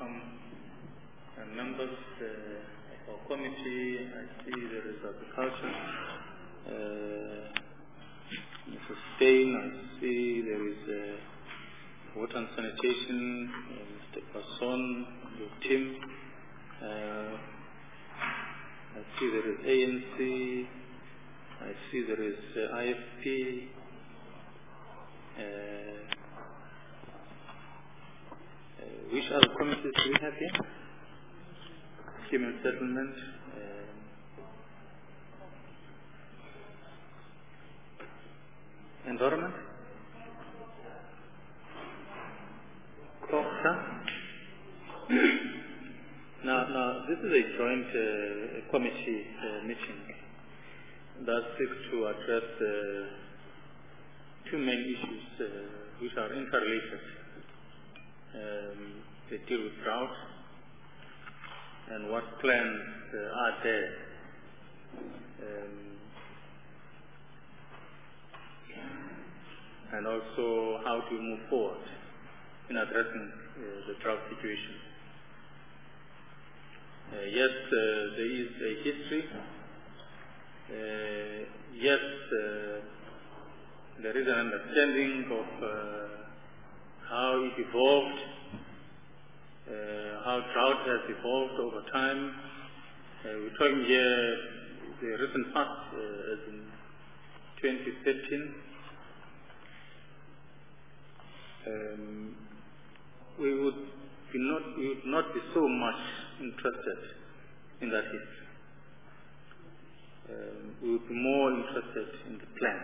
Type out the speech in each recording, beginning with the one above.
welcome members of our committee. I see there is agriculture. Mrs. Stein, I see there is water and sanitation, Mr. Passon, your team. I see there is ANC. I see there is IFP. Which other committees do we have here? Human settlement. Environment. Now, this is a joint committee meeting that seeks to address two main issues which are interrelated. They deal with drought and what plans are there and also how to move forward in addressing the drought situation. Yes, there is a history. Yes, there is an understanding of how it evolved, how drought has evolved over time. We're talking here the recent past, as in 2013. We would not be so much interested in that history. We would be more interested in the plan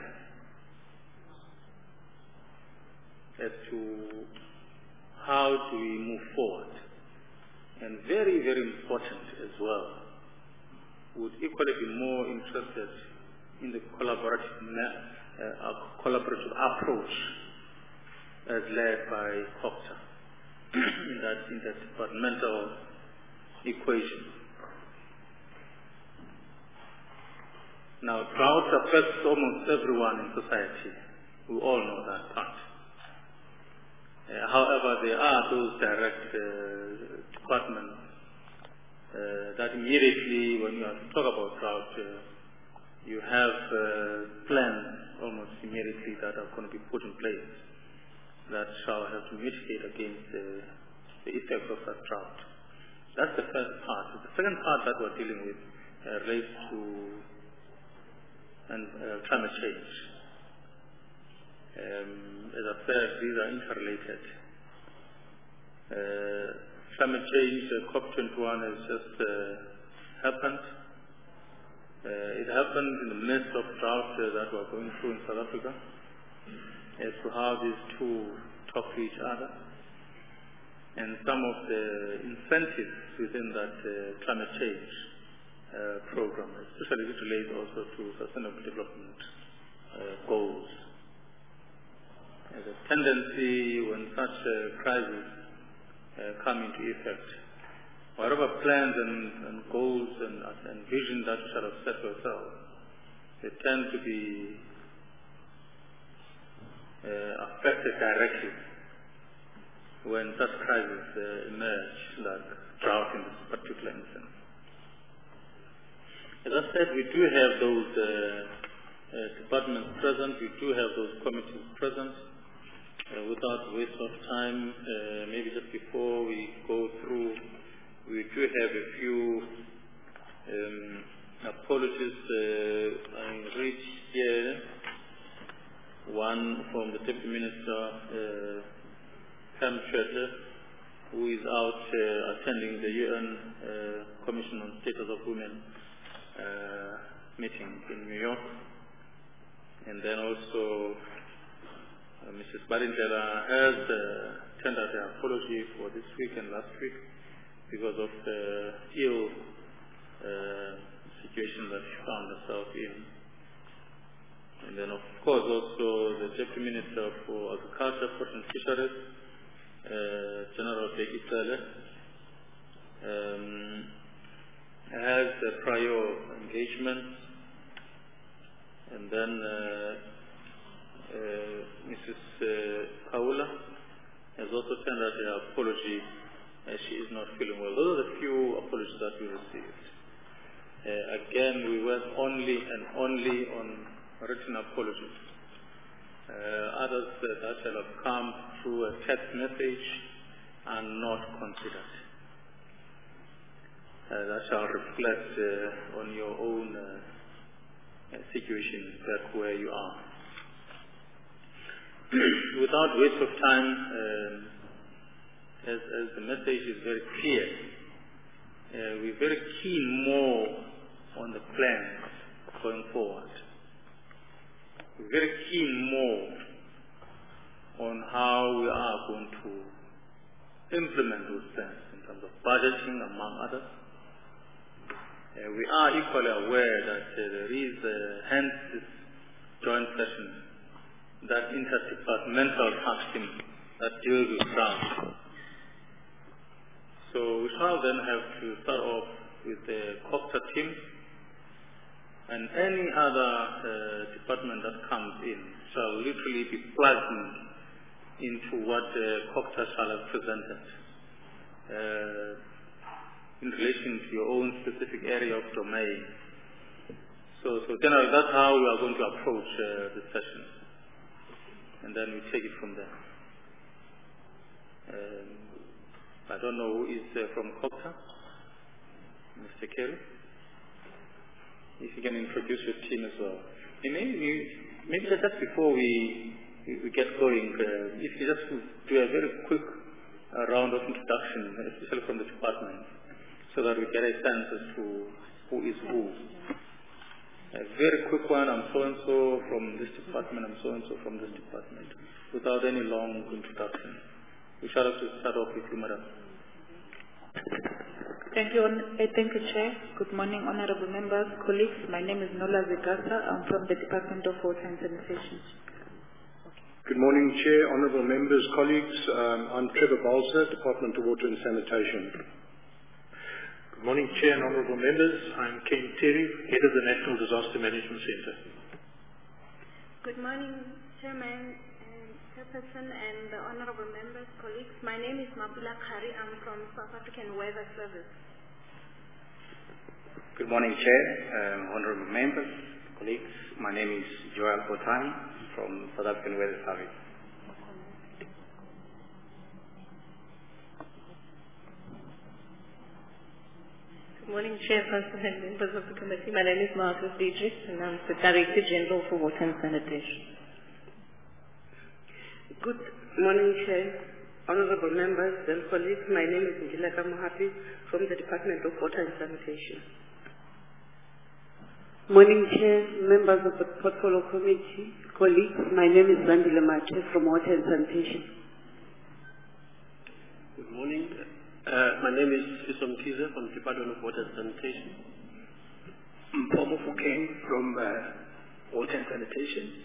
as to how do we move forward. And very, very important as well, would equally be more interested in the collaborative approach as led by COGTA in that departmental equation. Now, drought affects almost everyone in society. We all know that part. However, there are those direct departments that immediately, when you talk about drought, you have plans almost immediately that are going to be put in place that shall have to mitigate against the effects of that drought. That's the first part. The second part that we're dealing with relates to climate change. As I said, these are interrelated. Climate change, COP21 has just happened. It happened in the midst of drought that we're going through in South Africa, as to how these two talk to each other, and some of the incentives within that climate change program, especially it relates also to sustainable development goals. There's a tendency when such crises come into effect, whatever plans and goals and vision that you shall have set for yourself, they tend to be affected directly when such crises emerge, like drought in this particular instance. As I said, we do have those departments present, we do have those committees present. Without waste of time, maybe just before we go through, we do have a few apologies. I read here one from the Deputy Minister, Pam Tshwete, who is out attending the UN Commission on Status of Women meeting in New York. And then also Mrs. Barindlela has tendered her apology for this week and last week because of the ill situation that she found herself in. And then, of course, also the Deputy Minister for Agriculture, Food and Fisheries, General Bheki Cele, has prior engagements. And then Mrs. Kaula has also tendered her apology she is not feeling well. Those are the few apologies that we received. Again, we work only and only on written apologies. Others that shall have come through a text message are not considered. That shall reflect on your own situation back where you are. Without waste of time, as the message is very clear, we're very keen more on the plans going forward. We're very keen more on how we are going to implement those plans in terms of budgeting, among others. We are equally aware that there is, hence this joint session, that interdepartmental task team that deals with ground. So we shall then have to start off with the COGTA team, and any other department that comes in shall literally be plugged into what COGTA shall have presented in relation to your own specific area of domain. So generally that's how we are going to approach the session, and then we take it from there. I don't know who is from COGTA. Mr. Kerry? If you can introduce your team as well. Maybe just before we get going, if you just do a very quick round of introduction, especially from the department, so that we get a sense as to who is who. A very quick one, I'm so-and-so from this department, I'm so-and-so from this department, without any long introduction. We shall have to start off with you, madam. Thank you, Chair. Good morning, honorable members, colleagues. My name is Nola Zigasa. I'm from the Department of Water and Sanitation. Good morning, Chair, honorable members, colleagues. I'm Trevor Balser, Department of Water and Sanitation. Good morning, Chair and honorable members. I'm Ken Terry, Head of the National Disaster Management Centre. Good morning, Chairman, Chairperson and the honorable members, colleagues. My name is Mapula Khari. I'm from South African Weather Service. Good morning, Chair, honorable members, colleagues. My name is Joel Botani from South African Weather Service. Good morning, Chairperson and members of the committee. My name is Margaret Diedrich, and I'm the Director General for Water and Sanitation. Good morning, Chair, honorable members and colleagues. My name is Njilaka Mohapi from the Department of Water and Sanitation. Morning, Chair, members of the Portfolio Committee, colleagues. My name is Zandile Mache from Water and Sanitation. Good morning. My name is Isom Kiza from the Department of Water and Sanitation. Mpomo Fukeng from Water and Sanitation.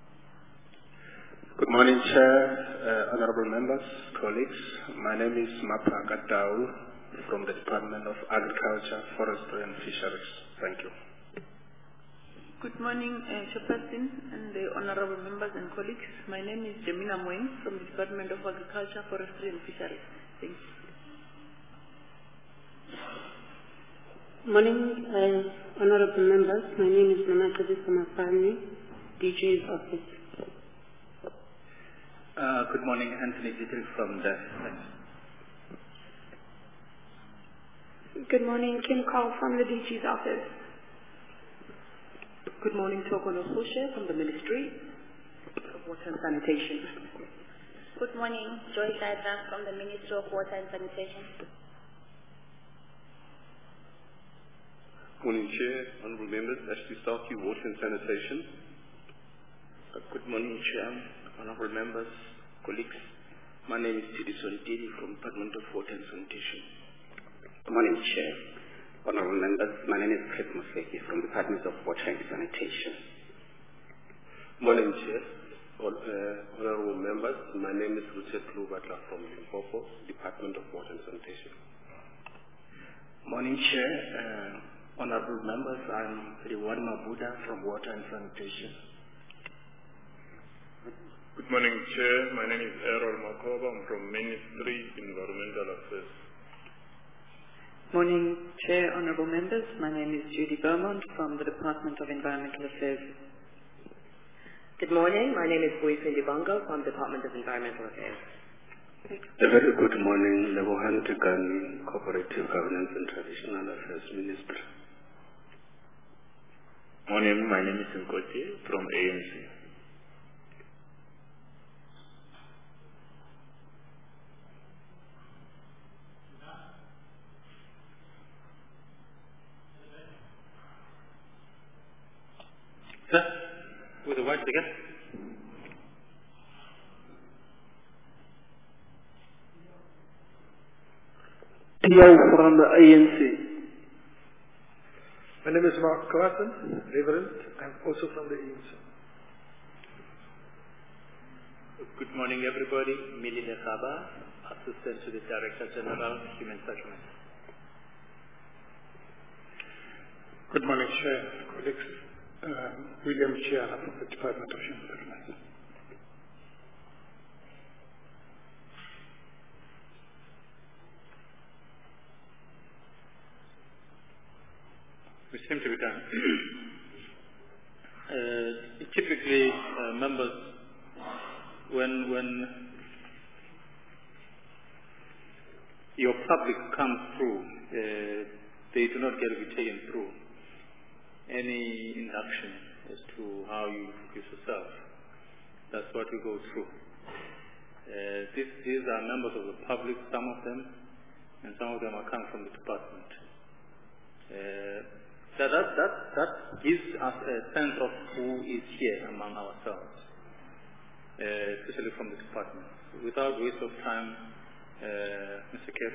Good morning, Chair, honorable members, colleagues. My name is Mapa Gatau from the Department of Agriculture, Forestry and Fisheries. Thank you. Good morning, Chairperson and the honorable members and colleagues. My name is Jemina Moeng from the Department of Agriculture, Forestry and Fisheries. Thank you. Morning, honorable members. My name is Namasadi Samafani, DG's office. Good morning, Anthony Dietrich from the... Good morning, Kim Call from the DG's office. Good morning, Tokono Fushe from the Ministry of Water and Sanitation. Good morning, Joy Daidra from the Ministry of Water and Sanitation. Morning, Chair, honorable members, Ashley Starkey, Water and Sanitation. Good morning, Chair, honorable members, colleagues. My name is Tidi Solitidi from the Department of Water and Sanitation. Good morning, Chair, honorable members. My name is Chris Museki from the Department of Water and Sanitation. Morning, Chair, honorable members. My name is Richard Klubatla from Limpopo, Department of Water and Sanitation. Morning, Chair, honorable members. I'm Riwan Mabuda from Water and Sanitation. Good morning, Chair. My name is Errol Makoba. I'm from Ministry Environmental Affairs. Morning, Chair, Honourable Members. My name is Judy Beaumont from the Department of Environmental Affairs. Good morning. My name is Boyfendi Bongo from the Department of Environmental Affairs. A very good morning, Lebohang Tekane, Cooperative Governance and Traditional Affairs Minister. Morning, my name is Nkoti from ANC. Sir, with the words again. From the ANC. My name is Mark Carson, Reverend. I'm also from the ANC. Good morning, everybody. Millie Lekaba, Assistant to the Director General, Human Settlements. Good morning, Chair, colleagues. William Chiara from the Department of Human Settlements. We seem to be done. Typically, members, when your public comes through, they do not get to be taken through any induction as to how you introduce yourself. That's what we go through. These are members of the public, some of them, and some of them are coming from the department. That gives us a sense of who is here among ourselves, especially from the department. Without waste of time, Mr. Kerr.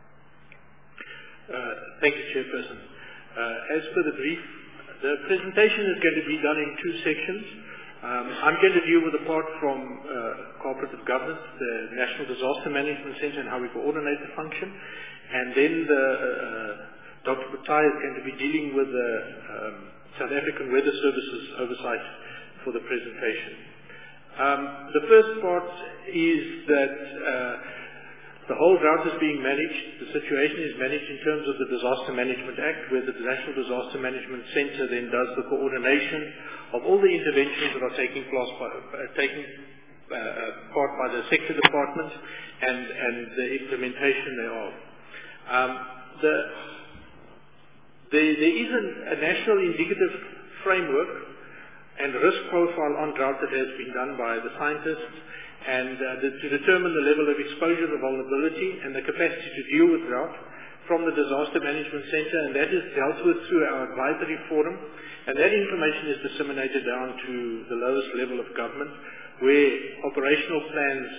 Thank you, Chairperson. As per the brief, the presentation is going to be done in two sections. I'm going to deal with the part from cooperative governance, the National Disaster Management Centre and how we coordinate the function. And then Dr. Butai is going to be dealing with the South African Weather Services oversight for the presentation. The first part is that the whole drought is being managed. The situation is managed in terms of the Disaster Management Act, where the National Disaster Management Centre then does the coordination of all the interventions that are taking part by the sector departments and the implementation thereof. There is a national indicative framework and risk profile on drought that has been done by the scientists and to determine the level of exposure, the vulnerability, and the capacity to deal with drought from the Disaster Management Centre, and that is dealt with through our advisory forum, and that information is disseminated down to the lowest level of government, where operational plans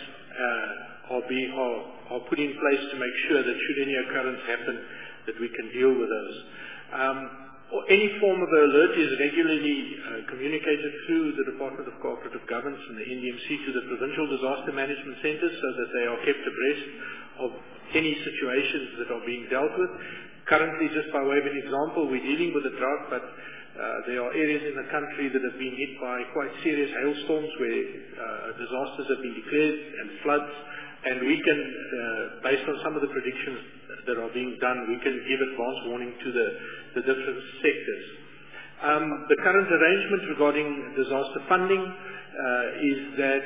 are put in place to make sure that should any occurrence happen, that we can deal with those. Any form of alert is regularly communicated through the Department of Cooperative Governance and the NDMC to the Provincial Disaster Management Centres so that they are kept abreast of any situations that are being dealt with. Currently, just by way of an example, we're dealing with a drought, but there are areas in the country that have been hit by quite serious hailstorms where disasters have been declared and floods, and we can, based on some of the predictions that are being done, we can give advance warning to the different sectors. The current arrangement regarding disaster funding is that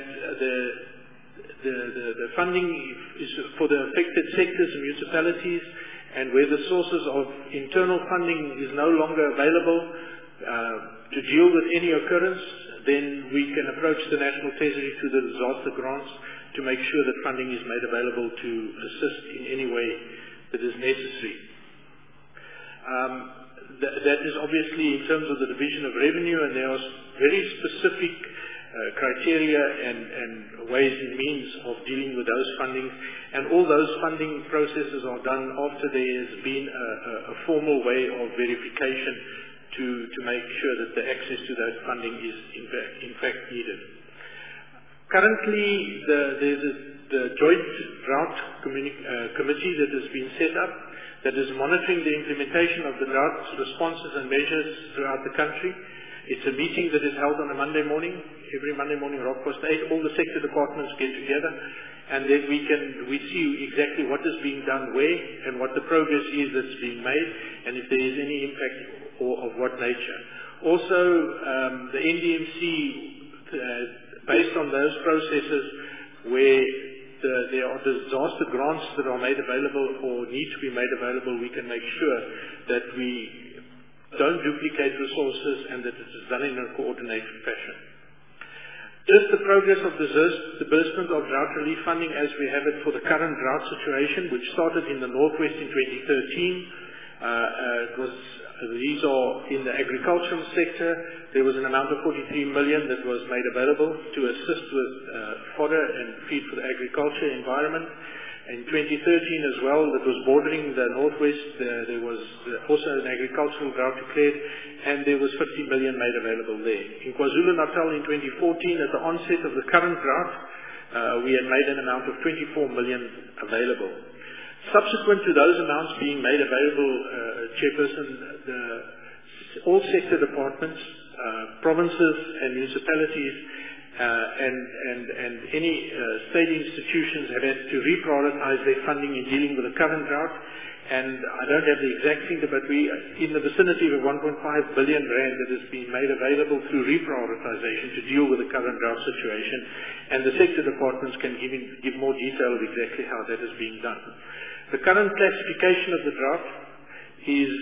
the funding is for the affected sectors and municipalities, and where the sources of internal funding is no longer available to deal with any occurrence, then we can approach the National Treasury through the disaster grants to make sure that funding is made available to assist in any way that is necessary. That is obviously in terms of the division of revenue, and there are very specific criteria and ways and means of dealing with those fundings, and all those funding processes are done after there has been a formal way of verification to make sure that the access to that funding is in fact needed. Currently, there's the Joint Drought Committee that has been set up that is monitoring the implementation of the drought responses and measures throughout the country. It's a meeting that is held on a Monday morning. Every Monday morning, 8:30, all the sector departments get together and then we see exactly what is being done where and what the progress is that's being made, and if there is any impact or of what nature. Also, the NDMC, based on those processes where there are disaster grants that are made available or need to be made available, we can make sure that we don't duplicate resources and that it is done in a coordinated fashion. Just the progress of disbursement of drought relief funding as we have it for the current drought situation, which started in the Northwest in 2013. These are in the agricultural sector. There was an amount of 43 million that was made available to assist with fodder and feed for the agriculture environment. In 2013 as well, that was bordering the Northwest, there was also an agricultural drought declared, and there was 50 million made available there. In KwaZulu-Natal in 2014, at the onset of the current drought, we had made an amount of 24 million available. Subsequent to those amounts being made available, Chairperson, all sector departments, provinces and municipalities, and any state institutions have had to reprioritize their funding in dealing with the current drought. And I don't have the exact figure, but we in the vicinity of 1.5 billion rand that has been made available through reprioritization to deal with the current drought situation. And the sector departments can give more detail of exactly how that is being done. The current classification of the drought is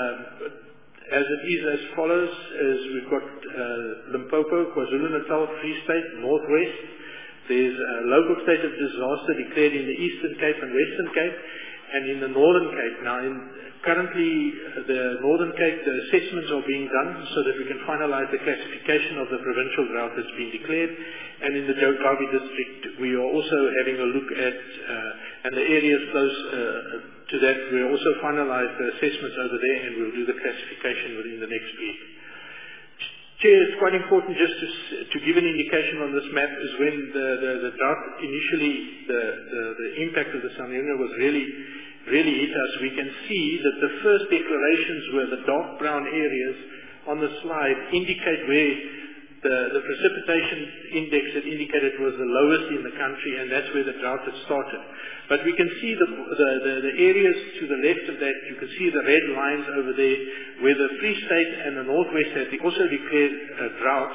as it is as follows. We've got Limpopo, KwaZulu-Natal, Free State, Northwest. There's a local state of disaster declared in the Eastern Cape and Western Cape, and in the Northern Cape. Now, currently, the Northern Cape, the assessments are being done so that we can finalize the classification of the provincial drought that's been declared. And in the Jogabi district, we are also having a look at, and the areas close to that, we also finalize the assessments over there, and we'll do the classification within the next week. Chair, it's quite important just to give an indication on this map is when the drought initially, the impact of the El Niño was really hit us. We can see that the first declarations were the dark brown areas on the slide indicate where the precipitation index that indicated was the lowest in the country, and that's where the drought had started. But we can see the areas to the left of that. You can see the red lines over there where the Free State and the Northwest had also declared a drought,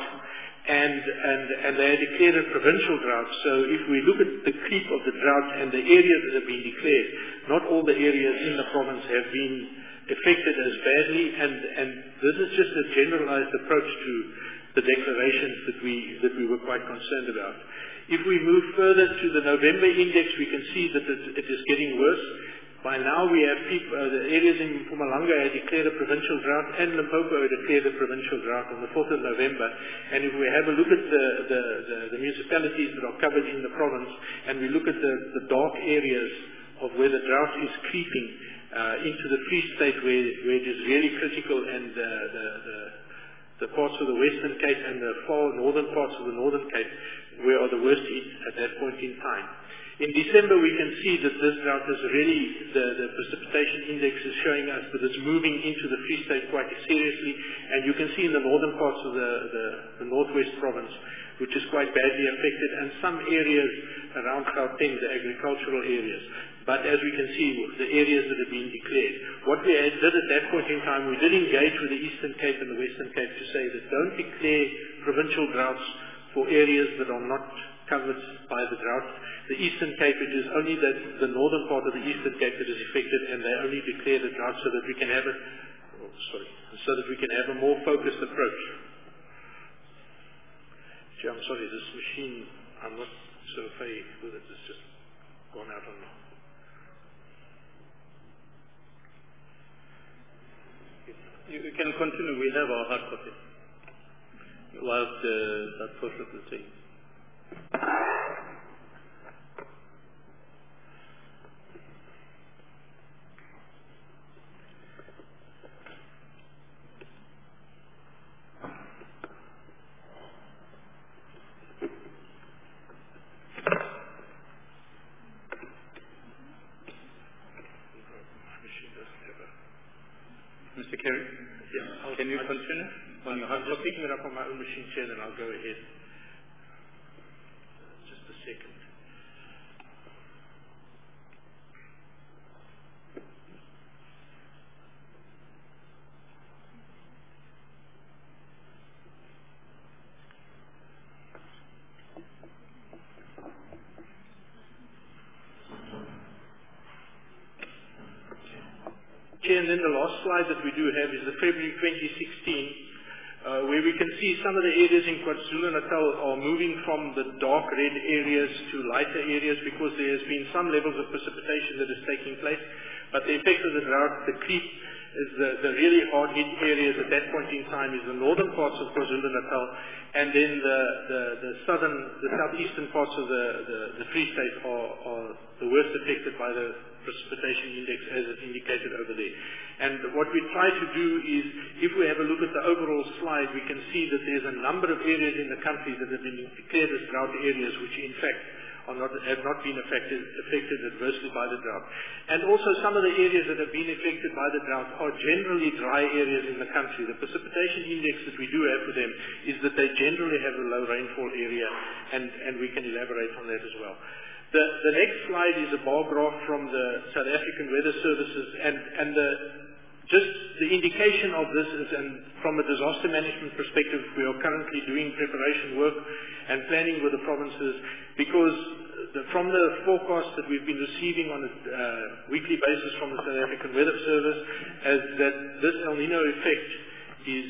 and they had declared a provincial drought. So if we look at the creep of the drought and the areas that have been declared, not all the areas in the province have been affected as badly, and this is just a generalized approach to the declarations that we were quite concerned about. If we move further to the November index, we can see that it is getting worse. By now we have the areas in Mpumalanga had declared a provincial drought, and Limpopo had declared a provincial drought on the 4th of November. And if we have a look at the municipalities that are covered in the province, and we look at the dark areas of where the drought is creeping into the Free State where it is really critical, and the parts of the Western Cape and the far northern parts of the Northern Cape where are the worst hit at that point in time. In December, we can see that this drought is really, the precipitation index is showing us that it's moving into the Free State quite seriously, and you can see in the northern parts of the Northwest province, which is quite badly affected, and some areas around Gauteng, the agricultural areas. But as we can see, the areas that have been declared. What we did at that point in time, we did engage with the Eastern Cape and the Western Cape to say that don't declare provincial droughts for areas that are not covered by the drought. The Eastern Cape, it is only that the northern part of the Eastern Cape that is affected, and they only declare the drought so that we can have a more focused approach. Gee, I'm sorry, this machine, I'm not so familiar with it. It's just gone out on me. You can continue. We have our hard copy whilst that process is taking. Mr. Kerry? Yeah. Can you continue on your hard copy? I'll just pick it up on my own machine chair, then I'll go ahead. Just a second. Chair, and then the last slide that we do have is the February 2016, where we can see some of the areas in KwaZulu-Natal are moving from the dark red areas to lighter areas because there has been some levels of precipitation that is taking place. But the effect of the drought, the creep, is the really hard-hit areas at that point in time is the northern parts of KwaZulu-Natal, and then the southeastern parts of the Free State are the worst affected by the precipitation index as it's indicated over there. And what we try to do is, if we have a look at the overall slide, we can see that there's a number of areas in the country that have been declared as drought areas, which in fact have not been affected adversely by the drought. And also some of the areas that have been affected by the drought are generally dry areas in the country. The precipitation index that we do have for them is that they generally have a low rainfall area, and we can elaborate on that as well. The next slide is a bar graph from the South African Weather Services, and just the indication of this is, and from a disaster management perspective, we are currently doing preparation work and planning with the provinces, because from the forecast that we've been receiving on a weekly basis from the South African Weather Service, as that this El Nino effect is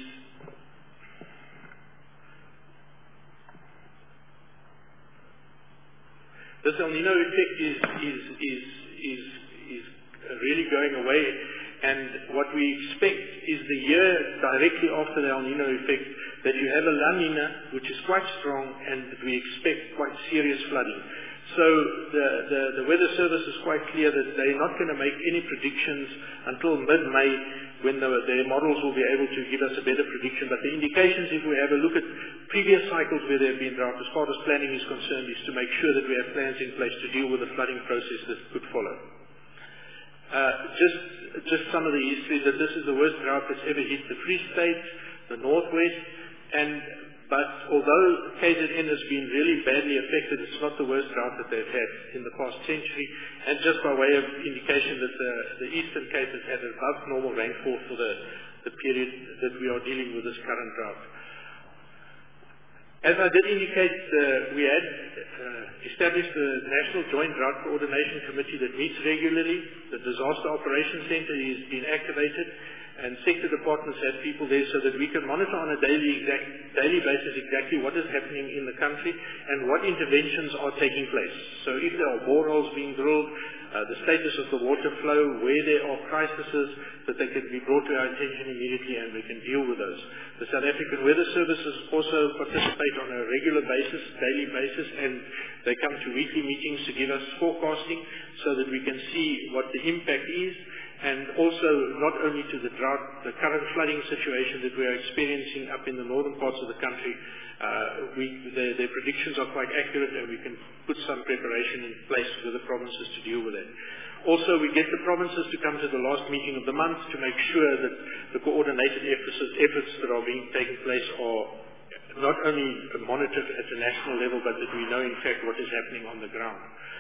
really going away, and what we expect is the year directly after the El Nino effect that you have a La Nina, which is quite strong, and we expect quite serious flooding. So the Weather Service is quite clear that they're not going to make any predictions until mid-May, when their models will be able to give us a better prediction. But the indications, if we have a look at previous cycles where there have been drought, as far as planning is concerned, is to make sure that we have plans in place to deal with the flooding process that could follow. Just some of the history, that this is the worst drought that's ever hit the Free State, the Northwest, but although KZN has been really badly affected, it's not the worst drought that they've had in the past century. And just by way of indication that the Eastern Cape has had above normal rainfall for the period that we are dealing with this current drought. As I did indicate, we had established the National Joint Drought Coordination Committee that meets regularly. The Disaster Operations Center is being activated, and sector departments have people there so that we can monitor on a daily basis exactly what is happening in the country and what interventions are taking place. So if there are boreholes being drilled, the status of the water flow, where there are crises, that they can be brought to our attention immediately and we can deal with those. The South African Weather Services also participate on a regular basis, daily basis, and they come to weekly meetings to give us forecasting so that we can see what the impact is, and also not only to the drought, the current flooding situation that we are experiencing up in the northern parts of the country. Their predictions are quite accurate, and we can put some preparation in place for the provinces to deal with it. Also, we get the provinces to come to the last meeting of the month to make sure that the coordinated efforts that are being taken place are not only monitored at the national level, but that we know in fact what is happening on the ground.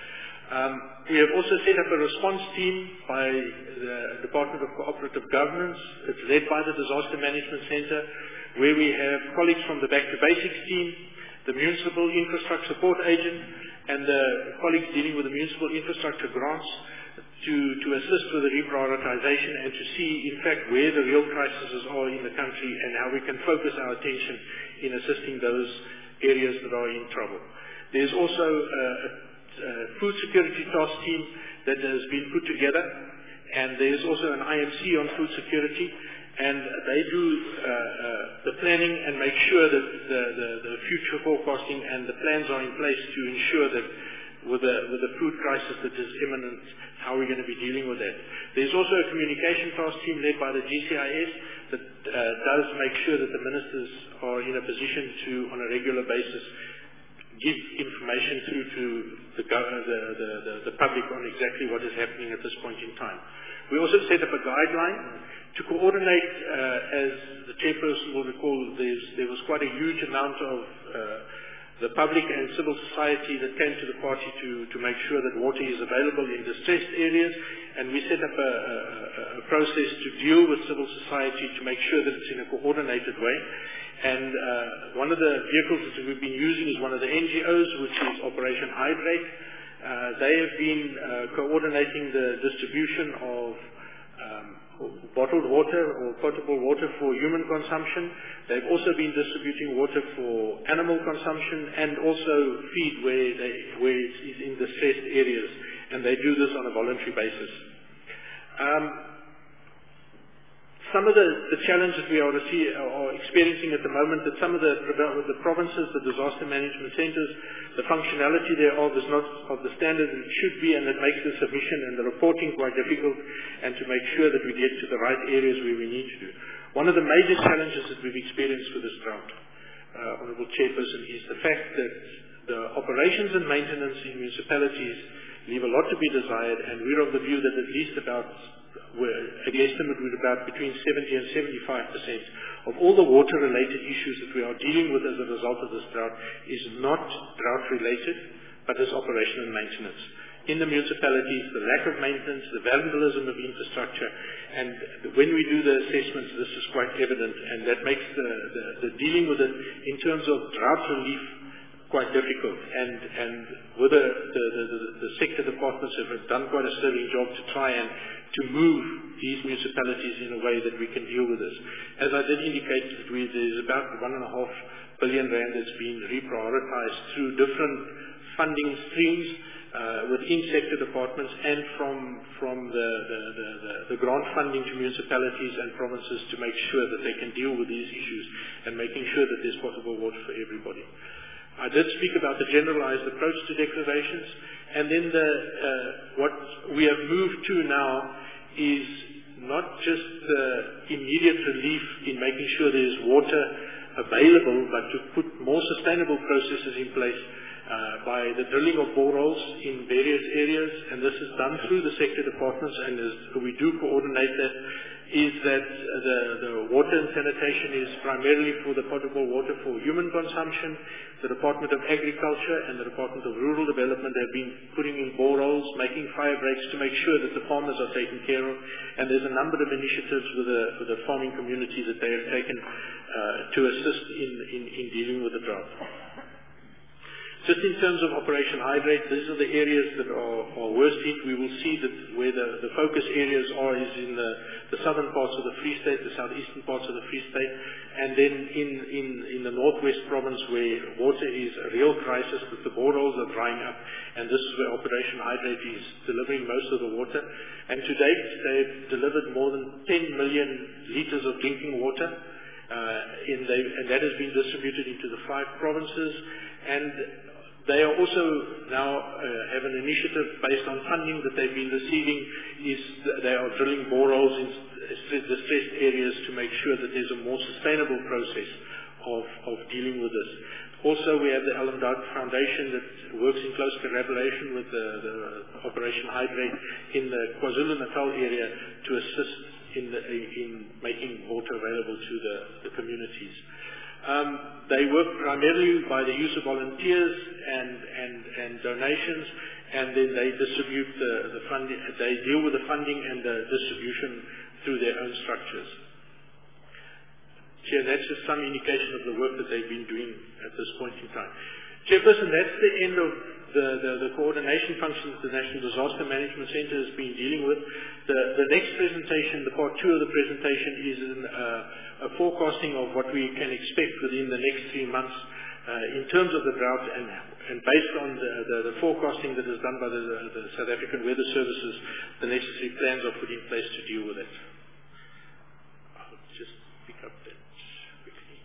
We have also set up a response team by the Department of Cooperative Governance. It's led by the Disaster Management Center, where we have colleagues from the Back to Basics team, the Municipal Infrastructure Support Agent, and the colleagues dealing with the municipal infrastructure grants to assist with the reprioritization and to see, in fact, where the real crises are in the country and how we can focus our attention in assisting those areas that are in trouble. There's also a food security task team that has been put together, and there's also an IMC on food security, and they do the planning and make sure that the future forecasting and the plans are in place to ensure that with the food crisis that is imminent, how we're going to be dealing with that. There's also a communication task team led by the GCIS that does make sure that the ministers are in a position to, on a regular basis, give information through to the public on exactly what is happening at this point in time. We also set up a guideline to coordinate, as the chairperson will recall, there was quite a huge amount of the public and civil society that came to the party to make sure that water is available in distressed areas, and we set up a process to deal with civil society to make sure that it's in a coordinated way. And one of the vehicles that we've been using is one of the NGOs, which is Operation Hydrate. They have been coordinating the distribution bottled water or potable water for human consumption. They've also been distributing water for animal consumption and also feed where it is in distressed areas, and they do this on a voluntary basis. Some of the challenges we are experiencing at the moment, that some of the provinces, the disaster management centres, the functionality thereof is not of the standard it should be, and it makes the submission and the reporting quite difficult, and to make sure that we get to the right areas where we need to do. One of the major challenges that we've experienced with this drought, Honourable Chairperson, is the fact that the operations and maintenance in municipalities leave a lot to be desired, and we're of the view that at least the estimate would about between 70 and 75% of all the water-related issues that we are dealing with as a result of this drought is not drought-related, but is operation and maintenance. In the municipalities, the lack of maintenance, the vandalism of infrastructure, and when we do the assessments, this is quite evident, and that makes the dealing with it in terms of drought relief quite difficult, and with the sector departments have done quite a sterling job to try and to move these municipalities in a way that we can deal with this. As I did indicate, there's about 1.5 billion rand that's been reprioritized through different funding streams within sector departments and from the grant funding to municipalities and provinces to make sure that they can deal with these issues and making sure that there's potable water for everybody. I did speak about the generalized approach to declarations, and then what we have moved to now is not just immediate relief in making sure there's water available, but to put more sustainable processes in place by the drilling of boreholes in various areas, and this is done through the sector departments, and as we do coordinate that, is that the water and sanitation is primarily for the potable water for human consumption. The Department of Agriculture and the Department of Rural Development have been putting in boreholes, making fire breaks to make sure that the farmers are taken care of, and there's a number of initiatives with the farming community that they have taken to assist in dealing with the drought. Just in terms of Operation Hydrate, these are the areas that are worst hit. We will see that where the focus areas are is in the southern parts of the Free State, the southeastern parts of the Free State, and then in the northwest province where water is a real crisis, that the boreholes are drying up, and this is where Operation Hydrate is delivering most of the water. And to date, they've delivered more than 10 million litres of drinking water, and that has been distributed into the 5 provinces. And they are also now have an initiative based on funding that they've been receiving, is they are drilling boreholes in distressed areas to make sure that there's a more sustainable process of dealing with this. Also, we have the Alan Dart Foundation that works in close collaboration with the Operation Hydrate in the KwaZulu-Natal area to assist in making water available to the communities. They work primarily by the use of volunteers and donations, and then they distribute the funding. They deal with the funding and the distribution through their own structures. Chair, that's just some indication of the work that they've been doing at this point in time. Chairperson, that's the end of the coordination functions the National Disaster Management Centre has been dealing with. The next presentation, the part 2 of the presentation, is a forecasting of what we can expect within the next 3 months in terms of the drought, and based on the forecasting that is done by the South African Weather Services, the necessary plans are put in place to deal with it. I'll just pick up that quickly.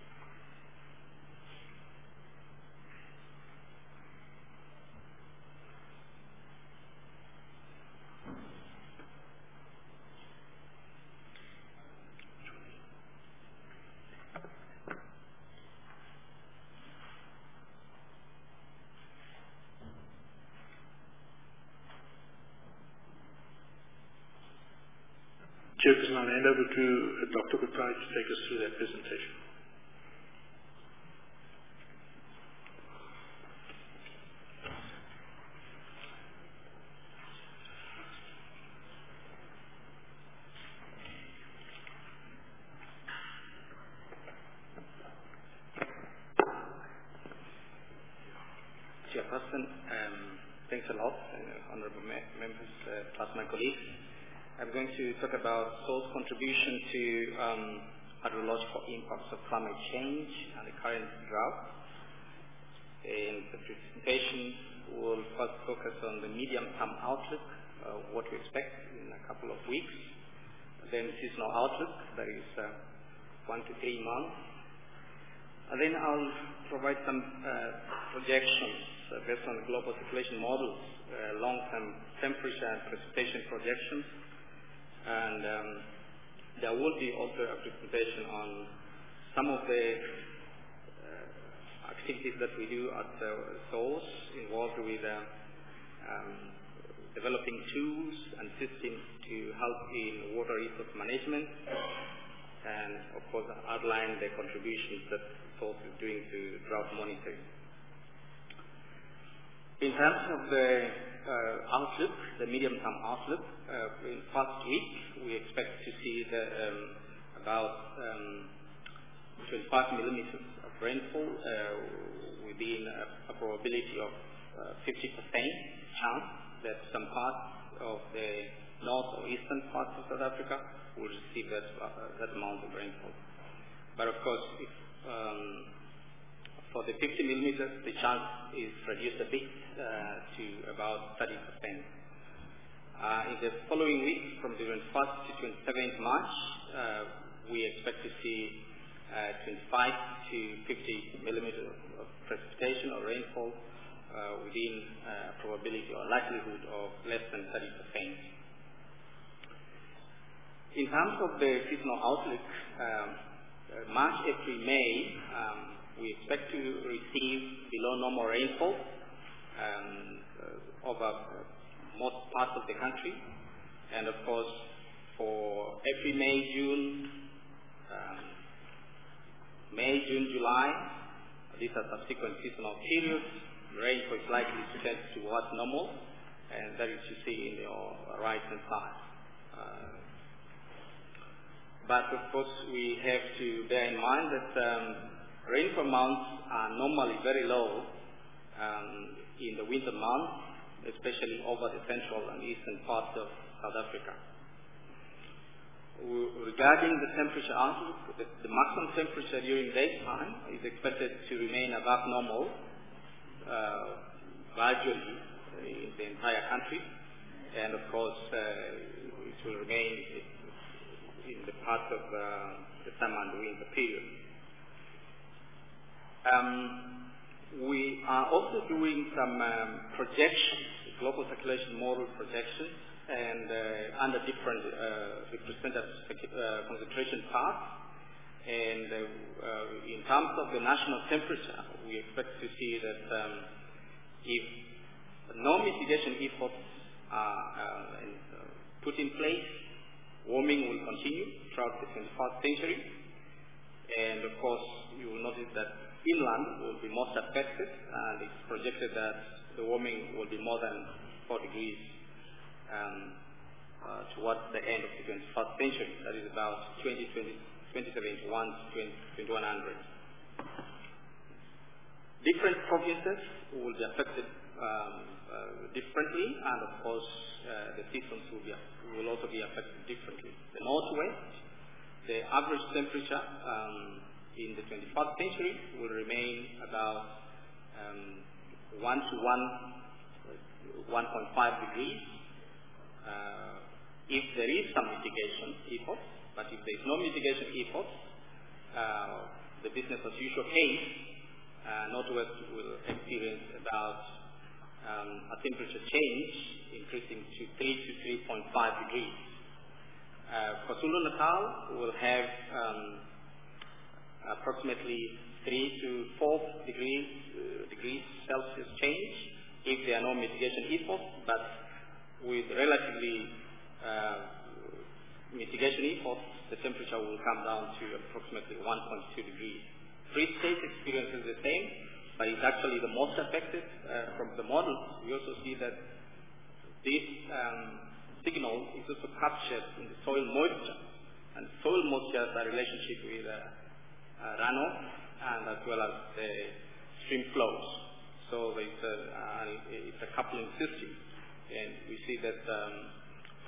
Chairperson, I'll hand over to Dr. Butai to take us through that presentation. Chairperson, thanks a lot, honourable members, plus my colleagues. I'm going to talk about SOAR's contribution to hydrological impacts of climate change and the current drought. In the presentation, we'll first focus on the medium-term outlook, what we expect in a couple of weeks. Then seasonal outlook, that is 1 to 3 months. And then I'll provide some projections based on global circulation models, long-term temperature and precipitation projections. And there will be also a presentation on some of the activities that we do at SOARS involved with developing tools and systems to help in water resource management, and of course outline the contributions that SOARS is doing to drought monitoring. In terms of the outlook, the medium-term outlook, in first week we expect to see about 25 millimeters of rainfall within a probability of 50% chance that some parts of the north or eastern parts of South Africa will receive that amount of rainfall. But of course, if, for the 50 millimeters, the chance is reduced a bit to about 30%. In the following week, from the 21st to 27th March, we expect to see 25 to 50 millimeters of precipitation or rainfall within probability or likelihood of less than 30%. In terms of the seasonal outlook, March, April, May, we expect to receive below normal rainfall over most parts of the country. And of course, for April, May, June, July, these are subsequent seasonal periods. Rainfall is likely to tend towards normal, and that is you see in your right-hand side. But of course, we have to bear in mind that rainfall months are normally very low in the winter months, especially over the central and eastern parts of South Africa. Regarding the temperature outlook, the maximum temperature during daytime is expected to remain above normal gradually in the entire country, and of course it will remain in the part of the summer and winter period. We are also doing some projections, global circulation model projections, and under different represented concentration paths. And in terms of the national temperature, we expect to see that if no mitigation efforts are put in place, warming will continue throughout the 21st century. And of course, you will notice that inland will be most affected, and it's projected that the warming will be more than 4 degrees towards the end of the 21st century. That is about 2071 to 2100. Different provinces will be affected differently, and of course the seasons will also be affected differently. The northwest, the average temperature in the 21st century will remain about 1 to 1.5 degrees. If there is some mitigation efforts, but if there is no mitigation efforts, the business as usual case, northwest will experience about a temperature change increasing to 3 to 3.5 degrees. KwaZulu-Natal will have approximately 3 to 4 degrees Celsius change if there are no mitigation efforts, but with relatively mitigation efforts, the temperature will come down to approximately 1.2 degrees. Free State experiences the same, but it's actually the most affected from the models. We also see that this signal is also captured in the soil moisture, and soil moisture has a relationship with runoff and as well as the stream flows. So it's a coupling system, and we see that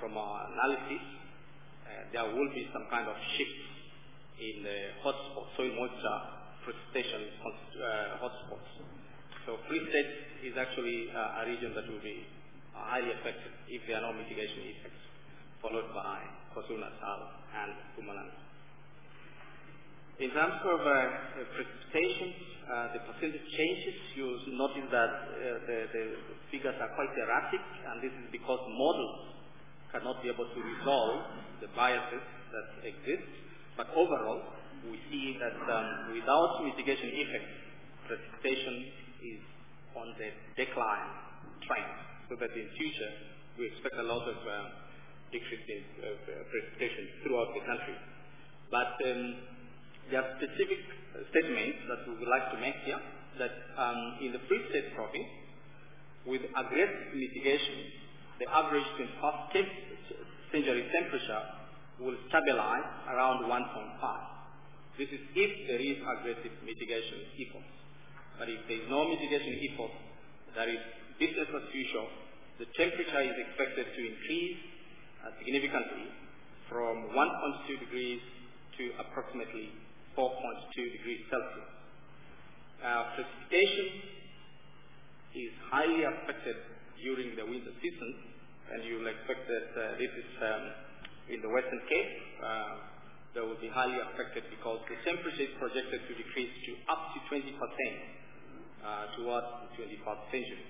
from our analysis, there will be some kind of shift in the hotspot, soil moisture precipitation hotspots. So Free State is actually a region that will be highly affected if there are no mitigation effects, followed by KwaZulu-Natal and Mpumalanga. In terms of precipitation, the percentage changes, you notice that the figures are quite erratic, and this is because models cannot be able to resolve the biases that exist. But overall, we see that without mitigation effects, precipitation is on the decline trend, so that in future we expect a lot of decrease in precipitation throughout the country. But there are specific statements that we would like to make here, that in the Free State province, with aggressive mitigation, the average 21st century temperature will stabilize around 1.5. This is if there is aggressive mitigation efforts. But if there is no mitigation effort, that is business as usual, the temperature is expected to increase significantly from 1.2 degrees to approximately 4.2 degrees Celsius. Precipitation is highly affected during the winter season, and you will expect that this is in the Western Cape, they will be highly affected because the temperature is projected to decrease to up to 20% towards the 21st century.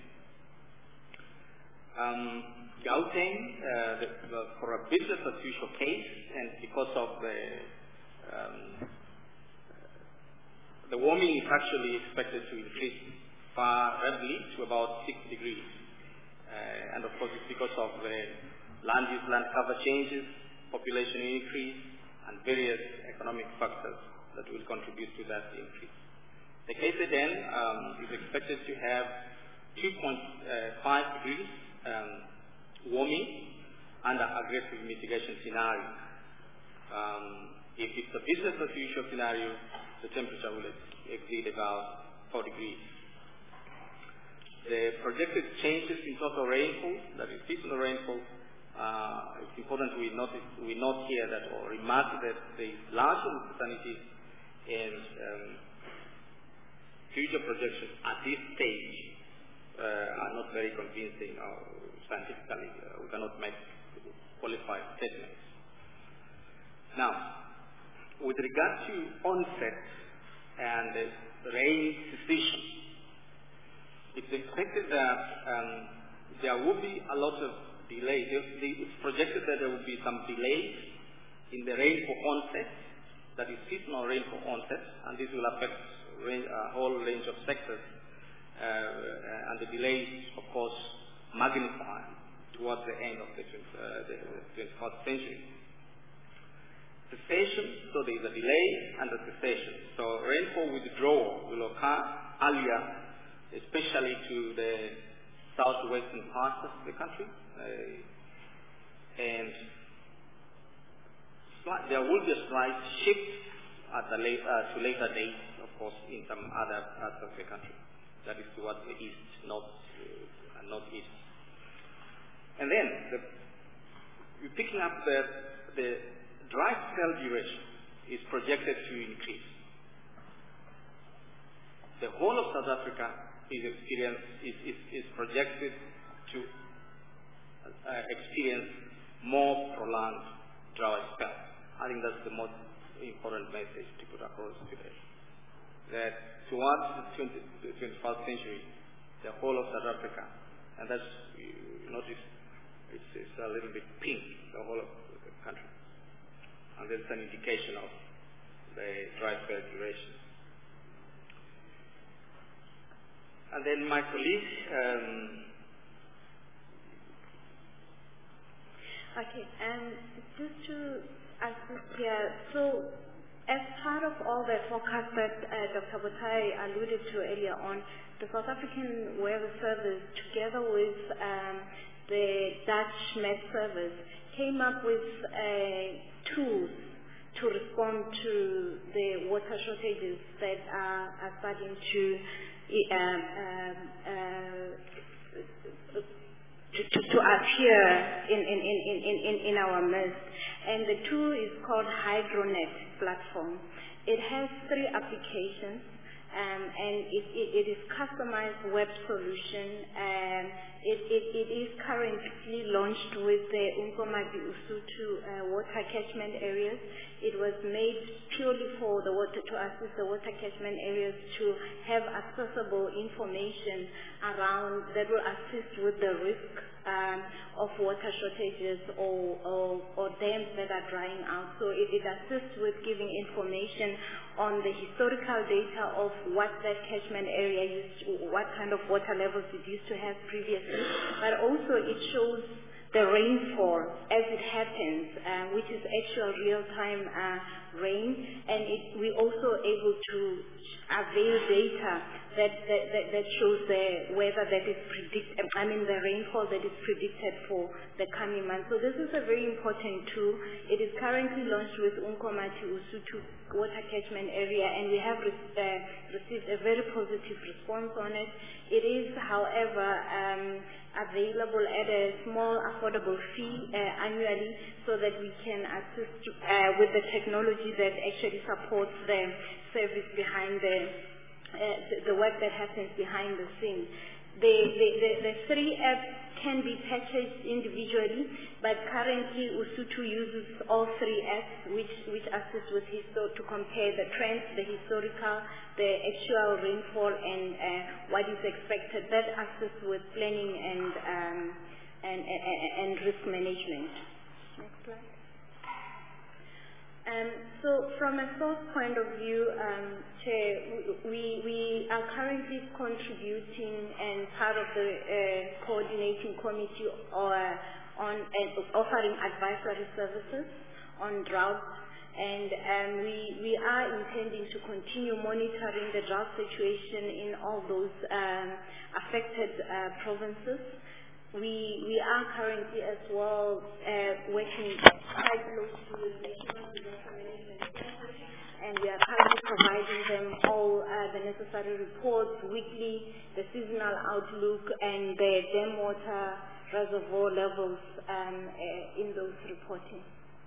Gauteng, for a business as usual case, and because of the warming is actually expected to increase far rapidly to about 6 degrees. And of course, it's because of the land use, land cover changes, population increase, and various economic factors that will contribute to that increase. The KZN is expected to have 2.5 degrees warming under aggressive mitigation scenario. If it's a business as usual scenario, the temperature will exceed about 4 degrees. The projected changes in total rainfall, that is seasonal rainfall, it's important we note here that, or remark that the large uncertainties in future projections at this stage are not very convincing scientifically. We cannot make qualified statements. Now, with regard to onset and rain cessation, it's expected that there will be a lot of delays. It's projected that there will be some delays in the rainfall onset, that is seasonal rainfall onset, and this will affect a whole range of sectors. And the delays, of course, magnify towards the end of the 21st century. Cessation, so there is a delay and a cessation. So rainfall withdrawal will occur earlier, especially to the southwestern parts of the country. And there will be a slight shift at the to later dates, of course, in some other parts of the country. That is towards the east, north, and northeast. And then, you're picking up the dry spell duration is projected to increase. The whole of South Africa is projected to experience more prolonged dry spells. I think that's the most important message to put across today. That towards the 21st century, the whole of South Africa, and that's, you notice, it's a little bit pink, the whole of the country. And there's an indication of the dry spell duration. And then my colleague. Okay, and just to assist here, so as part of all the forecast that Dr. Botai alluded to earlier on, the South African Weather Service, together with the Dutch Met Service, came up with tools to respond to the water shortages that are starting to appear in our midst. And the tool is called HydroNet platform. It has 3 applications, and it is customized web solution. It is currently launched with the Unkomati Usutu water catchment areas. It was made purely for the water, to assist the water catchment areas to have accessible information around that will assist with the risk of water shortages or dams that are drying out. So it assists with giving information on the historical data of what that catchment area what kind of water levels it used to have previously, but also it shows the rainfall as it happens, which is actual real-time rain, and we also able to avail data that shows the weather that is the rainfall that is predicted for the coming months. So this is a very important tool. It is currently launched with Unkomati Usutu water catchment area, and we have received a very positive response on it. It is, however, available at a small affordable fee annually, so that we can assist with the technology that actually supports the service behind the work that happens behind the scenes. The 3 apps can be purchased individually, but currently Usutu uses all 3 apps, which assist with to compare the trends, the historical, the actual rainfall, and what is expected. That assists with planning and risk management. Next slide. So from a source point of view, Chair, we are currently contributing and part of the coordinating committee on offering advisory services on drought, and we are intending to continue monitoring the drought situation in all those affected provinces. We are currently as well working quite closely with National Disaster Management Center, and we are currently providing them all the necessary reports weekly, the seasonal outlook, and the dam water reservoir levels in those reporting.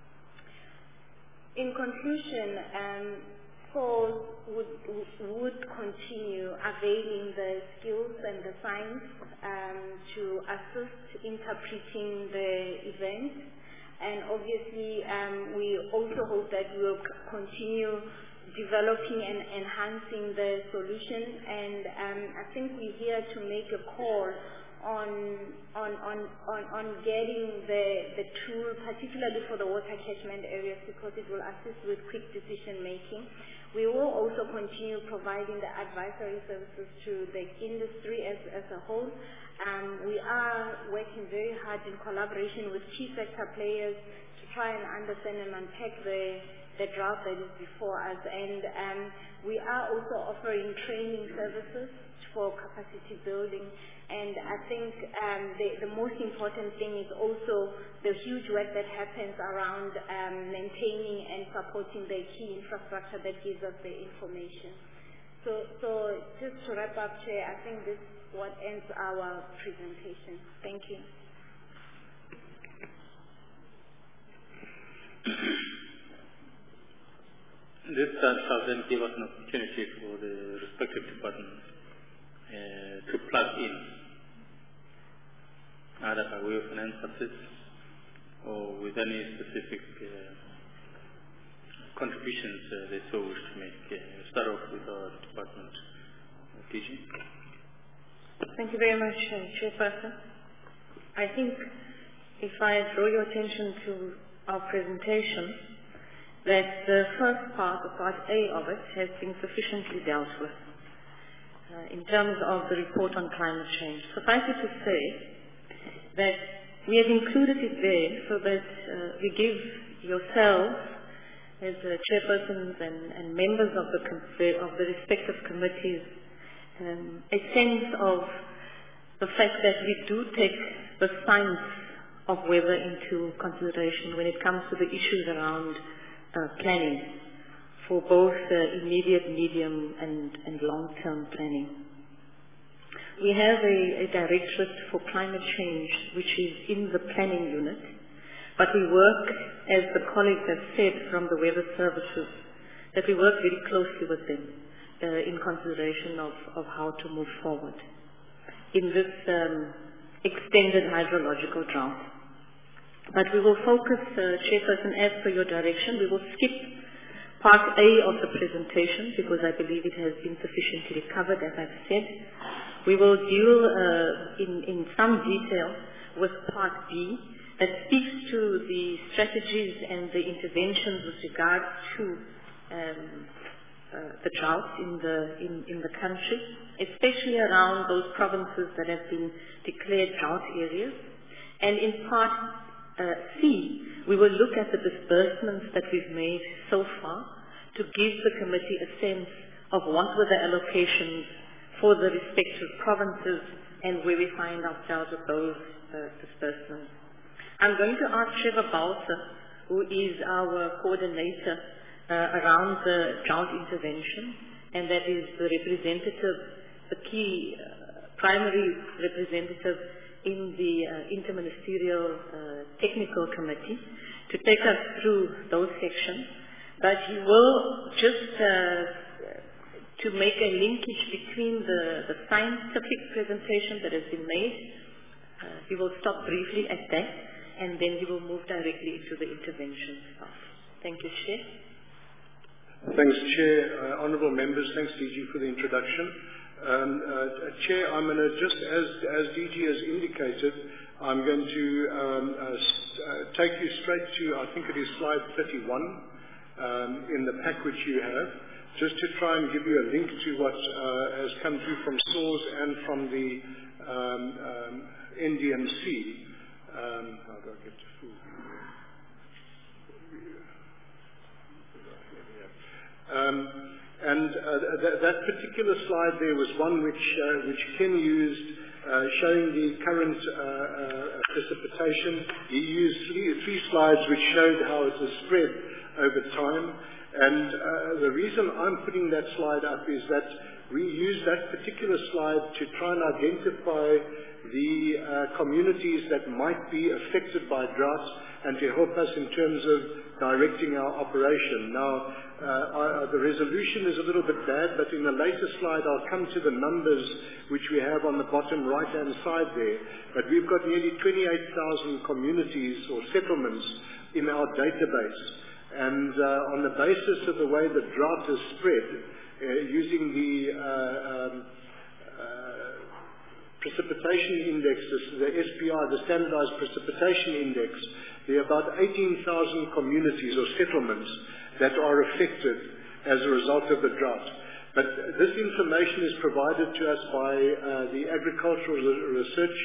In conclusion, SAWS would continue availing the skills and the science to assist interpreting the event, and obviously we also hope that we will continue developing and enhancing the solution, and I think we're here to make a call on getting the tool, particularly for the water catchment areas, because it will assist with quick decision making. We will also continue providing the advisory services to the industry as a whole. We are working very hard in collaboration with key sector players to try and understand and unpack the drought that is before us. And we are also offering training services for capacity building. And I think the most important thing is also the huge work that happens around maintaining and supporting the key infrastructure that gives us the information. So just to wrap up, Chair, I think this is what ends our presentation. Thank you. This shall then give us an opportunity for the respective departments to plug in, either by way of an emphasis or with any specific contributions they so wish to make. Start off with our department. DG. Thank you very much, Chairperson. I think if I draw your attention to our presentation, that the first part, or part A of it, has been sufficiently dealt with in terms of the report on climate change. Suffice it to say that we have included it there so that we give yourselves, as chairpersons and members of the respective committees, a sense of the fact that we do take the science of weather into consideration when it comes to the issues around planning for both immediate, medium, and long-term planning. we have a directorate for climate change, which is in the planning unit, but we work, as the colleagues have said from the weather services, that we work very closely with them in consideration of how to move forward in this extended hydrological drought. But we will focus, Chairperson, as per your direction, we will skip part A of the presentation because I believe it has been sufficiently covered, as I've said. We will deal in some detail with part B that speaks to the strategies and the interventions with regard to the drought in the country, especially around those provinces that have been declared drought areas. And in part C, we will look at the disbursements that we've made so far to give the committee a sense of what were the allocations for the respective provinces and where we find ourselves with those disbursements. I'm going to ask Trevor Balser, who is our coordinator around the drought intervention, and that is the representative, the key primary representative in the interministerial technical committee, to take us through those sections. But he will just to make a linkage between the scientific presentation that has been made. He will stop briefly at that, and then he will move directly into the intervention stuff. Thank you, Chair. Thanks, Chair. Honourable members, thanks, DG, for the introduction. Chair, I'm going to, just as DG has indicated, I'm going to take you straight to, I think it is slide 31 in the pack which you have, just to try and give you a link to what has come through from SAWS and from the NDMC. How do I get to full that particular slide there was one which Ken used, showing the current precipitation. He used three slides which showed how it has spread over time. And the reason I'm putting that slide up is that we use that particular slide to try and identify the communities that might be affected by droughts and to help us in terms of directing our operation. Now, the resolution is a little bit bad, but in the later slide I'll come to the numbers which we have on the bottom right-hand side there. But we've got nearly 28,000 communities or settlements in our database. And on the basis of the way the drought has spread, using the precipitation index, the SPI, the Standardized Precipitation Index, there are about 18,000 communities or settlements that are affected as a result of the drought. But this information is provided to us by the Agricultural Research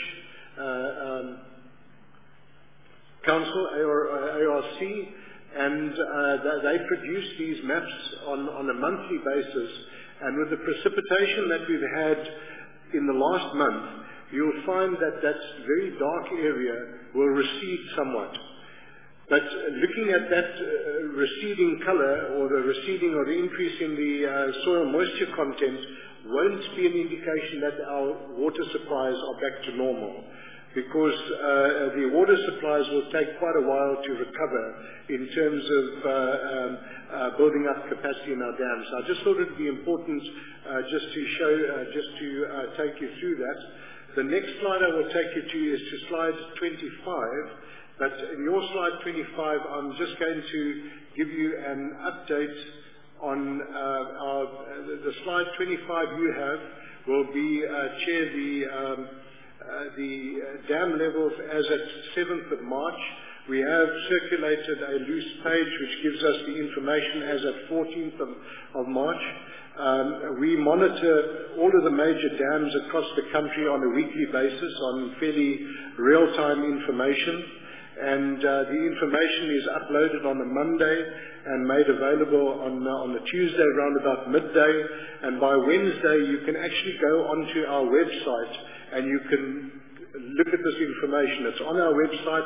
Council, ARC, and they produce these maps on a monthly basis. And with the precipitation that we've had in the last month, you'll find that that very dark area will recede somewhat. But looking at that receding color, or the receding or the increase in the soil moisture content, won't be an indication that our water supplies are back to normal, because the water supplies will take quite a while to recover in terms of building up capacity in our dams. I just thought it would be important just to show, take you through that. The next slide I will take you to is to slide 25. But in your slide 25, I'm just going to give you an update on the slide 25 you have will be, Chair, the dam levels as at 7th of March. We have circulated a loose page which gives us the information as at 14th of March. We monitor all of the major dams across the country on a weekly basis on fairly real-time information. And the information is uploaded on a Monday and made available on a Tuesday around about midday. And by Wednesday, you can actually go onto our website and you can look at this information. It's on our website.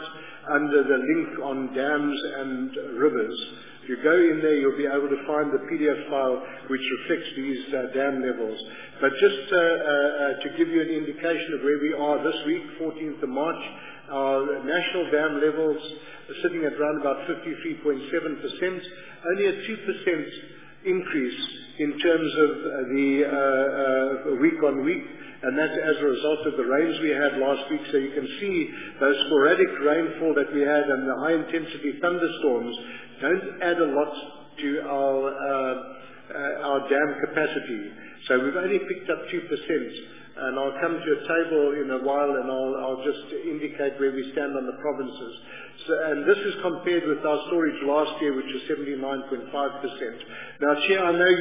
under the link on dams and rivers. If you go in there, you'll be able to find the PDF file which reflects these dam levels. But just to give you an indication of where we are this week, 14th of March, our national dam levels are sitting at around about 53.7%, only a 2% increase in terms of the week on week, and that's as a result of the rains we had last week. So you can see those sporadic rainfall that we had and the high intensity thunderstorms don't add a lot to our dam capacity. So we've only picked up 2%, and I'll come to a table in a while and I'll just indicate where we stand on the provinces. So, and this is compared with our storage last year, which was 79.5%. Now, Chair, I know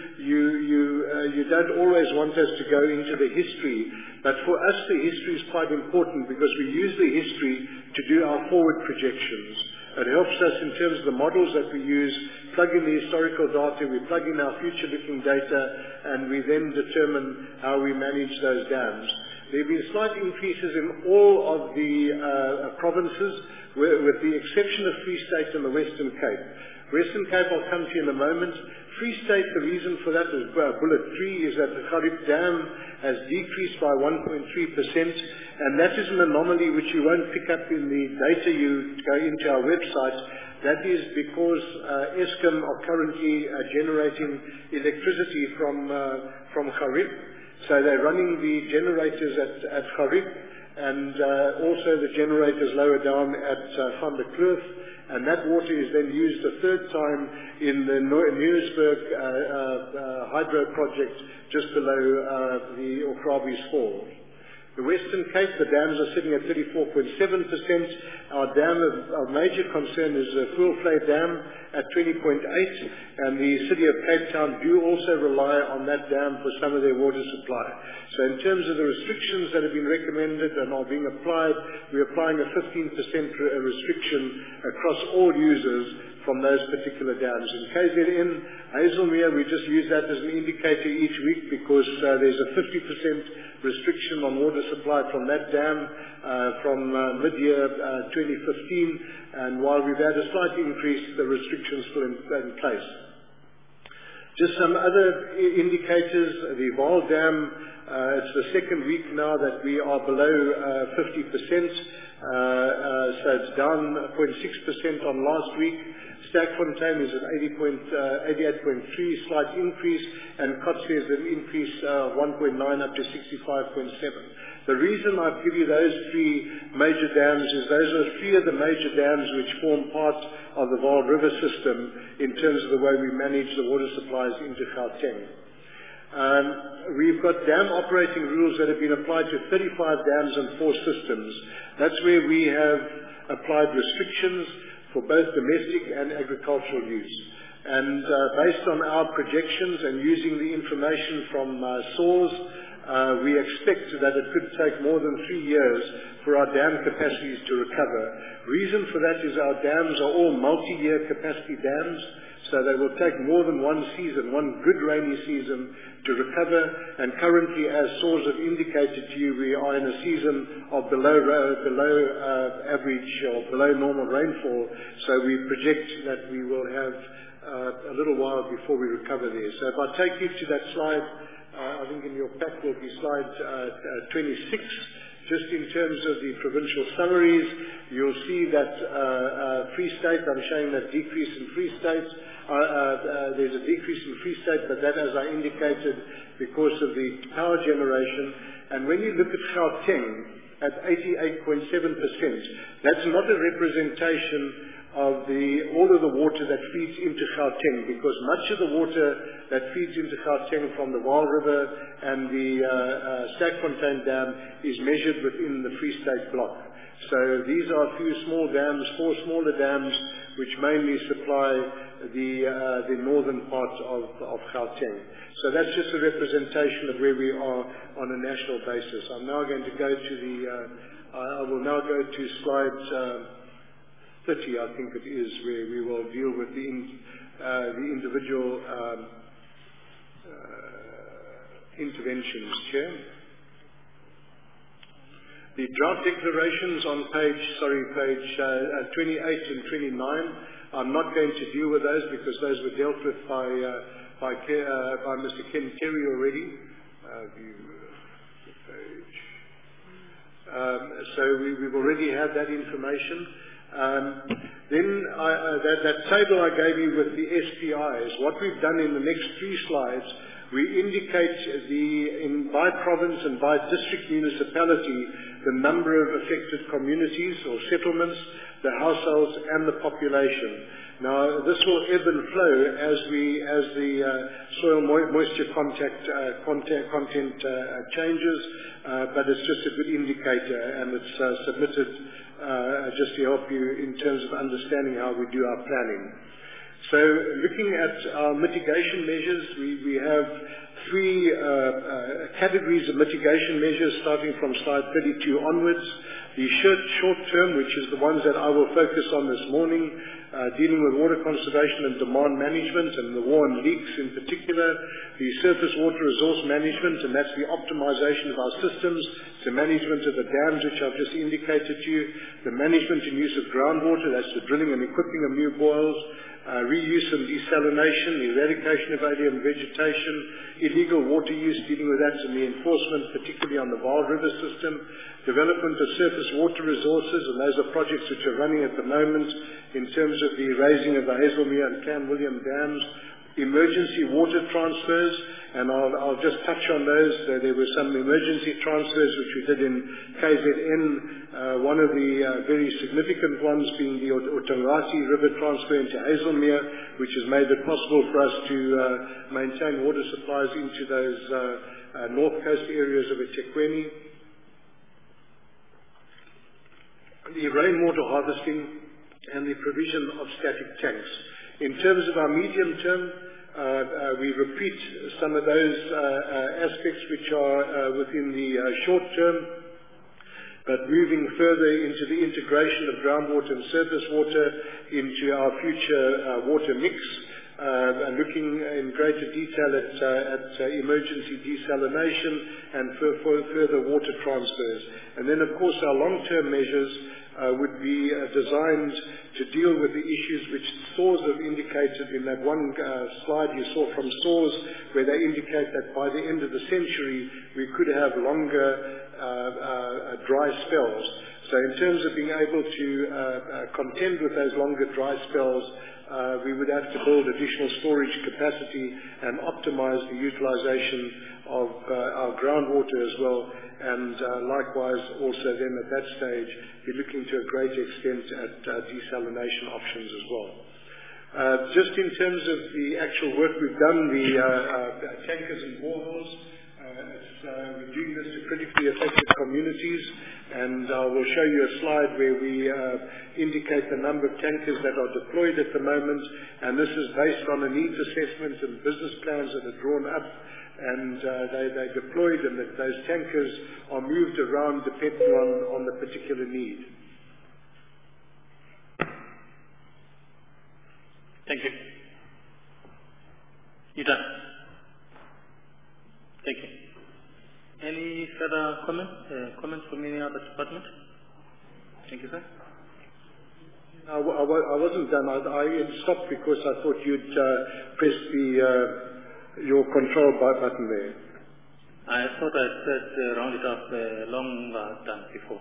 you don't always want us to go into the history, but for us the history is quite important because we use the history to do our forward projections. It helps us in terms of the models that we use, plug in the historical data, we plug in our future-looking data, and we then determine how we manage those dams. There have been slight increases in all of the provinces, with the exception of Free State and the Western Cape. Western Cape I'll come to in a moment. Free State, the reason for that is bullet 3 is that the Kharib Dam has decreased by 1.3%, and that is an anomaly which you won't pick up in the data you go into our website. That is because Eskom are currently generating electricity from Kharib. So they're running the generators at Kharib, and also the generators lower down at Van der Kloof, and that water is then used a third time in the Nieuwsburg hydro project just below the Okrabi's Fall. The Western Cape, the dams are sitting at 34.7%. Our dam of major concern is the Voelvlei Dam at 20.8%, and the City of Cape Town do also rely on that dam for some of their water supply. So in terms of the restrictions that have been recommended and are being applied, we're applying a 15% restriction across all users from those particular dams. In KZN, Hazelmere, we just use that as an indicator each week because there's a 50% restriction on water supply from that dam from mid-year 2015, and while we've had a slight increase, the restrictions still in place. Just some other indicators. The Vaal Dam, it's the second week now that we are below 50%, so it's down 0.6% on last week. Sterkfontein is at 88.3, slight increase, and Kotze is an increase 1.9 up to 65.7. The reason I give you those three major dams is those are three of the major dams which form part of the Vaal River system in terms of the way we manage the water supplies into Gauteng. We've got dam operating rules that have been applied to 35 dams and 4 systems. That's where we have applied restrictions for both domestic and agricultural use. And based on our projections and using the information from SAWS, we expect that it could take more than 3 years for our dam capacities to recover. Reason for that is our dams are all multi-year capacity dams, so they will take more than one season, one good rainy season, to recover. And currently, as SAWS have indicated to you, we are in a season of below average or below normal rainfall, so we project that we will have a little while before we recover there. So if I take you to that slide, I think in your pack will be slide 26. Just in terms of the provincial summaries, you'll see that Free State, I'm showing that decrease in Free State. There's a decrease in Free State, but that, as I indicated, because of the power generation. And when you look at Gauteng at 88.7%, that's not a representation of all of the water that feeds into Gauteng, because much of the water that feeds into Gauteng from the Vaal River and the Sterkfontein Dam is measured within the Free State block. So these are a few small dams, 4 smaller dams, which mainly supply the northern part of Gauteng. So that's just a representation of where we are on a national basis. I'm now going to go to I will now go to slide 30, I think it is, where we will deal with the individual interventions, Chair. The drought declarations on page 28 and 29, I'm not going to deal with those because those were dealt with by Mr. Ken Terry already. View the page. So we've already had that information. Then that table I gave you with the SPIs, what we've done in the next 3 slides, we indicate by province and by district municipality the number of affected communities or settlements, the households and the population. Now this will ebb and flow as the soil moisture content changes, but it's just a good indicator, and it's submitted just to help you in terms of understanding how we do our planning. So looking at our mitigation measures, we have 3 categories of mitigation measures starting from slide 32 onwards. The short term, which is the ones that I will focus on this morning, dealing with water conservation and demand management and the war on leaks in particular, the surface water resource management, and that's the optimization of our systems, the management of the dams, which I've just indicated to you, the management and use of groundwater, that's the drilling and equipping of new boils, reuse and desalination, the eradication of alien vegetation, illegal water use, dealing with that, and the enforcement, particularly on the Vaal River system, development of surface water resources, and those are projects which are running at the moment in terms of the raising of the Hazelmere and Clan William dams, emergency water transfers, and I'll just touch on those. There were some emergency transfers which we did in KZN, one of the very significant ones being the Otongati River transfer into Hazelmere, which has made it possible for us to maintain water supplies into those north coast areas of eThekwini. The rainwater harvesting and the provision of static tanks. In terms of our medium term, we repeat some of those aspects which are within the short term, but moving further into the integration of groundwater and surface water into our future water mix, and looking in greater detail at emergency desalination and further water transfers. And then, of course, our long-term measures would be designed to deal with the issues which SAWS have indicated in that one slide you saw from SAWS, where they indicate that by the end of the century we could have longer dry spells. So in terms of being able to contend with those longer dry spells, we would have to build additional storage capacity and optimize the utilization of our groundwater as well, and likewise also then at that stage be looking to a great extent at desalination options as well. Just in terms of the actual work we've done, the tankers and boreholes, we're doing this to critically affected communities, and I will show you a slide where we indicate the number of tankers that are deployed at the moment, and this is based on a needs assessment and business plans that are drawn up, and they're deployed, and that those tankers are moved around depending on the particular need. Thank you. You done? Thank you. Any further comments from any other department? Thank you, sir. I wasn't done. I stopped because I thought you'd press your control button there. I thought I said round it up long done before.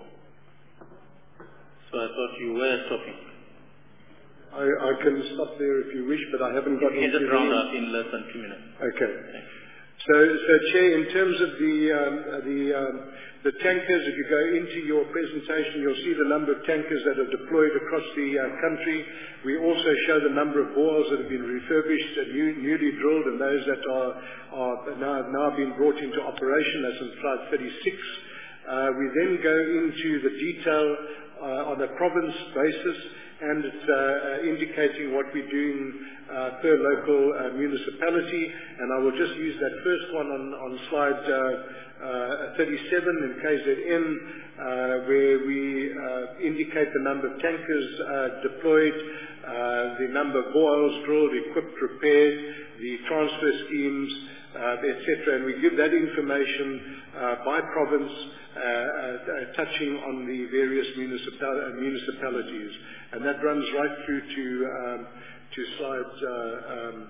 So I thought you were stopping. I can stop there if you wish, but I haven't got into the... round up in less than 2 minutes. Okay. So Chair, in terms of the tankers, if you go into your presentation, you'll see the number of tankers that are deployed across the country. We also show the number of bores that have been refurbished and newly drilled, and those that are now being brought into operation. That's on slide 36. We then go into the detail on a province basis, and it's indicating what we're doing per local municipality. And I will just use that first one on slide 37 in KZN, where we indicate the number of tankers deployed, the number of boreholes drilled, equipped, repaired, the transfer schemes, etc. And we give that information by province, touching on the various municipalities. And that runs right through to slides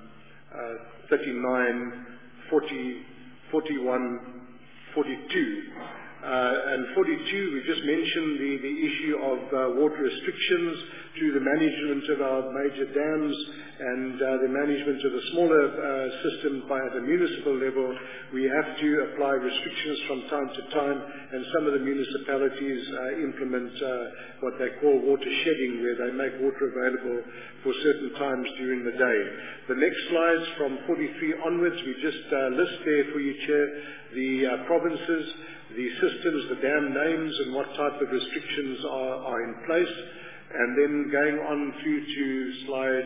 39, 40, 41, 42. And 42, we just mentioned the issue of water restrictions through the management of our major dams and the management of the smaller systems at a municipal level. We have to apply restrictions from time to time, and some of the municipalities implement what they call water shedding, where they make water available for certain times during the day. The next slides from 43 onwards, we just list there for you, Chair, the provinces, the systems, the dam names, and what type of restrictions are in place. And then going on through to slide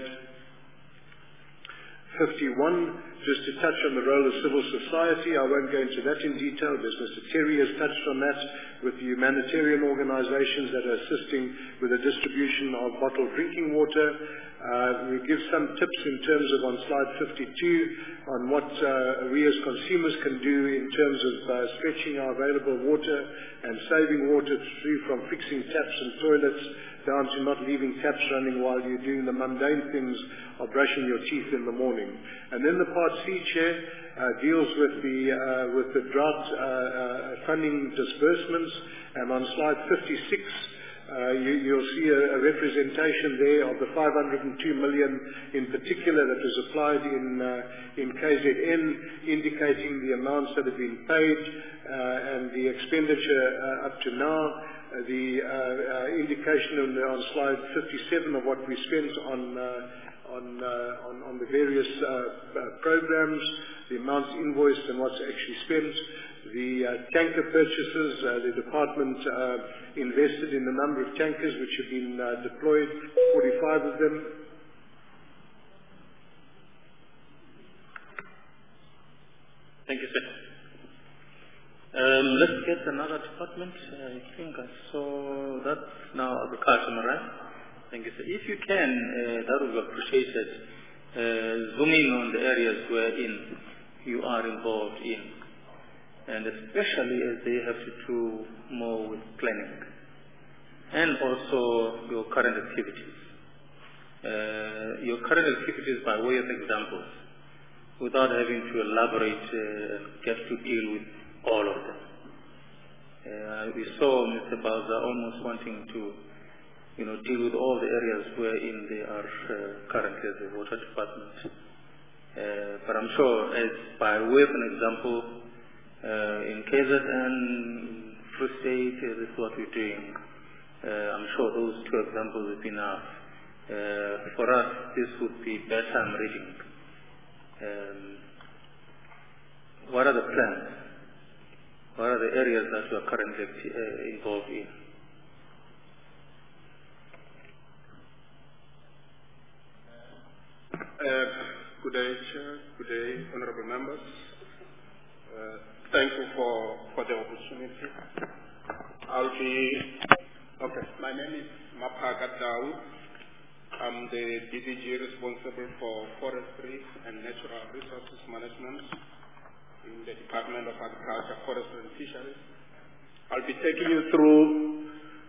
51, just to touch on the role of civil society. I won't go into that in detail, because Mr. Terry has touched on that with the humanitarian organizations that are assisting with the distribution of bottled drinking water. We give some tips in terms of, on slide 52, on what we as consumers can do in terms of stretching our available water and saving water through from fixing taps and toilets down to not leaving taps running while you're doing the mundane things of brushing your teeth in the morning. And then the Part C, Chair, deals with the drought funding disbursements. And on slide 56, you'll see a representation there of the 502 million in particular that was applied in KZN, indicating the amounts that have been paid and the expenditure up to now. The indication on slide 57 of what we spent on the various programs, the amounts invoiced and what's actually spent. The tanker purchases, the department invested in a number of tankers which have been deployed, 45 of them. Thank you, sir. Let's get another department. I think I saw that's now agriculture, right? Thank you, sir. If you can, that would be appreciated. Zoom in on the areas wherein you are involved in, and especially as they have to do more with planning, and also your current activities. Your current activities by way of examples, without having to elaborate and get to deal with all of them. We saw Mr. Bowser almost wanting to, deal with all the areas wherein they are currently as a water department. But I'm sure, as by way of an example, in KZN, Free State, this is what we're doing. I'm sure those two examples would be enough. For us, this would be bedtime reading. What are the plans? What are the areas that you are currently involved in? Good day, Chair. Good day, honorable members. Thank you for the opportunity. My name is Maphaka Daud. I'm the DDG responsible for forestry and natural resources management in the Department of Agriculture, Forestry and Fisheries. I'll be taking you through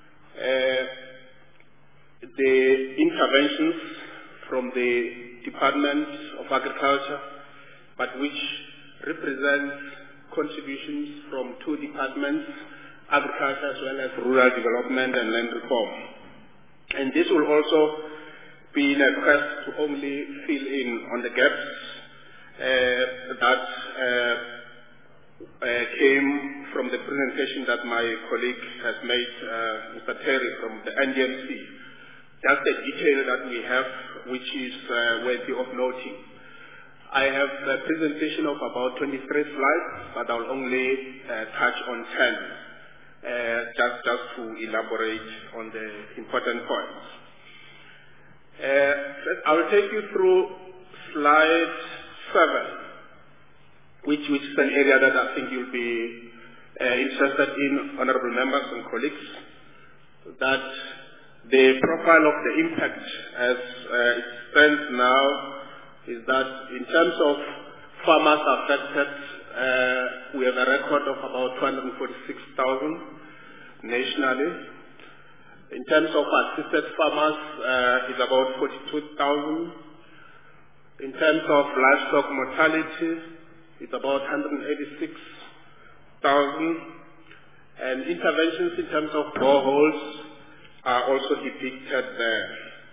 the interventions from the Department of Agriculture, but which represents contributions from two departments, agriculture as well as rural development and land reform. And this will also be in a quest to only fill in on the gaps that came from the presentation that my colleague has made, Mr. Terry from the NDMC. Just the detail that we have, which is worthy of noting. I have a presentation of about 23 slides, but I'll only touch on 10, just to elaborate on the important points. I will take you through slide 7, which is an area that I think you'll be interested in, honorable members and colleagues, that The profile of the impact as it stands now is that in terms of farmers affected, we have a record of about 246,000 nationally. In terms of assisted farmers, it's about 42,000. In terms of livestock mortality, it's about 186,000. And interventions in terms of boreholes are also depicted there.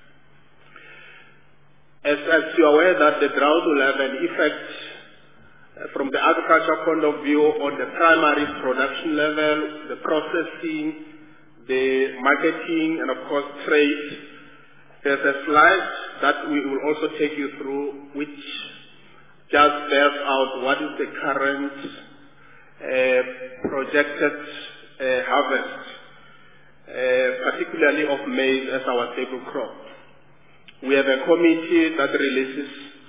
As you're aware that the drought will have an effect from the agriculture point of view on the primary production level, the processing, the marketing, and of course trade. There's a slide that we will also take you through which just bears out what is the current projected harvest, particularly of maize as our staple crop. We have a committee that releases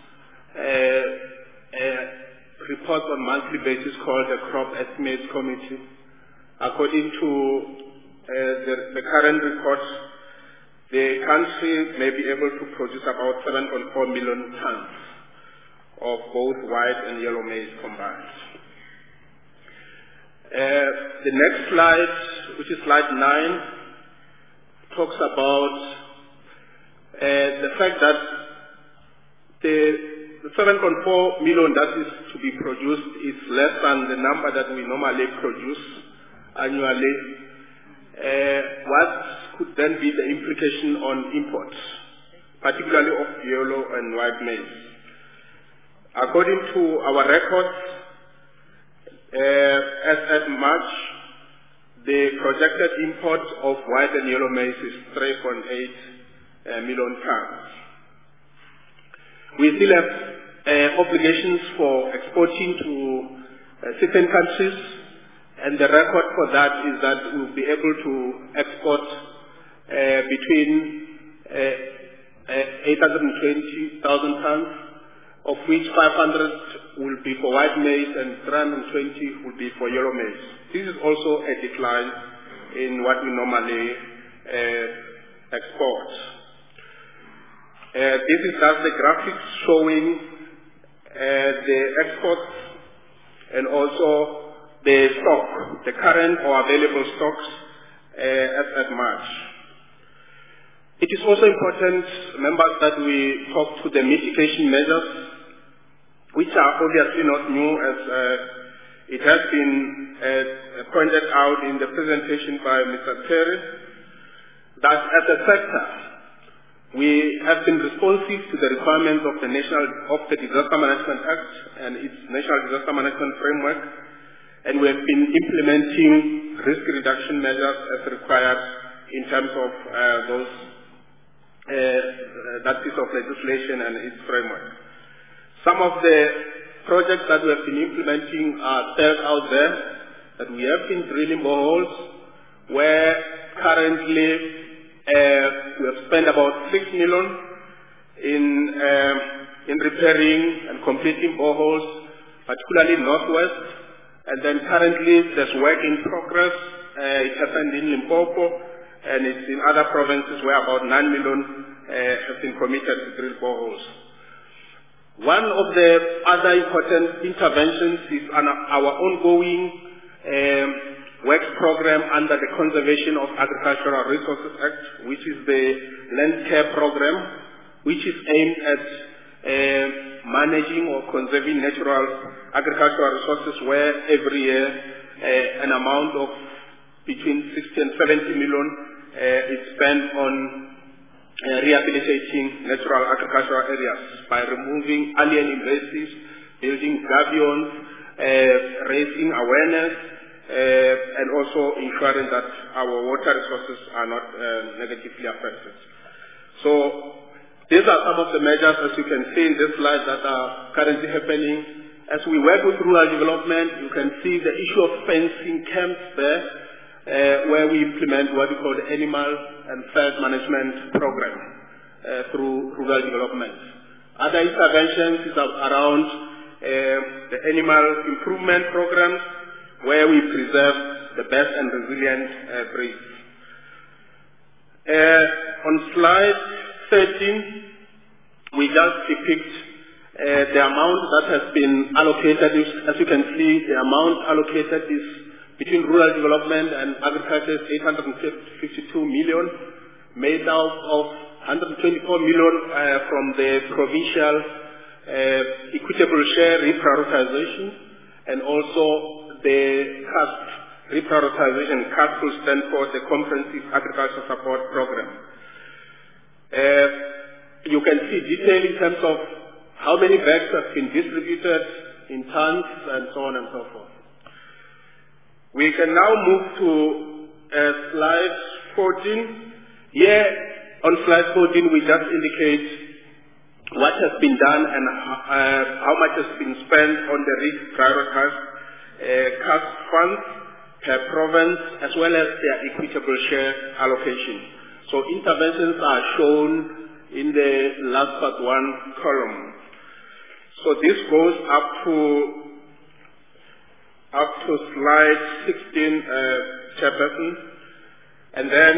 reports on monthly basis called the Crop Estimates Committee. According to the current report, the country may be able to produce about 7.4 million tons of both white and yellow maize combined. The next slide, which is slide 9, talks about the fact that the 7.4 million that is to be produced is less than the number that we normally produce annually. What could then be the implication on imports, particularly of yellow and white maize? According to our records, as at March, the projected import of white and yellow maize is 3.8 million tons. We still have obligations for exporting to certain countries, and the record for that is that we'll be able to export between 820,000 tons, of which 500 will be for white maize and 320 will be for yellow maize. This is also a decline in what we normally export. This is just the graphics showing the exports and also the stock, the current or available stocks at March. It is also important, members, that we talk to the mitigation measures, which are obviously not new, as it has been pointed out in the presentation by Mr. Terry, that as a sector, we have been responsive to the requirements of the Disaster Management Act and its National Disaster Management Framework, and we have been implementing risk reduction measures as required in terms of that piece of legislation and its framework. Some of the projects that we have been implementing are spelled out there, that we have been drilling boreholes, where currently we have spent about 6 million in repairing and completing boreholes, particularly northwest. And then currently there's work in progress. It happened in Limpopo, and it's in other provinces where about 9 million have been committed to drill boreholes. One of the other important interventions is our ongoing works program under the Conservation of Agricultural Resources Act, which is the Land Care Program, which is aimed at managing or conserving natural agricultural resources, where every year an amount of between 60 and 70 million is spent on rehabilitating natural agricultural areas by removing alien invasives, building gabions, raising awareness, and also ensuring that our water resources are not negatively affected. So these are some of the measures, as you can see in this slide, that are currently happening. As we work with rural development, you can see the issue of fencing camps there, where we implement what we call the animal and pest management program through rural development. Other interventions is around the animal improvement programs, where we preserve the best and resilient breeds. On slide 13, we just depict the amount that has been allocated. As you can see, the amount allocated is between rural development and agriculture is 852 million, made out of 124 million from the provincial equitable share reprioritization, and also the CASP reprioritization. CASP will stand for the Comprehensive Agriculture Support Program. You can see detail in terms of how many bags have been distributed in tons and so on and so forth. We can now move to slide 14. Here on slide 14 we just indicate what has been done and how much has been spent on the reprioritized CASP funds per province, as well as their equitable share allocation. So interventions are shown in the last but one column. So this goes up to slide 16, Chairperson. And then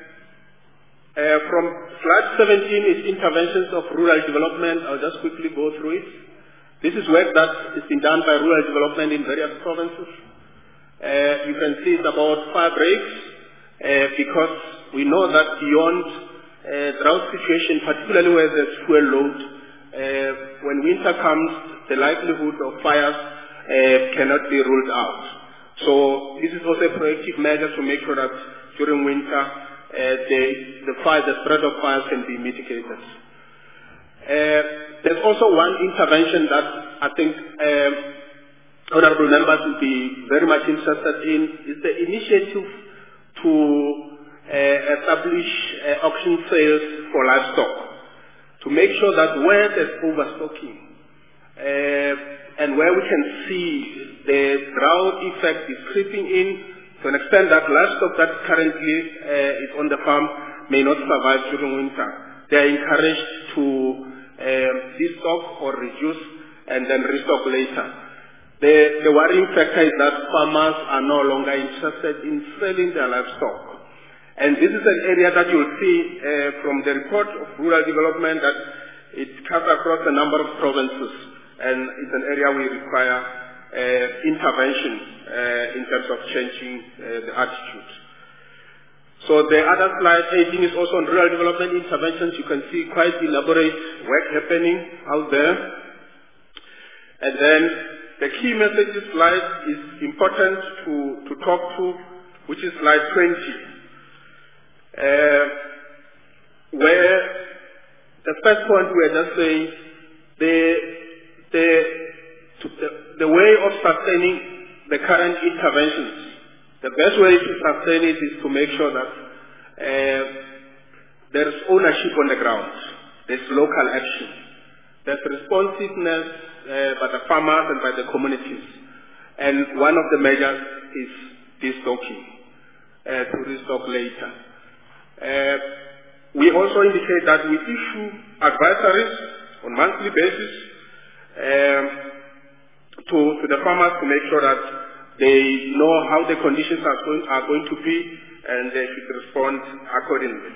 from slide 17 is interventions of rural development. I'll just quickly go through it. This is work that is being done by rural development in various provinces. You can see it's about 5 rigs, because we know that beyond drought situation, particularly where there's fuel load, when winter comes, the likelihood of fires cannot be ruled out. So this is also a proactive measure to make sure that during winter the spread of fires can be mitigated. There's also one intervention that I think honorable members will be very much interested in, is the initiative to establish auction sales for livestock, to make sure that where there's overstocking and where we can see the drought effect is creeping in to an extent that livestock that currently is on the farm may not survive during winter, they are encouraged to destock or reduce and then restock later. The worrying factor is that farmers are no longer interested in selling their livestock. And this is an area that you'll see from the report of rural development that it cuts across a number of provinces, and it's an area we require intervention in terms of changing the attitude. So the other slide 18 is also on rural development interventions. You can see quite elaborate work happening out there. And then the key message slide is important to talk to, which is slide 20. Where the first point we are just saying the way of sustaining the current interventions, the best way to sustain it is to make sure that there is ownership on the ground, there's local action, there's responsiveness by the farmers and by the communities, and one of the measures is destocking, to restock later. We also indicate that we issue advisories on a monthly basis to the farmers to make sure that they know how the conditions are going to be and they should respond accordingly.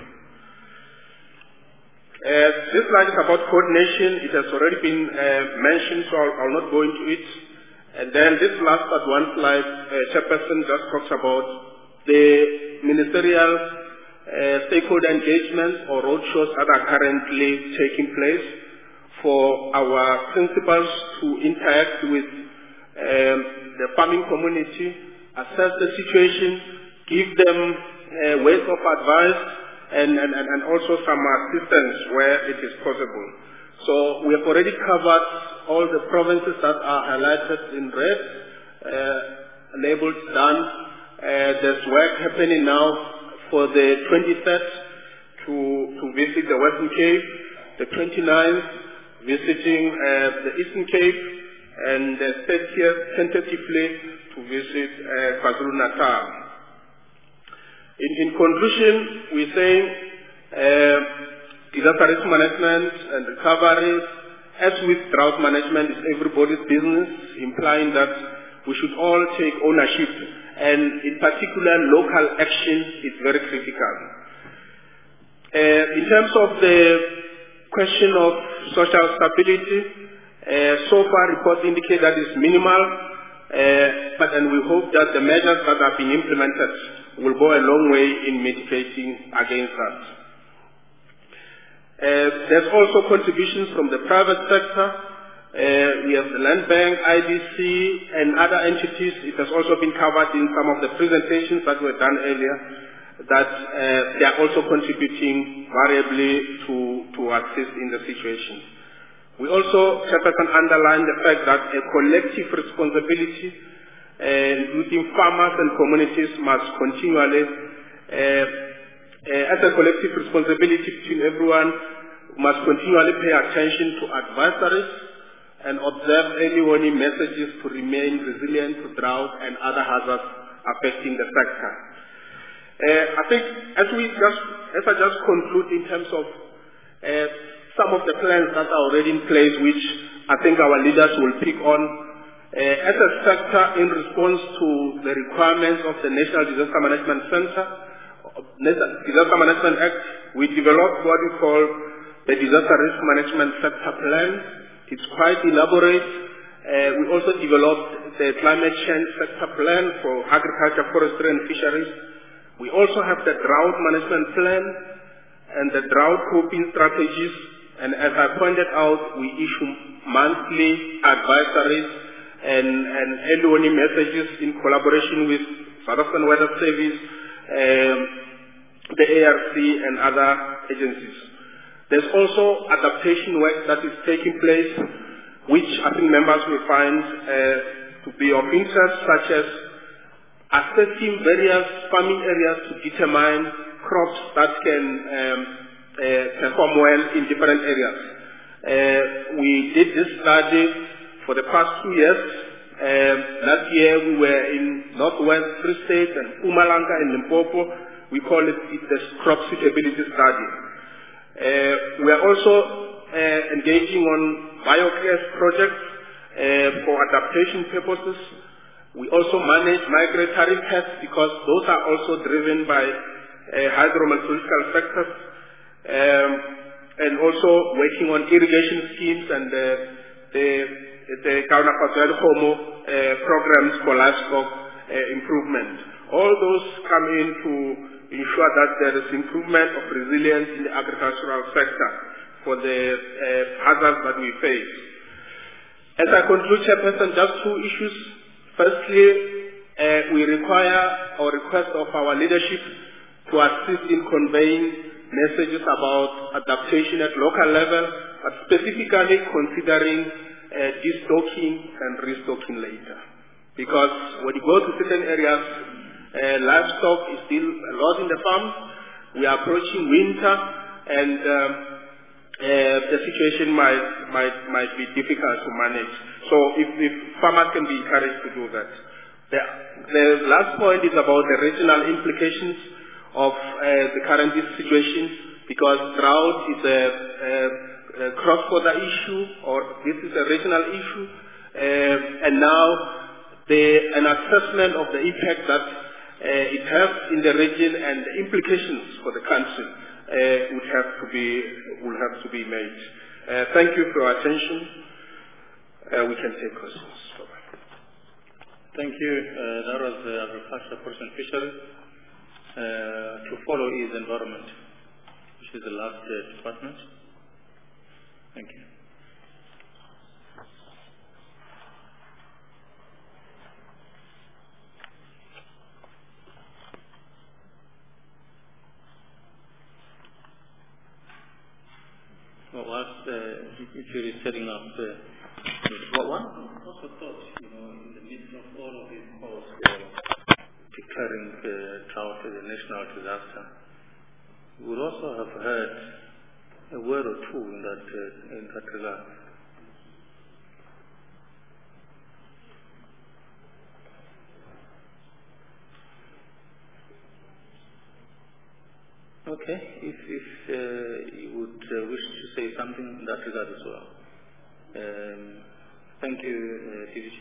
This slide is about coordination. It has already been mentioned, so I'll not go into it. And then this last but one slide, Chairperson just talks about the ministerial stakeholder engagement or roadshows that are currently taking place for our principals to interact with the farming community, assess the situation, give them ways of advice, and also some assistance where it is possible. So we have already covered all the provinces that are highlighted in red, labeled done. There's work happening now for the 23rd to visit the Western Cape, the 29th visiting the Eastern Cape, and the 30th tentatively to visit KwaZulu-Natal. In conclusion, we say disaster risk management and recovery, as with drought management, is everybody's business, implying that we should all take ownership, and in particular local action is very critical. In terms of the question of social stability, so far reports indicate that it's minimal, and we hope that the measures that have been implemented will go a long way in mitigating against that. There's also contributions from the private sector. We have the Land Bank, IDC, and other entities. It has also been covered in some of the presentations that were done earlier, that they are also contributing variably to assist in the situation. We also, Chairperson, underline the fact that a collective responsibility within farmers and communities must continually, as a collective responsibility between everyone, must continually pay attention to advisories and observe early warning messages to remain resilient to drought and other hazards affecting the sector. I think as I just conclude in terms of some of the plans that are already in place, which I think our leaders will pick on, as a sector in response to the requirements of the National Disaster Management Center, Disaster Management Act, we developed what we call the Disaster Risk Management Sector Plan. It's quite elaborate. We also developed the Climate Change Sector Plan for agriculture, forestry and fisheries. We also have the Drought Management Plan and the Drought Coping Strategies. And as I pointed out, we issue monthly advisories and early warning messages in collaboration with South African Weather Service, the ARC and other agencies. There's also adaptation work that is taking place, which I think members will find to be of interest, such as assessing various farming areas to determine crops that can perform well in different areas. We did this study for the past 2 years. Last year we were in Northwest Free State and Mpumalanga and Limpopo. We call it the crop suitability study. We are also engaging on biogas projects for adaptation purposes. We also manage migratory pests because those are also driven by hydrometeorological factors, and also working on irrigation schemes and the Kaunapazwel Homo programs for livestock improvement. All those come in to ensure that there is improvement of resilience in the agricultural sector for the hazards that we face. As I conclude, Chairperson, just 2 issues. Firstly, we require or request of our leadership to assist in conveying messages about adaptation at local level, but specifically considering destocking and restocking later. Because when you go to certain areas, livestock is still a lot in the farms. We are approaching winter, and the situation might be difficult to manage. So if farmers can be encouraged to do that. The last point is about the regional implications of the current situation, because drought is a cross-border issue, or this is a regional issue, and now an assessment of the impact that it has in the region and the implications for the country will have to be made. Thank you for your attention. We can take questions. Thank you. That was Agriculture, Forest and Fisheries. To follow is Environment, which is the last department. Thank you. Well, whilst Judy is setting up one also thought, in the midst of all of these calls for declaring the drought as a national disaster, we would also have heard a word or two in that regard. Okay, if you would wish to say something in that regard as well. Thank you, TVG.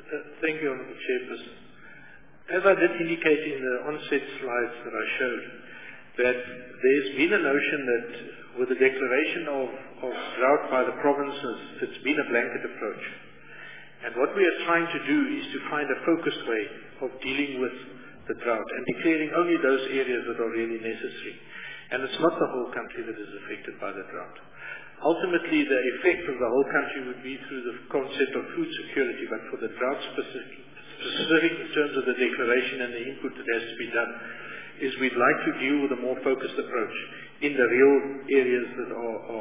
Thank you, Honourable Chairperson. As I did indicate in the onset slides that I showed, that there's been a notion that with the declaration of drought by the provinces, it's been a blanket approach. And what we are trying to do is to find a focused way of dealing with the drought and declaring only those areas that are really necessary. And it's not the whole country that is affected by the drought. Ultimately, the effect of the whole country would be through the concept of food security, but for the drought specific in terms of the declaration and the input that has to be done, is we'd like to deal with a more focused approach in the real areas that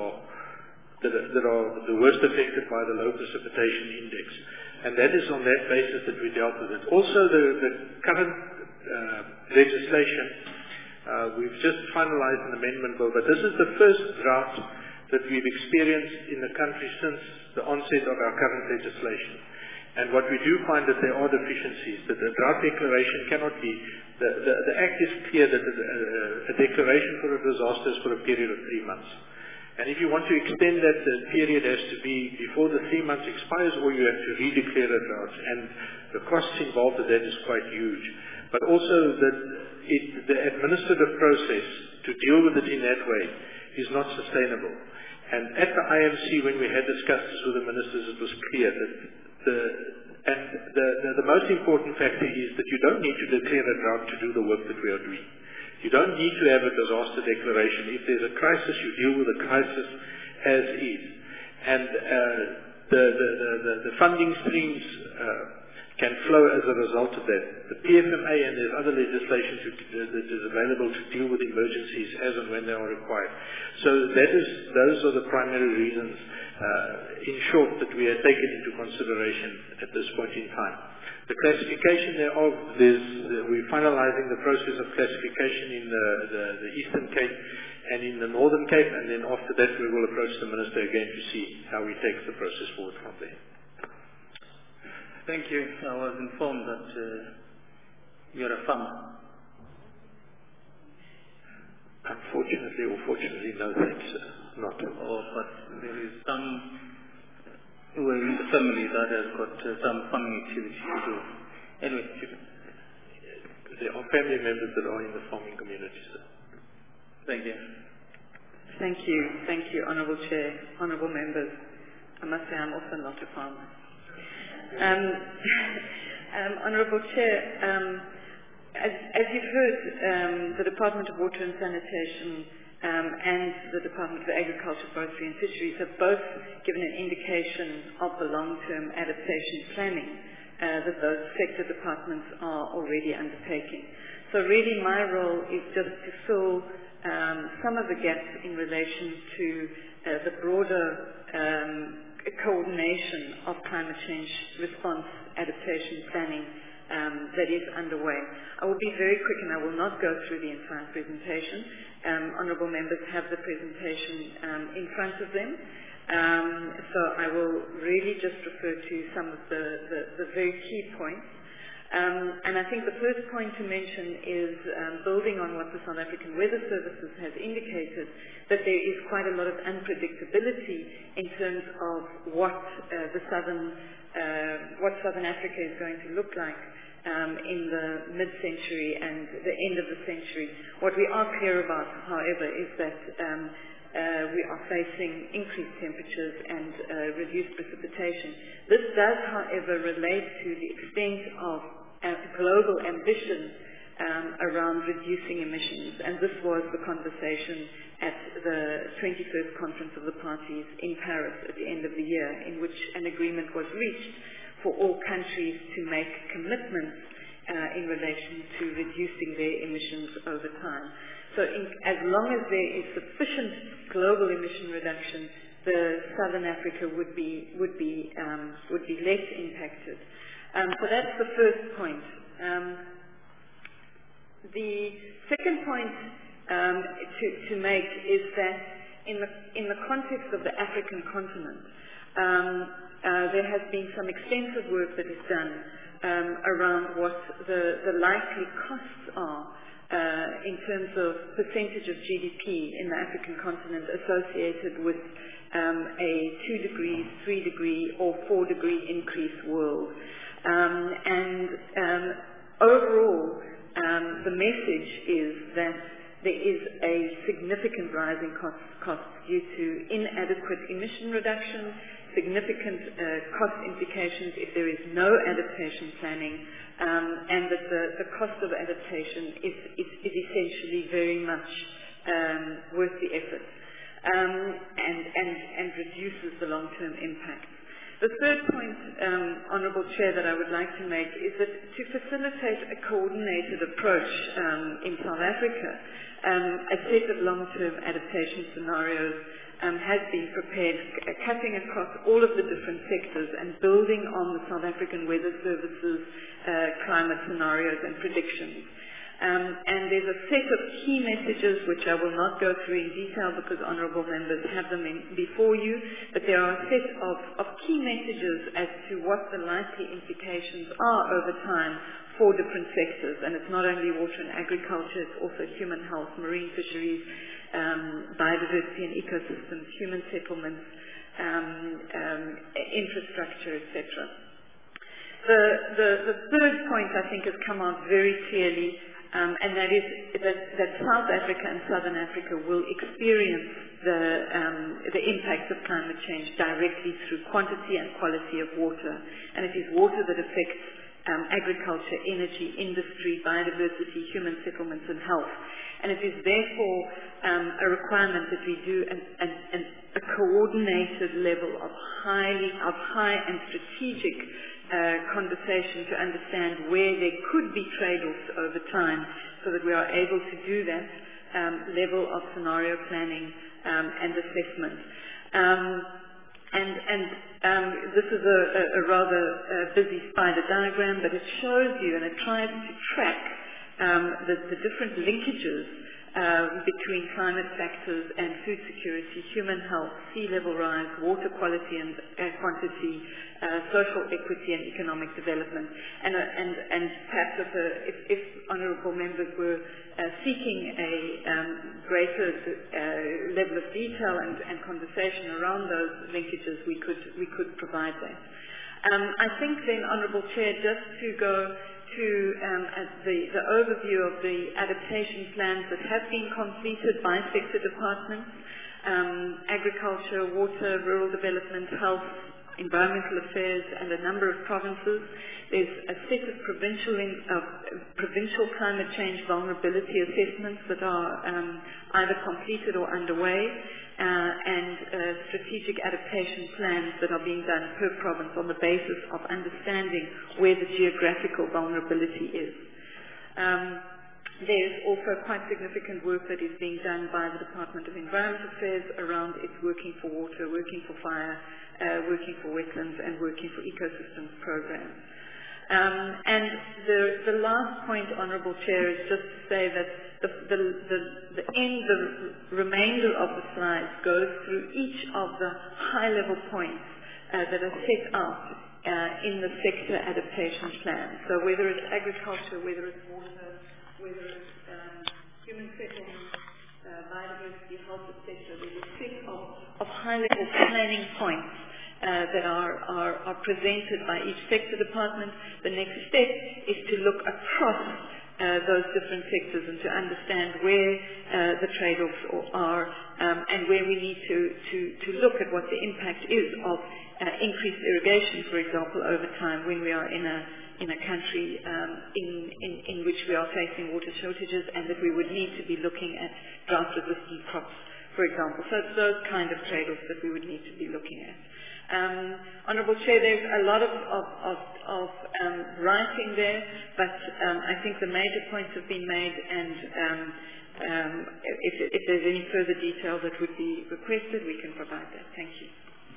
are the worst affected by the low precipitation index. And that is on that basis that we dealt with it. Also, the current legislation, we've just finalized an amendment bill, but this is the first drought that we've experienced in the country since the onset of our current legislation. And what we do find that there are deficiencies, that the drought declaration cannot be, the Act is clear that a declaration for a disaster is for a period of 3 months. And if you want to extend that, the period has to be before the 3 months expires, or you have to redeclare a drought. And the costs involved with that is quite huge. But also that the administrative process to deal with it in that way is not sustainable. And at the IMC, when we had discussed this with the ministers, it was clear that the most important factor is that you don't need to declare a drought to do the work that we are doing. You don't need to have a disaster declaration. If there's a crisis, you deal with the crisis as is. And the funding streams can flow as a result of that. The PFMA and there's other legislation that is available to deal with emergencies as and when they are required. So those are the primary reasons, in short, that we have taken into consideration at this point in time. The classification thereof, we're finalizing the process of classification in the Eastern Cape and in the Northern Cape, and then after that we will approach the Minister again to see how he takes the process forward from there. Thank you. I was informed that you're a farmer. Unfortunately or fortunately, no thanks, sir. Not. Oh, but there is some way in the family that has got some farming activity to do. Anyway, there are family members that are in the farming community, sir. Thank you. Thank you. Thank you, Honourable Chair, Honourable Members. I must say I'm also not a farmer. Honourable Chair, as you've heard, the Department of Water and Sanitation and the Department of Agriculture, Forestry and Fisheries have both given an indication of the long-term adaptation planning that those sector departments are already undertaking. So really my role is just to fill some of the gaps in relation to the broader coordination of climate change response adaptation planning that is underway. I will be very quick and I will not go through the entire presentation. Honourable members have the presentation in front of them. So I will really just refer to some of the very key points. And I think the first point to mention is building on what the South African Weather Services has indicated, that there is quite a lot of unpredictability in terms of what Southern Africa is going to look like in the mid-century and the end of the century. What we are clear about, however, is that we are facing increased temperatures and reduced precipitation. This does, however, relate to the extent of global ambition around reducing emissions, and this was the conversation at the 21st Conference of the Parties in Paris at the end of the year, in which an agreement was reached for all countries to make commitments in relation to reducing their emissions over time. So as long as there is sufficient global emission reduction, Southern Africa would be less impacted. So that's the first point. The second point to make is that in the context of the African continent, there has been some extensive work that is done around what the likely costs are in terms of percentage of GDP in the African continent associated with a 2 degree, 3 degree or 4 degree increase world. Overall, the message is that there is a significant rise in costs due to inadequate emission reduction, significant cost implications if there is no adaptation planning, and that the cost of adaptation is essentially very much worth the effort, and reduces the long-term impact. The third point, Honourable Chair, that I would like to make is that to facilitate a coordinated approach in South Africa, a set of long-term adaptation scenarios has been prepared, cutting across all of the different sectors and building on the South African Weather Service's climate scenarios and predictions. And there's a set of key messages which I will not go through in detail because honourable members have them before you, but there are a set of key messages as to what the likely implications are over time for different sectors. And it's not only water and agriculture, it's also human health, marine fisheries, biodiversity and ecosystems, human settlements, infrastructure, etc. The third point I think has come out very clearly, and that is that South Africa and Southern Africa will experience the impacts of climate change directly through quantity and quality of water. And it is water that affects agriculture, energy, industry, biodiversity, human settlements and health. And it is therefore a requirement that we do a coordinated level of high and strategic conversation to understand where there could be trade-offs over time so that we are able to do that level of scenario planning and assessment. This is a rather busy spider diagram, but it shows you and it tries to track the different linkages between climate factors and food security, human health, sea level rise, water quality and quantity, social equity and economic development. And perhaps if honourable members were seeking a greater level of detail and conversation around those linkages, we could provide that. I think then, Honourable Chair, just to go to the overview of the adaptation plans that have been completed by sector departments, agriculture, water, rural development, health, environmental affairs, and a number of provinces. There's a set of provincial climate change vulnerability assessments that are either completed or underway, and strategic adaptation plans that are being done per province on the basis of understanding where the geographical vulnerability is. There's also quite significant work that is being done by the Department of Environment Affairs around its working for water, working for fire, working for wetlands, and working for ecosystems programs. And the last point, Honourable Chair, is just to say that the remainder of the slides goes through each of the high-level points that are set out in the sector adaptation plan. So whether it's agriculture, whether it's water, whether it's human settlements, biodiversity, health, etc., there's a set of high-level planning points that are presented by each sector department. The next step is to look across those different sectors and to understand where the trade-offs are and where we need to look at what the impact is of increased irrigation, for example, over time when we are in a country in which we are facing water shortages and that we would need to be looking at drought-resistant crops, for example. So it's those kind of trade-offs that we would need to be looking at. Honourable Chair, there's a lot of writing there, but I think the major points have been made, and if there's any further detail that would be requested, we can provide that. Thank you.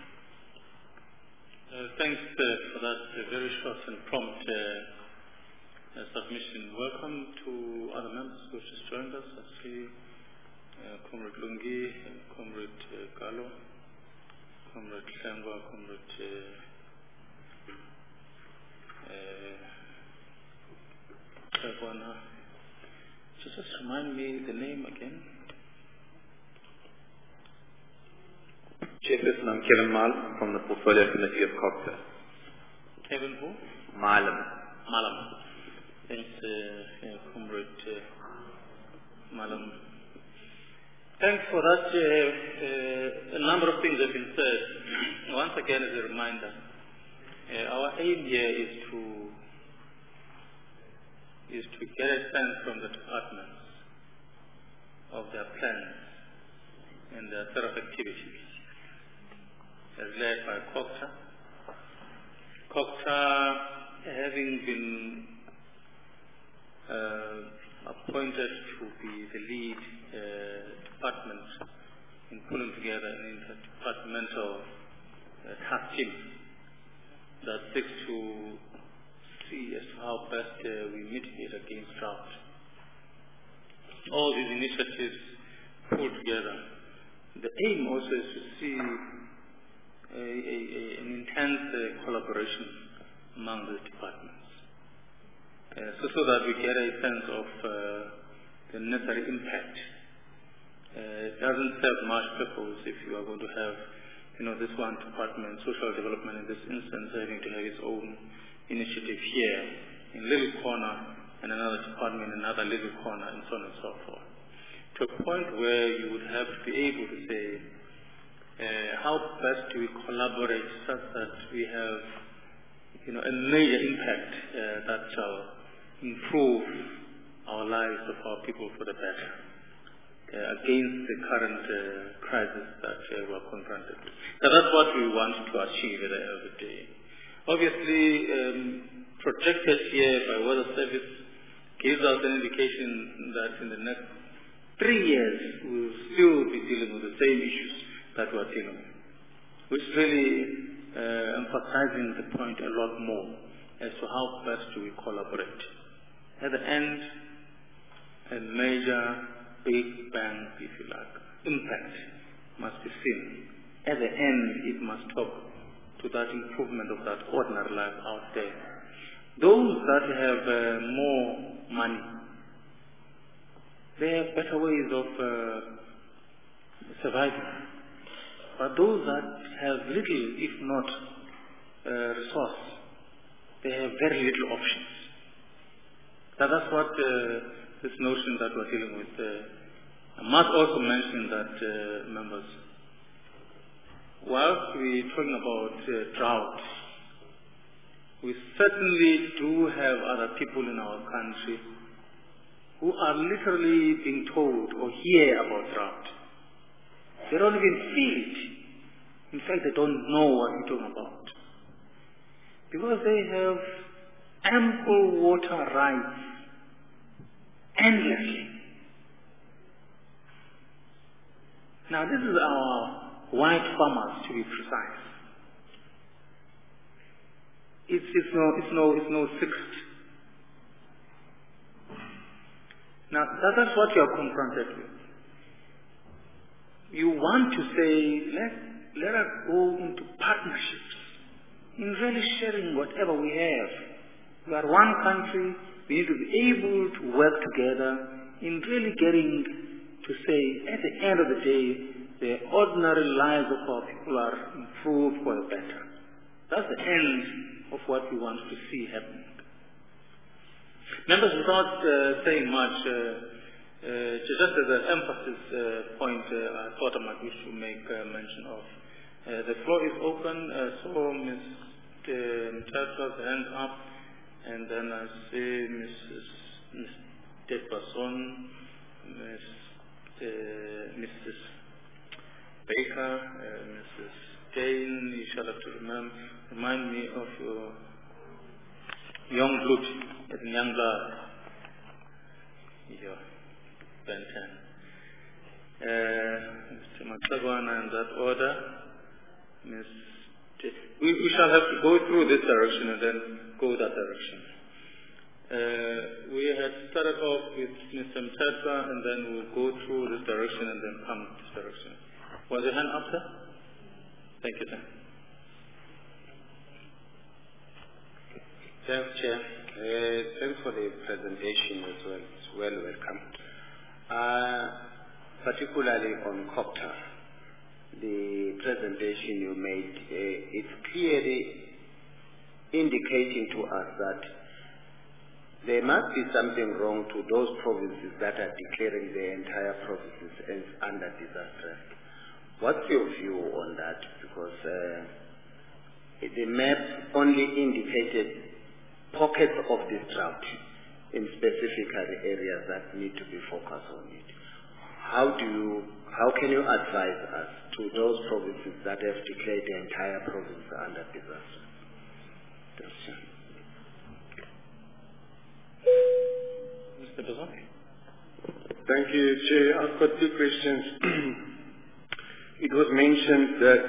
Thanks for that very short and prompt submission. Welcome to other members who have just joined us. I see Comrade Lungi, Comrade Gallo, Comrade Hlengwa, Comrade Kagwana. Just remind me the name again. Chairperson, I'm Kevin Malam from the Portfolio Committee of COGTA. Kevin who? Malam. Thanks, Comrade Malam. Thanks for that. A number of things have been said. Once again, as a reminder, our aim here is to get a sense from the departments of their plans and their set of activities, as led by COGTA. COGTA, having been appointed to be the lead department in pulling together an interdepartmental task team that seeks to see as to how best we mitigate against drought. All these initiatives pulled together. The aim also is to see an intense collaboration among the departments. So that we get a sense of the necessary impact. It doesn't serve much purpose if you are going to have, this one department, social development in this instance, having to have its own initiative here in a little corner, and another department in another little corner, and so on and so forth. To a point where you would have to be able to say, how best do we collaborate such that we have, a major impact that shall improve our lives of our people for the better against the current crisis that we're confronted with. So that's what we want to achieve at the end of the day. Obviously, projected here by Weather Service gives us an indication that in the next 3 years we'll still be dealing with the same issues that we're dealing with, which really emphasizing the point a lot more as to how best do we collaborate. At the end, a major, big bang, if you like, impact must be seen. At the end, it must talk to that improvement of that ordinary life out there. Those that have more money, they have better ways of surviving. But those that have little, if not resource, they have very little options. Now that's what this notion that we're dealing with. I must also mention that, members, whilst we're talking about drought, we certainly do have other people in our country who are literally being told or hear about drought. They don't even feel it. In fact, they don't know what we're talking about. Because they have ample water rights endlessly. Now, this is our white farmers, to be precise. It's no secret. Now, that's what you are confronted with. You want to say, let us go into partnerships in really sharing whatever we have. We are one country. We need to be able to work together in really getting to say, at the end of the day, the ordinary lives of our people are improved for the better. That's the end of what we want to see happening. Members, without saying much, just as an emphasis point, I thought I might wish to make mention of. The floor is open. So Ms. Mthatha's hand up, and then I see Mrs. Depason, Mrs. Baker, Mrs. Jane. You shall have to remind me of your young blood, young blood. Yeah. Mr. Matsagwana in that order. We shall have to go through this direction and then go that direction. We had started off with Mr. Mthatha, and then we'll go through this direction and then come this direction. Was your hand up, sir? Thank you, sir. Thanks, Chair. Thanks for the presentation as well. It's well welcome. Particularly on COGTA, the presentation you made, it's clearly indicating to us that there must be something wrong to those provinces that are declaring their entire provinces as under disaster. What's your view on that? Because the map only indicated pockets of this drought in specific areas that need to be focused on it. How can you advise us to those provinces that have declared the entire province under disaster? Mr. Bazan. Thank you, Chair. I've got two questions. It was mentioned that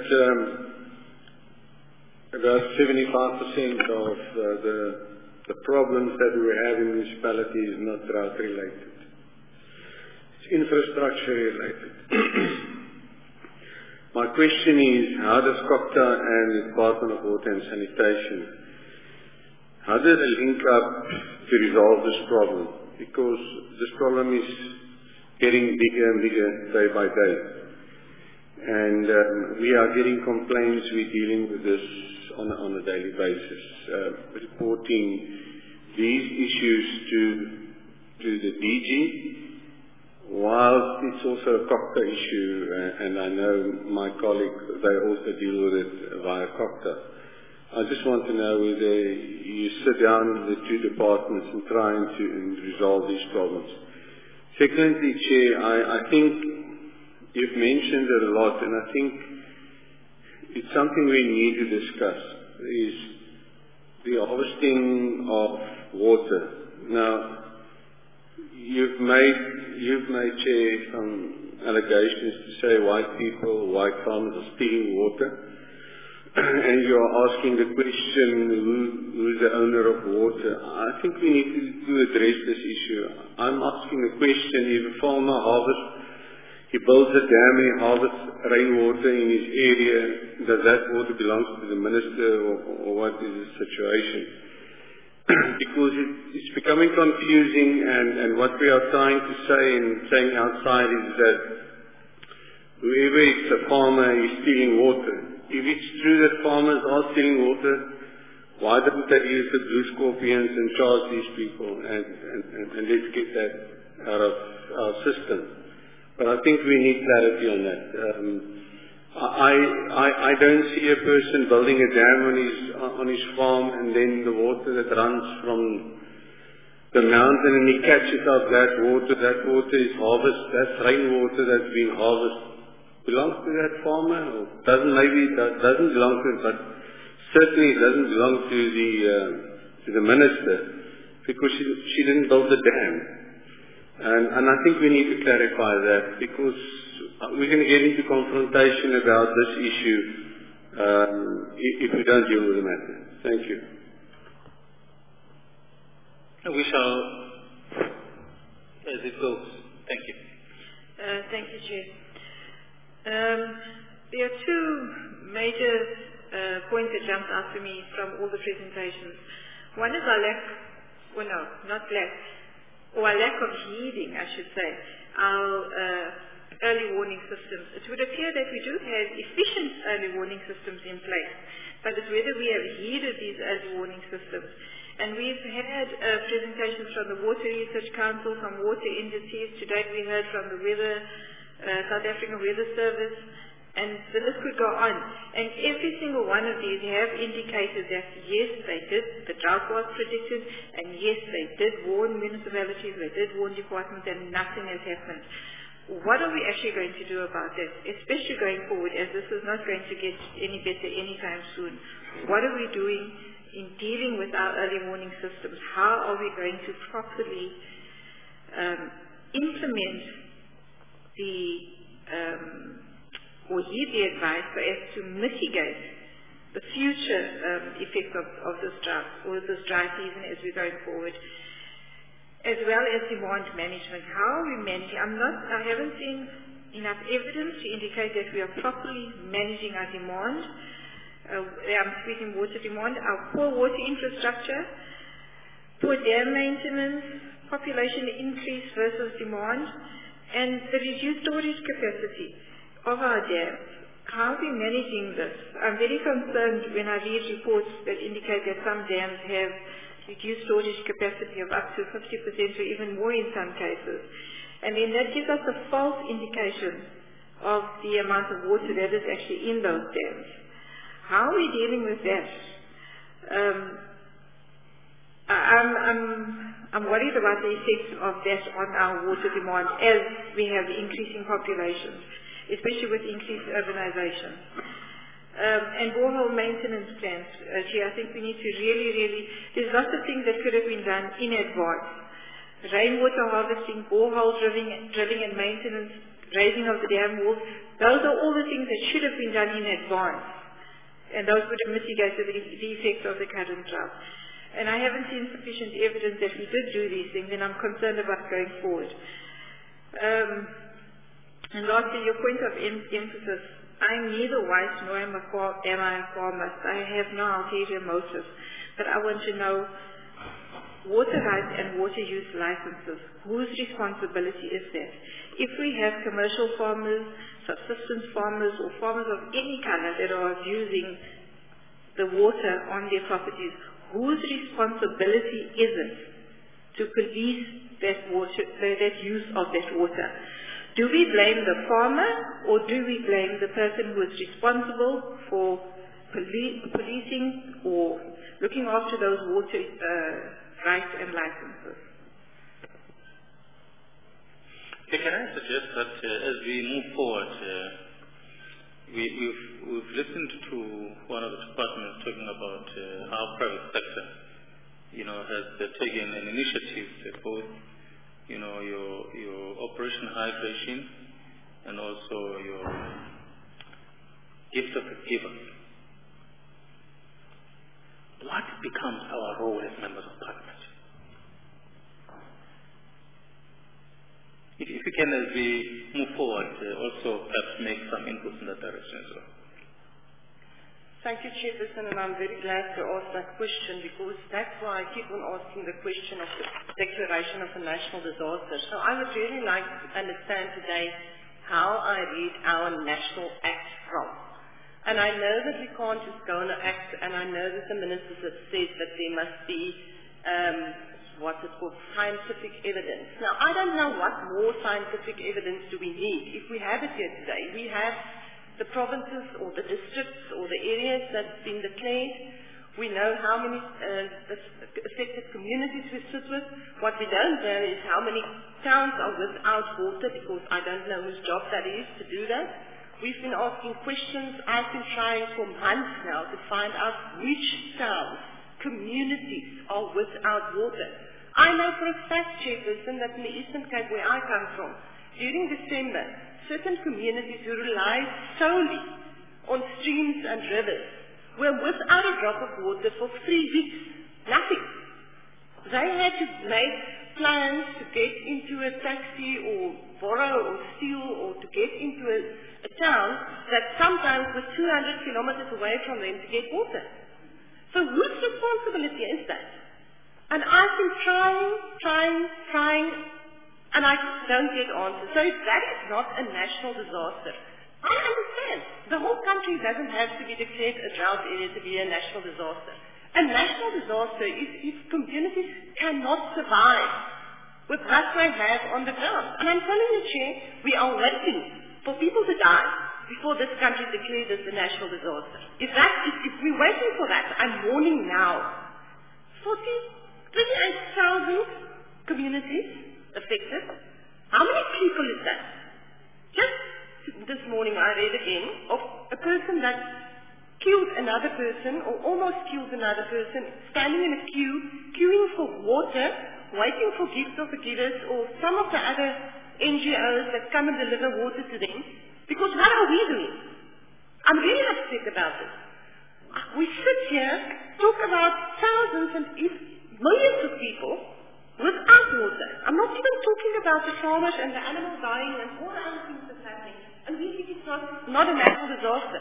about 75% of the problems that we have in municipalities is not drought related. It's infrastructure related. My question is, how does COGTA and the Department of Water and Sanitation, how do they link up to resolve this problem? Because this problem is getting bigger and bigger day by day. And we are getting complaints, we're dealing with this on a daily basis, reporting these issues to the DG, while it's also a COGTA issue, and I know my colleague, they also deal with it via COGTA. I just want to know whether you sit down with the two departments and trying to resolve these problems. Secondly, Chair, I think you've mentioned it a lot, and I think it's something we need to discuss, is the harvesting of water. Now, you've made, Chair, some allegations to say white people, white farmers are stealing water. And you are asking the question, who is the owner of water? I think we need to address this issue. I'm asking the question, if a farmer he builds a dam and he harvests rainwater in his area, does that water belong to the minister, or what is the situation? Because it's becoming confusing, and what we are trying to say and saying outside is that whoever is a farmer is stealing water. If it's true that farmers are stealing water, why don't they use the blue scorpions and charge these people, and let's get that out of our system. But I think we need clarity on that. I don't see a person building a dam on his farm, and then the water that runs from the mountain and he catches up that water is harvested, that's rainwater that's been harvested. Belongs to that farmer, or doesn't belong to it, but certainly it doesn't belong to the minister, because she didn't build the dam. And I think we need to clarify that, because we're going to get into confrontation about this issue if we don't deal with the matter. Thank you. We shall, as it goes. Thank you. Thank you, Chair. There are two major points that jumped out to me from all the presentations. One is our lack of heeding, I should say, our early warning systems. It would appear that we do have efficient early warning systems in place, but it's whether we have heeded these early warning systems. And we've had presentations from the Water Research Council, from water indices. Today we heard from the South African Weather Service, and the list could go on. And every single one of these have indicated that yes, they did, the drought was predicted, and yes, they did warn municipalities, they did warn departments, and nothing has happened. What are we actually going to do about this, especially going forward, as this is not going to get any better anytime soon? What are we doing in dealing with our early warning systems? How are we going to properly implement or heed the advice so as to mitigate the future effects of this drought, or this dry season as we're going forward, as well as demand management? How are we managing? I haven't seen enough evidence to indicate that we are properly managing our demand. I'm speaking water demand, our poor water infrastructure, poor dam maintenance, population increase versus demand, and the reduced storage capacity of our dams. How are we managing this? I'm very concerned when I read reports that indicate that some dams have reduced storage capacity of up to 50% or even more in some cases. And then that gives us a false indication of the amount of water that is actually in those dams. How are we dealing with that? I'm worried about the effects of that on our water demand as we have increasing populations, especially with increased urbanization. And borehole maintenance plans, Chair, I think we need to really, there's lots of things that could have been done in advance. Rainwater harvesting, borehole drilling and maintenance, raising of the dam walls, those are all the things that should have been done in advance. And those would have mitigated the effects of the current drought. And I haven't seen sufficient evidence that we did do these things, and I'm concerned about going forward. And lastly, your point of emphasis, I'm neither white nor am I a farmer. I have no ulterior motive. But I want to know water rights and water use licenses. Whose responsibility is that? If we have commercial farmers, subsistence farmers, or farmers of any color that are abusing the water on their properties, whose responsibility is it to police that water, that use of that water? Do we blame the farmer, or do we blame the person who is responsible for policing or looking after those water rights and licenses? Okay, can I suggest that as we move forward, we've listened to one of the departments talking about how private sector, has taken an initiative, both, your Operation Hydration and also your Gift of the Giver. What becomes our role as members of Parliament? If you can, as we move forward, also perhaps make some input in that direction as well. Thank you, Chairperson, and I'm very glad to ask that question because that's why I keep on asking the question of the declaration of a national disaster. So I would really like to understand today how I read our national act from. And I know that we can't just go on an act, and I know that the ministers have said that there must be what's it called, scientific evidence. Now, I don't know what more scientific evidence do we need. If we have it here today, we have the provinces or the districts or the areas that's been declared. We know how many affected communities we sit with. What we don't know is how many towns are without water, because I don't know whose job that is to do that. We've been asking questions. I've been trying for months now to find out which towns, communities are without water. I know for a fact, Chairperson, that in the Eastern Cape, where I come from, during December, certain communities who rely solely on streams and rivers were without a drop of water for 3 weeks. Nothing. They had to make plans to get into a taxi or borrow or steal or to get into a town that sometimes was 200 kilometers away from them to get water. So whose responsibility is that? And I've been trying, and I don't get answers. So that is not a national disaster. I understand. The whole country doesn't have to be declared a drought area to be a national disaster. A national disaster is if communities cannot survive with what they have on the ground. And I'm telling you, Chair, we are waiting for people to die before this country declares this a national disaster. If we're waiting for that, I'm warning now. 28,000 communities affected. How many people is that? Just this morning I read again of a person that killed another person or almost killed another person, standing in a queue, queuing for water, waiting for Gift of the Givers or some of the other NGOs that come and deliver water to them. Because what are we doing? I'm really upset about this. We sit here, talk about thousands and millions of people without water. I'm not even talking about the farmers and the animals dying and all the other things that's happening. And we think it's not a natural disaster.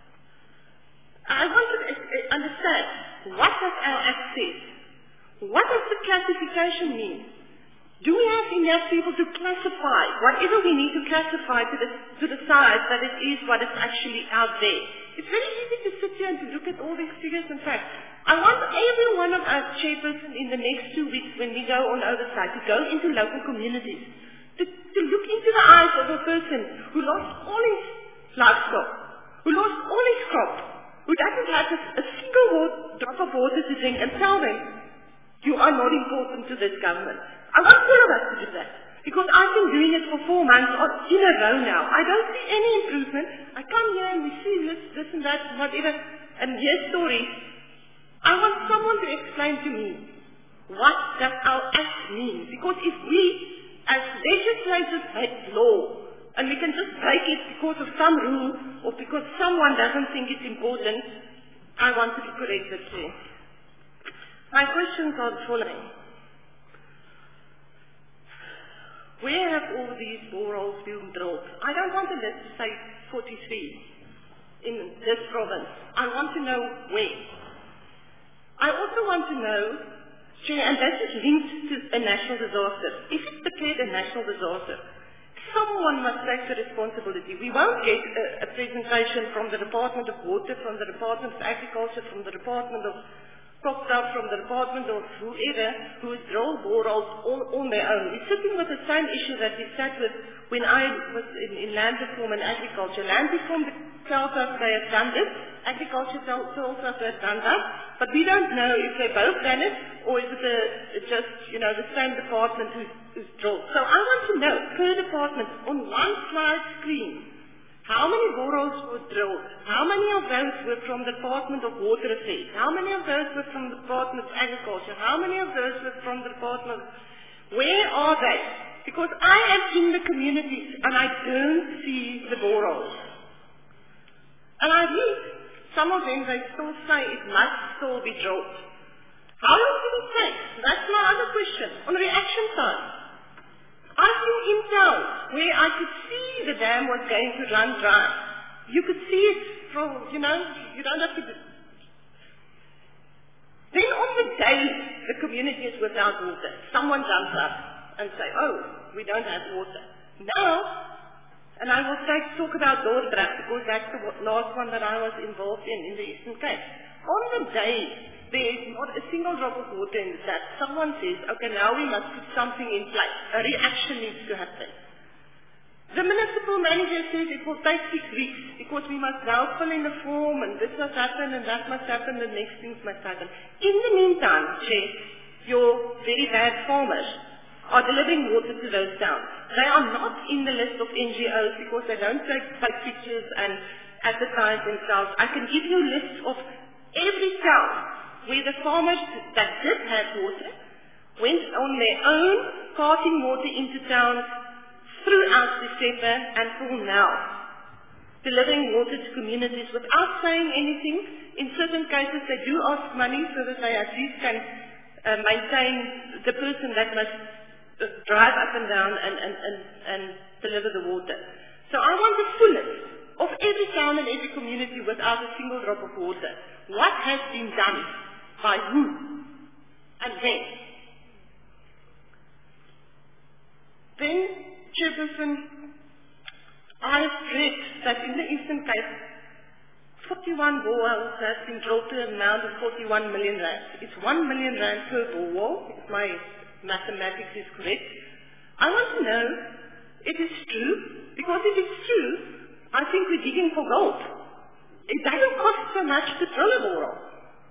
I want to understand, what does our act say? What does the classification mean? Do we have enough people to classify whatever we need to classify to the size that it is what is actually out there? It's very easy to sit here and to look at all these figures and facts. I want every one of us, chairperson, in the next 2 weeks when we go on oversight, to go into local communities, to look into the eyes of a person who lost all his livestock, who lost all his crop, who doesn't have a single drop of water to drink, and tell them, you are not important to this government. I want all of us to do that. Because I've been doing it for 4 months in a row now. I don't see any improvement. I come here and we see this and that, whatever, and hear stories. I want someone to explain to me, what does our act mean? Because if we, as legislators, make law, and we can just break it because of some rule, or because someone doesn't think it's important, I want to be corrected too. My questions are the following. Where have all these boreholes been drilled? I don't want the list to say 43 in this province. I want to know where. I also want to know, Chair, and that is linked to a national disaster. If it's declared a national disaster, someone must take the responsibility. We won't get a presentation from the Department of Water, from the Department of Agriculture, from the Department of Crop, from the Department of whoever who has drilled boreholes on their own. We're sitting with the same issue that we sat with when I was in land reform and agriculture. Land reform tells us they have done this, agriculture tells us they have done that, but we don't know if they both done it or is it just, the same department who's drilled. So I want to know, per department, on one slide screen, how many boreholes were drilled? How many of those were from the Department of Water Affairs? How many of those were from the Department of Agriculture? How many of those were from the Department of... Where are they? Because I am in the communities and I don't see the boreholes. And I read some of them, they still say it must still be drilled. How long did it take? That's my other question. On the reaction side. I've been in town where I could see the dam was going to run dry. You could see it from, you don't have to... Then on the day the community is without water, someone jumps up and say, oh, we don't have water. Now, and I will talk about Dordrecht because that's the last one that I was involved in the Eastern Cape. On the day there is not a single drop of water in the tap, someone says, okay, now we must put something in place. A reaction needs to happen. The municipal manager says it will take 6 weeks because we must now fill in the form and this must happen and that must happen, the next things must happen. In the meantime, Chair, your very bad farmers are delivering water to those towns. They are not in the list of NGOs because they don't take pictures and advertise themselves. I can give you a list of every town where the farmers that did have water went on their own carting water into towns throughout December and till now, delivering water to communities without saying anything. In certain cases, they do ask money so that they at least can maintain the person that must drive up and down and deliver the water. So I want the full list of every town and every community without a single drop of water. What has been done? By who? And when? Then, Chairperson, I have read that in the Eastern Cape, 41 boreholes has been drilled to an amount of 41 million rand. It's 1 million rand per borehole, if my mathematics is correct. I want to know if it's true, because if it's true, I think we're digging for gold. It doesn't cost so much to drill a borehole.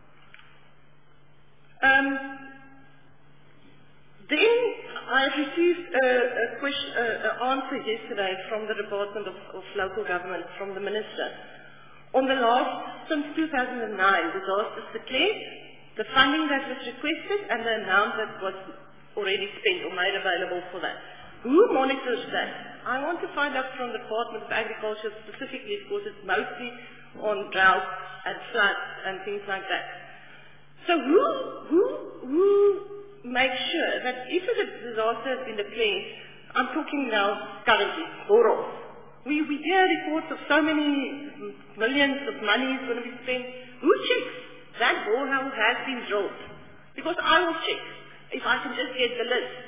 Then I received an answer yesterday from the Department of Local Government, from the Minister. On the last, since 2009, disasters declared, the funding that was requested and the amount that was already spent or made available for that. Who monitors that? I want to find out from the Department of Agriculture specifically because it's mostly on drought and floods and things like that. So who makes sure that if a disaster has been declared, I'm talking now currently, boreholes. We hear reports of so many millions of money is going to be spent. Who checks that borehole has been drilled? Because I will check if I can just get the list.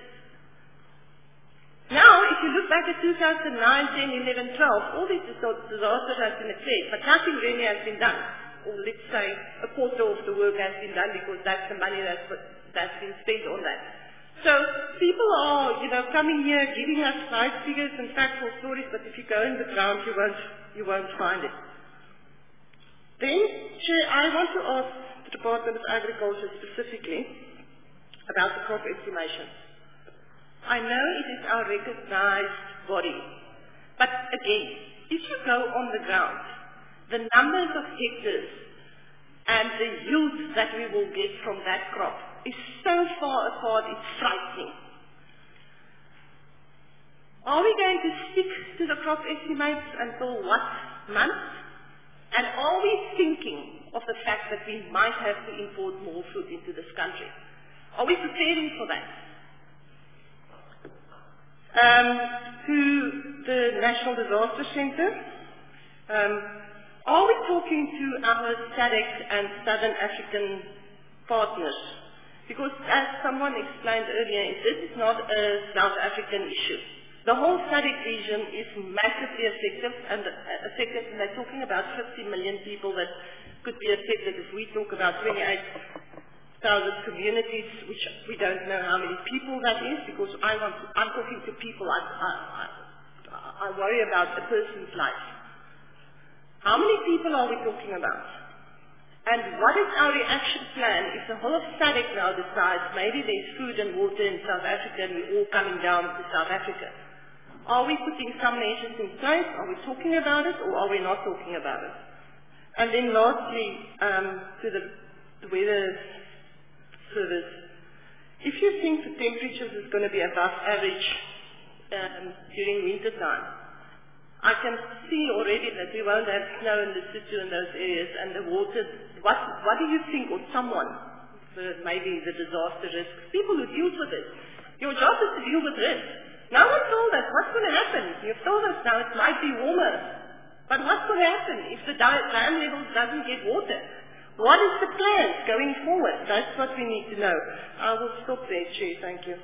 Now, if you look back at 2009, 10, 11, 12, all these disasters have been declared, but nothing really has been done. or let's say a quarter of the work has been done because that's the money that's been spent on that. So people are, coming here giving us nice figures and factual stories, but if you go in the ground, you won't find it. Then, Chair, I want to ask the Department of Agriculture specifically about the crop estimations. I know it is our recognized body, but again, if you go on the ground, the numbers of hectares and the yield that we will get from that crop is so far apart, it's frightening. Are we going to stick to the crop estimates until what month? And are we thinking of the fact that we might have to import more food into this country? Are we preparing for that? To the National Disaster Centre, are we talking to our SADC and Southern African partners? Because as someone explained earlier, this is not a South African issue. The whole SADC region is massively affected, and they're talking about 50 million people that could be affected. If we talk about 28,000 communities, which we don't know how many people that is, because I'm talking to people. I worry about a person's life. How many people are we talking about? And what is our reaction plan if the whole of SADC now decides maybe there's food and water in South Africa and we're all coming down to South Africa? Are we putting some measures in place? Are we talking about it, or are we not talking about it? And then lastly, to the weather service, if you think the temperatures is going to be above average during winter time, I can see already that we won't have snow in the city in those areas, and the water. What do you think, or someone, maybe the disaster risk, people who deal with it? Your job is to deal with risk. No one told us what's going to happen. You've told us now it might be warmer, but what's going to happen if the dam levels doesn't get water? What is the plan going forward? That's what we need to know. I will stop there, Chair. Thank you.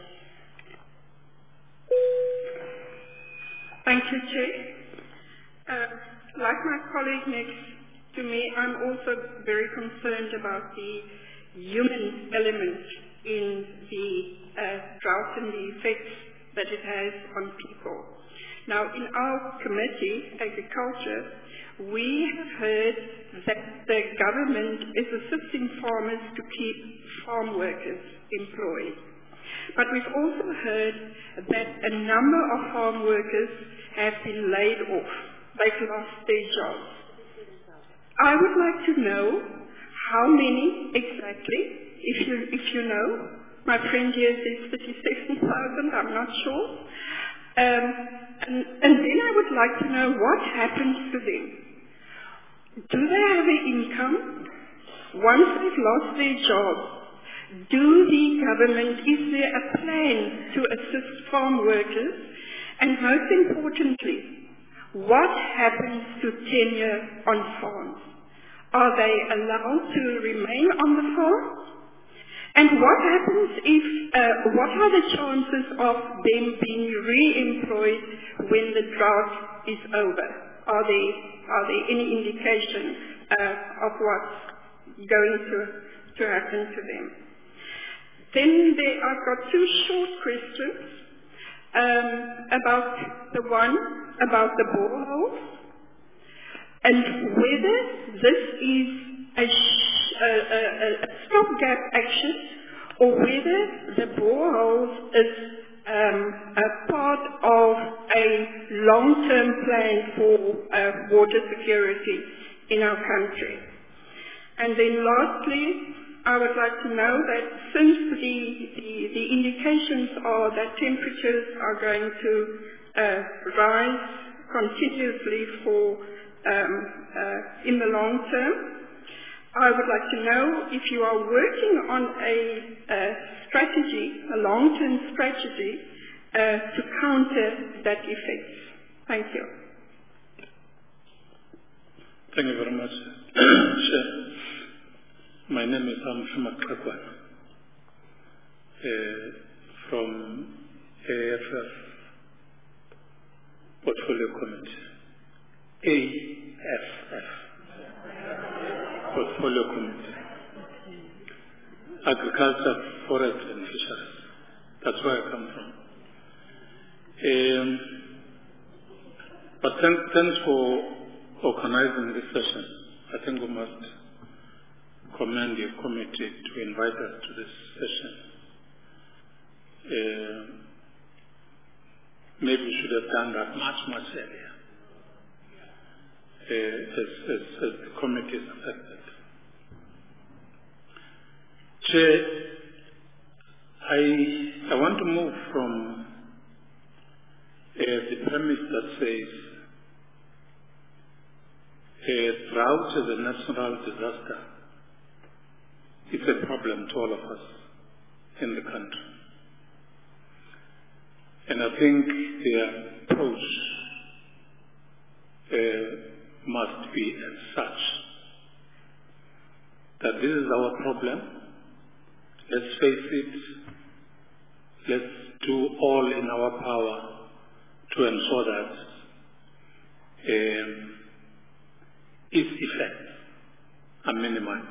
Thank you, Chair. Like my colleague next to me, I'm also very concerned about the human element in the drought and the effects that it has on people. Now, in our committee, Agriculture, we have heard that the government is assisting farmers to keep farm workers employed. But we've also heard that a number of farm workers have been laid off. They've lost their jobs. I would like to know how many exactly, if you know. My friend here says 37,000, I'm not sure. And then I would like to know what happens to them. Do they have an income? Once they've lost their job, is there a plan to assist farm workers? And most importantly, what happens to tenure on farms? Are they allowed to remain on the farm? And what happens what are the chances of them being re-employed when the drought is over? Are there any indication of what's going to happen to them? Then I've got two short questions about the boreholes and whether this is a stopgap action or whether the boreholes is a part of a long-term plan for water security in our country. And then lastly, I would like to know that since the indications are that temperatures are going to rise continuously in the long term, I would like to know if you are working on a strategy, a long-term strategy, to counter that effect. Thank you. Thank you very much, Chair. My name is Amshuma Kakwan from AFF Portfolio Committee. AFF. portfolio committee. Agriculture, forest and fisheries. That's where I come from. But thanks for organizing this session. I think we must commend your committee to invite us to this session. Maybe we should have done that much earlier, as the committee is affected. Chair, I want to move from the premise that says drought is a national disaster. It's a problem to all of us in the country. And I think the approach must be as such that this is our problem. Let's face it. Let's do all in our power to ensure that its effects are minimized.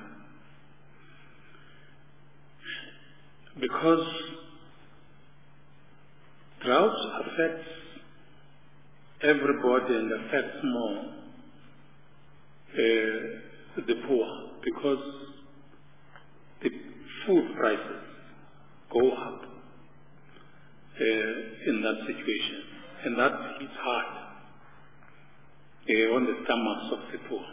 Because drought affects everybody and affects more the poor, because the food prices go up in that situation, and that hits hard on the stomachs of the poor.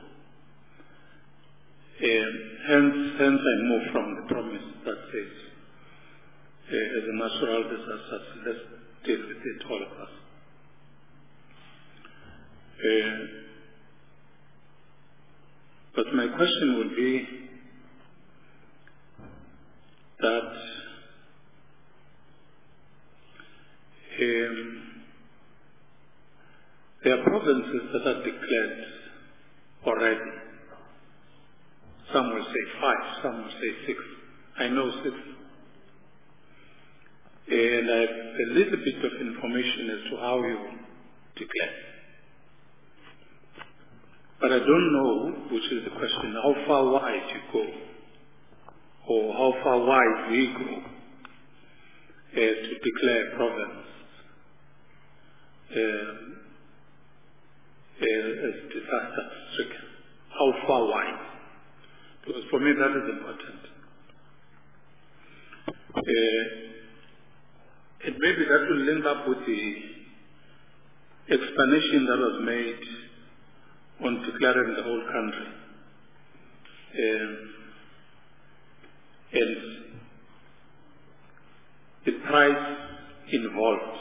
Hence I move from the promise that says, as a natural disaster, let's deal with it, all of us. But my question would be that there are provinces that are declared already. Some will say 5, some will say 6. I know 6. And I have a little bit of information as to how you declare. But I don't know, which is the question, how far wide you go, or how far wide we go to declare province as disaster stricken. How far wide? Because for me that is important. And maybe that will link up with the explanation that was made on declaring the whole country. And the price involved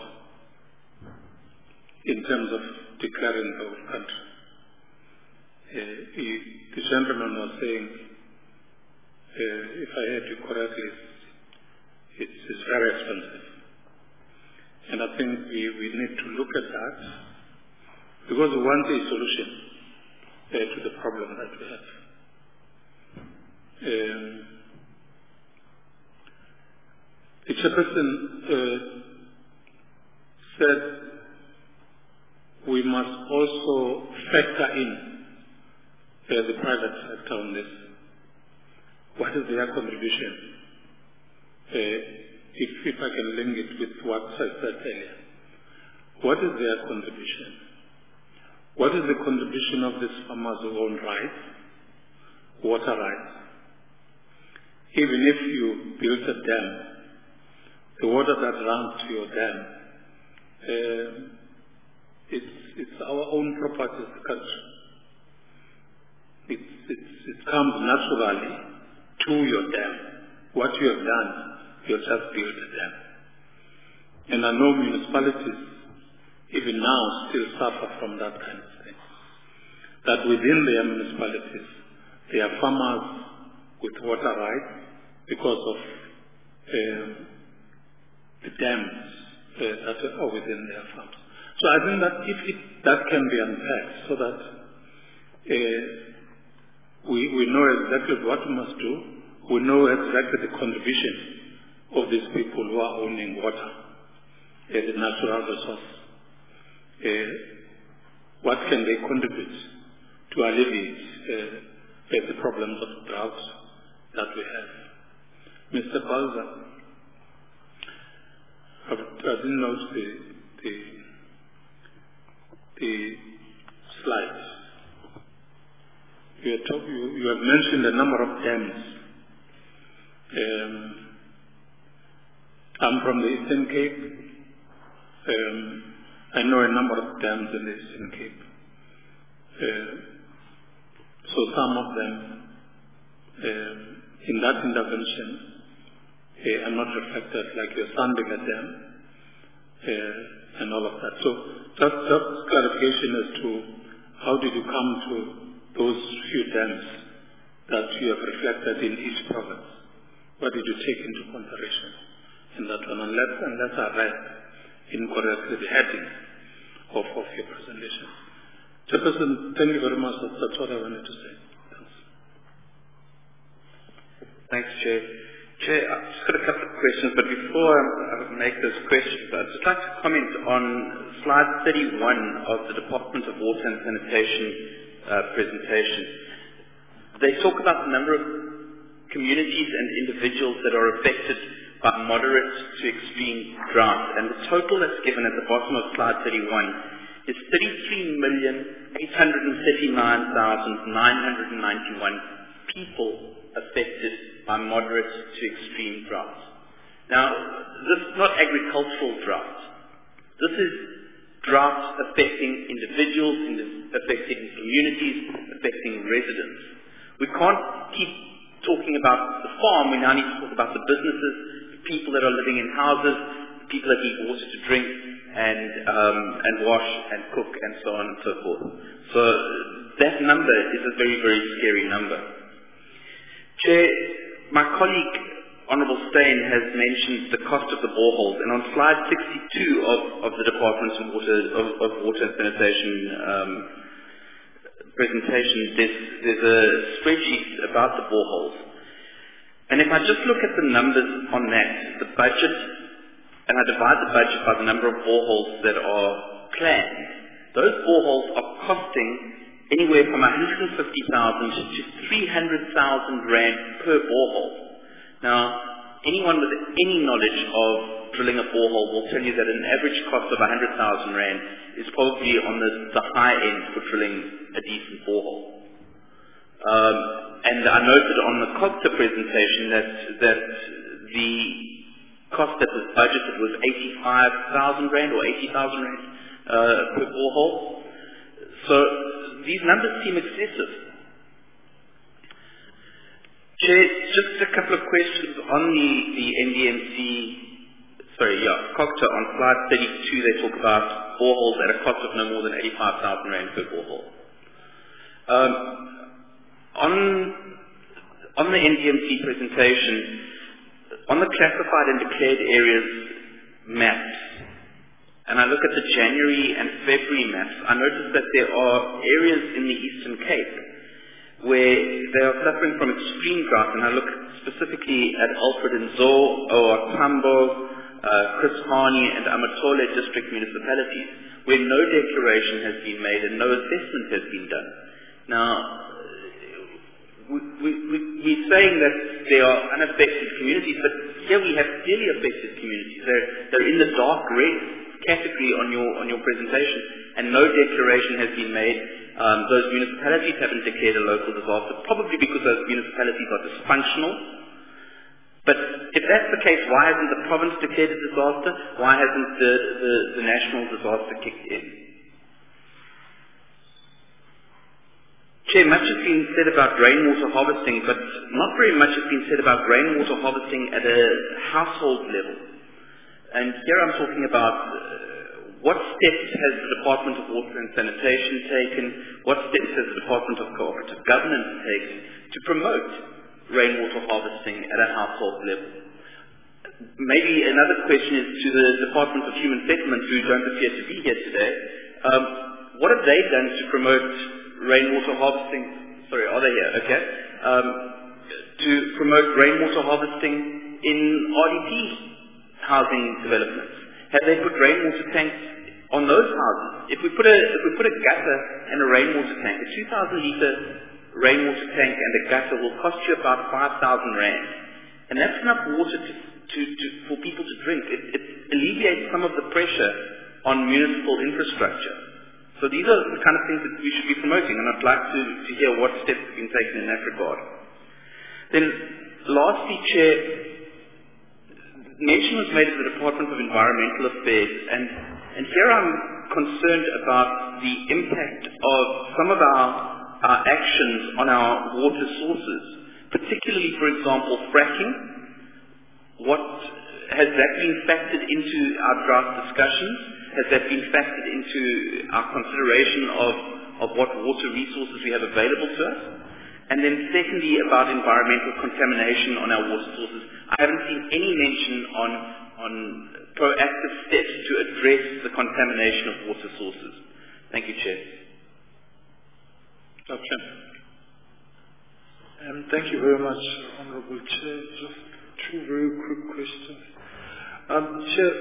in terms of declaring the whole country. The gentleman was saying, if I heard you correctly, it's very expensive. And I think we need to look at that, because we want a solution to the problem that we have. The chairperson said we must also factor in the private sector on this. What is their contribution? If I can link it with what I said earlier. What is their contribution? What is the contribution of these farmers who own rights, water rights? Even if you build a dam, the water that runs to your dam, it's our own property as a country. It comes naturally to your dam. What you have done, you have just built a dam. And I know municipalities, even now, still suffer from that kind of thing. That within their municipalities, there are farmers with water rights because of the dams that are within their farms. So I think that if that can be unpacked so that we know exactly what we must do, we know exactly the contribution of these people who are owning water, the natural resource. What can they contribute to alleviate the problem? problems of drought that we have. Mr. Balza, I didn't note the slides. You have mentioned a number of dams. I'm from the Eastern Cape. I know a number of dams in the Eastern Cape. So some of them in that intervention are not reflected, like your Sandika Dam and all of that. So just clarification as to how did you come to those few dams that you have reflected in each province? What did you take into consideration in that one? Unless I read incorrectly the heading of your presentation. Chairperson, thank you very much. That's what I wanted to say. Thanks, Chair. Chair, I've just got a couple of questions, but before I make those questions, I'd just like to comment on slide 31 of the Department of Water and Sanitation presentation. They talk about the number of communities and individuals that are affected by moderate to extreme drought, and the total that's given at the bottom of slide 31 is 33,839,991 people affected by moderate to extreme drought. Now, this is not agricultural drought. This is drought affecting individuals, affecting communities, affecting residents. We can't keep talking about the farm. We now need to talk about the businesses, the people that are living in houses, the people that need water to drink and wash and cook and so on and so forth. So that number is a very, very scary number. Chair, my colleague, Honourable Steyn, has mentioned the cost of the boreholes, and on slide 62 of the Department of Water and Sanitation presentation, there's a spreadsheet about the boreholes. And if I just look at the numbers on that, the budget, and I divide the budget by the number of boreholes that are planned, those boreholes are costing anywhere from 150,000 to 300,000 rand per borehole. Now, anyone with any knowledge of drilling a borehole will tell you that an average cost of 100,000 rand is probably on the high end for drilling a decent borehole. And I noted on the COGTA presentation that the cost that was budgeted was 85,000 rand or 80,000 rand per borehole. So these numbers seem excessive. Chair, just a couple of questions on the NDMC, COGTA on slide 32, they talk about boreholes at a cost of no more than 85,000 rand per borehole. On the NDMC presentation, on the classified and declared areas maps, and I look at the January and February maps, I notice that there are areas in the Eastern Cape where they are suffering from extreme drought, and I look specifically at Alfred and Zo, OR Tambo, Chris Hani and Amatole district municipalities, where no declaration has been made and no assessment has been done. Now, we're saying that they are unaffected communities, but here we have clearly affected communities. They're in the dark red category on your presentation, and no declaration has been made. Those municipalities haven't declared a local disaster, probably because those municipalities are dysfunctional. But if that's the case, why hasn't the province declared a disaster? Why hasn't the national disaster kicked in? Chair, much has been said about rainwater harvesting, but not very much has been said about rainwater harvesting at a household level. And here I'm talking about what steps has the Department of Water and Sanitation taken, what steps has the Department of Cooperative Governance taken to promote rainwater harvesting at a household level. Maybe another question is to the Department of Human Settlement, who don't appear to be here today. What have they done to promote rainwater harvesting? Sorry, are they here? Okay. To promote rainwater harvesting in RDP housing developments. Have they put rainwater tanks on those houses? If we put a gutter and a rainwater tank, a 2,000 litre rainwater tank and a gutter will cost you about 5,000 rand. And that's enough water for people to drink. It alleviates some of the pressure on municipal infrastructure. So these are the kind of things that we should be promoting, and I'd like to hear what steps have been taken in that regard. Then, lastly, Chair, mention was made of the Department of Environmental Affairs, and here I'm concerned about the impact of some of our actions on our water sources, particularly, for example, fracking. What has that been factored into our draft discussions? Has that been factored into our consideration of what water resources we have available to us? And then secondly, about environmental contamination on our water sources. I haven't seen any mention on proactive steps to address the contamination of water sources. Thank you, Chair. Dr. Thank you very much, Honourable Chair. Just two very quick questions. Chair,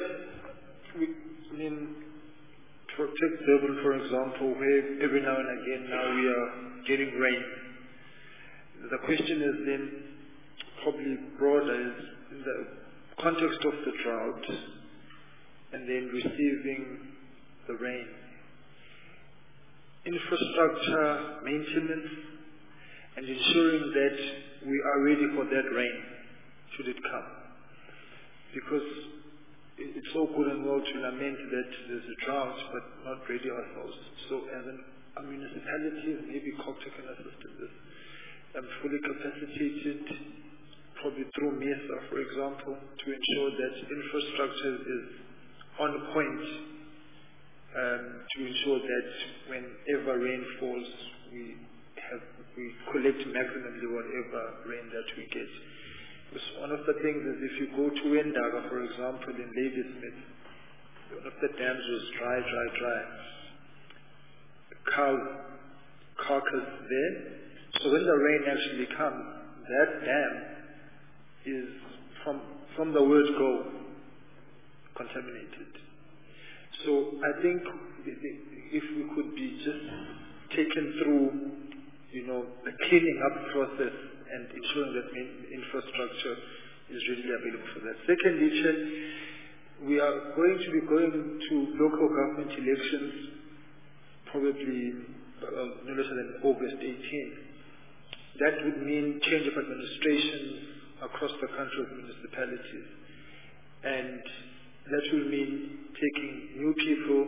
take Durban, for example, where every now and again now we are getting rain. The question is then probably broader, is in the context of the drought and then receiving the rain. Infrastructure maintenance and ensuring that we are ready for that rain should it come. Because it's so good and well to lament that there's a drought but not ready ourselves. So as a municipality, maybe Coptic can assist in this. Fully capacitated, probably through MESA, for example, to ensure that infrastructure is on point, to ensure that whenever rain falls, we collect maximally whatever rain that we get. Because one of the things is if you go to Wendaga, for example, in Ladysmith, one of the dams was dry. Cow carcass there. So when the rain actually comes, that dam is, from the word go, contaminated. So I think if we could be just taken through, the cleaning up process and ensuring that infrastructure is really available for that. Secondly, Chair, we are going to be going to local government elections probably no less than August 18th. That would mean change of administration across the country of municipalities. And that will mean taking new people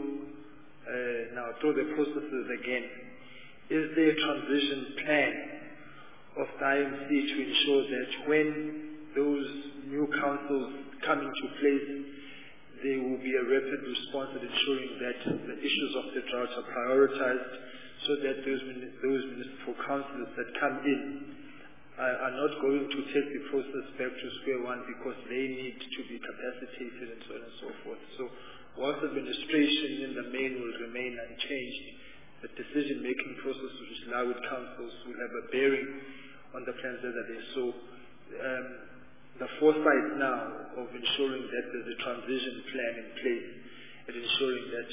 now through the processes again. Is there a transition plan of the IMC to ensure that when those new councils come into place, there will be a rapid response at ensuring that the issues of the drought are prioritized, so that those municipal councillors that come in are not going to take the process back to square one because they need to be capacitated and so on and so forth. So whilst administration in the main will remain unchanged, the decision-making process which lie with councils will have a bearing on the plans that are there. So the foresight now of ensuring that there's a transition plan in place and ensuring that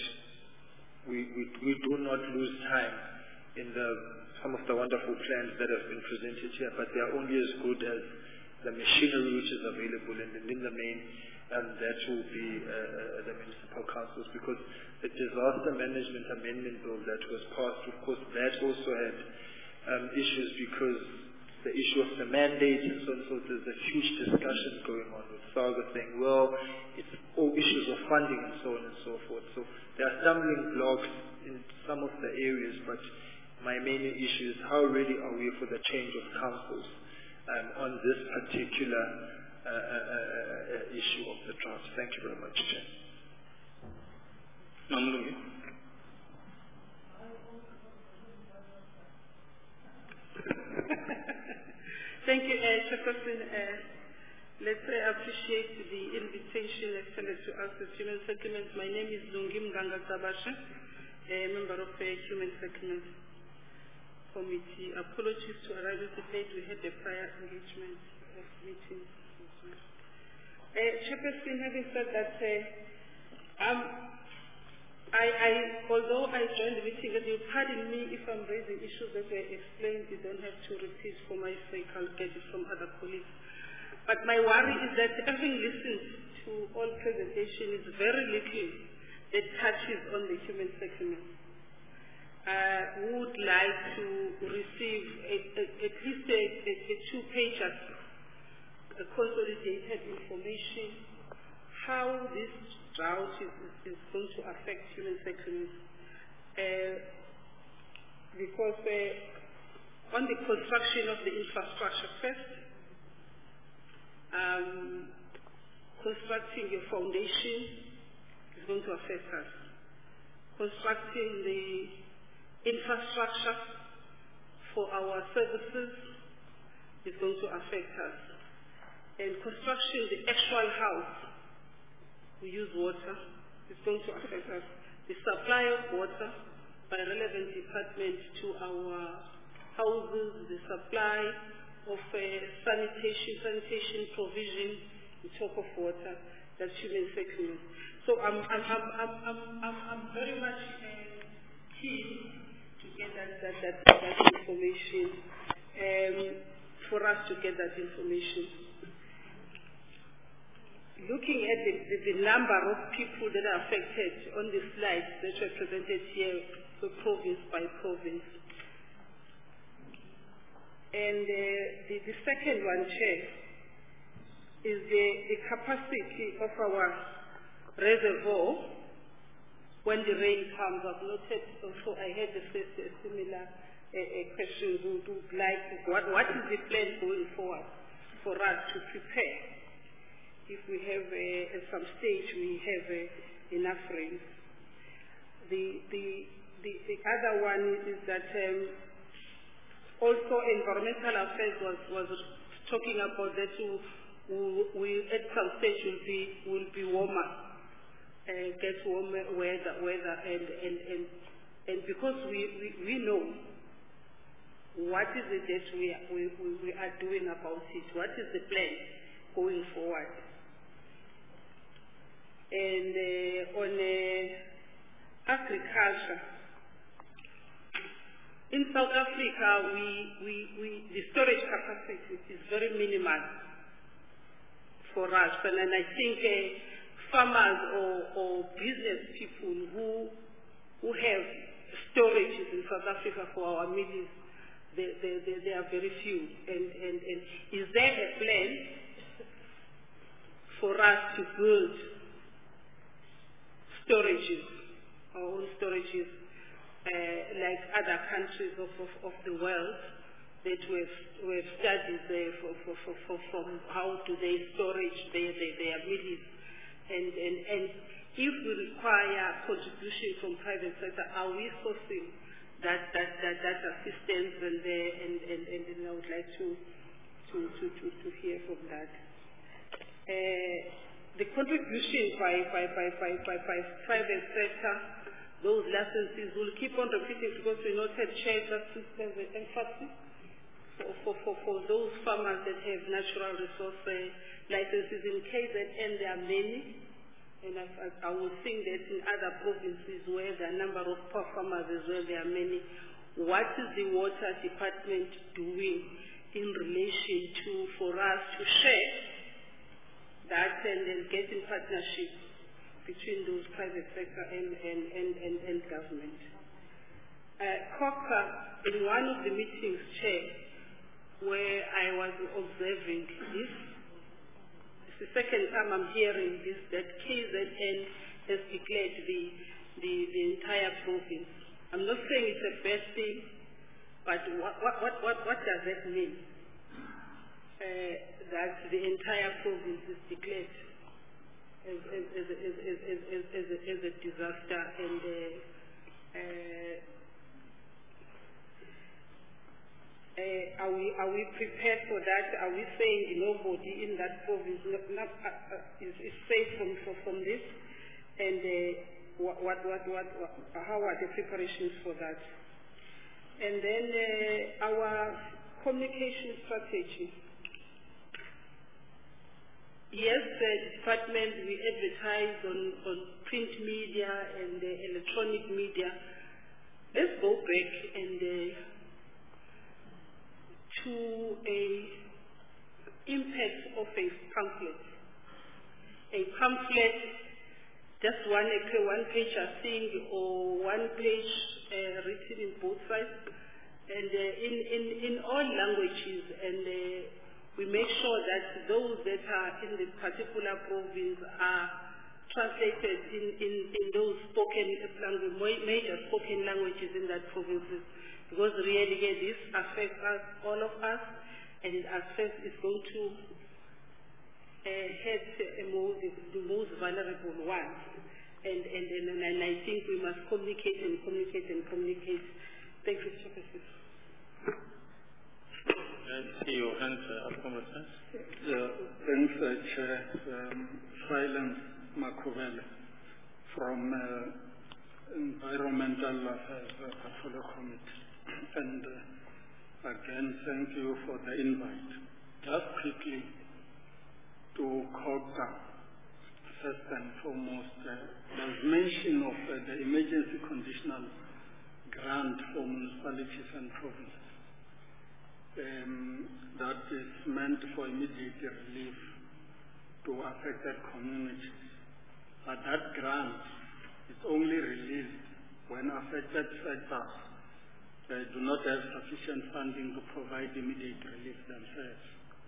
we do not lose time in some of the wonderful plans that have been presented here, but they are only as good as the machinery which is available, and in the main, that will be the municipal councils, because the disaster management amendment bill that was passed, of course, that also had issues because the issue of the mandate and so on, so there's a huge discussion going on with SAGA saying, well, it's all issues of funding and so on and so forth. So there are stumbling blocks in some of the areas, but my main issue is how ready are we for the change of councils on this particular issue of the drought. Thank you very much, Chair. Thank you, Chairperson. Let's appreciate the invitation extended to us as Human Settlements. My name is Lungim Ganga Sabasha, a member of the Human Settlements Committee. Apologies to arrive a bit late. We had a prior engagement of meetings. Chairperson, having said that, Although I joined the meeting, and you pardon me if I'm raising issues that were explained, you don't have to repeat for my sake, I'll get it from other colleagues. But my worry is that having listened to all presentations, is very little that touches on the human settlement. Would like to receive at least a two-pager, a consolidated information, how this drought is going to affect human settlements. Because on the construction of the infrastructure first, constructing your foundation is going to affect us. Constructing the infrastructure for our services is going to affect us. And construction the actual house, we use water, is going to affect us. The supply of water by relevant departments to our houses, the supply of sanitation provision on top of water, that's human settlement. So I'm very much keen to get that information, for us to get that information. Looking at the number of people that are affected on the slides that were presented here, province by province. And the second one, Chair, is the capacity of our reservoir when the rain comes. I've noted also, I had a similar question, what is the plan going forward for us to prepare? If we have, at some stage, we have enough rain. The other one is that also environmental affairs was talking about that we at some stage will be warmer, get warmer weather, and because we know what is it that we are doing about it, what is the plan going forward. And on agriculture, in South Africa, the storage capacity is very minimal for us, and I think farmers or business people who have storages in South Africa for our meals, they are very few. And is there a plan for us to build storages, our own storages, like other countries of the world that we have studied from how do they storage their meals, and if we require contribution from private sector, are we sourcing that assistance? And I would like to hear from that. The contribution by private sector, those licenses will keep on repeating because we noted Chair that systems with emphasis for those farmers that have natural resource licenses in KZN. There are many, and I would think that in other provinces where there are a number of farmers as well, there are many. What is the water department doing in relation to, for us to share that and get in partnership between those private sector and government? COCA, in one of the meetings, Chair, where I was observing this, it's the second time I'm hearing this, that KZN has declared the entire province. I'm not saying it's a bad thing, but what does that mean? That the entire province is declared as a disaster, and are we prepared for that? Are we saying nobody in that province is safe from this? And how are the preparations for that? And then our communication strategy. yes, the department, we advertise on print media and electronic media. Let's go back and to a impact of a pamphlet. A pamphlet, just one page I think, or one page written in both sides, and in all languages, and we make sure that those that are in the particular province are translated in those spoken language, major spoken languages in that provinces, because really this affects us, all of us, and it affects, it's going to hurt the most vulnerable ones. And I think we must communicate and communicate and communicate. Thank you, Mr. President. I see your hand up on the desk. Thanks, Chair. Silence Makuvele from Environmental Affairs Portfolio Committee. And again, thank you for the invite. Just quickly to COGTA, first and foremost, there's mention of the emergency conditional grant for municipalities and provinces. That is meant for immediate relief to affected communities. But that grant is only released when affected sectors do not have sufficient funding to provide immediate relief themselves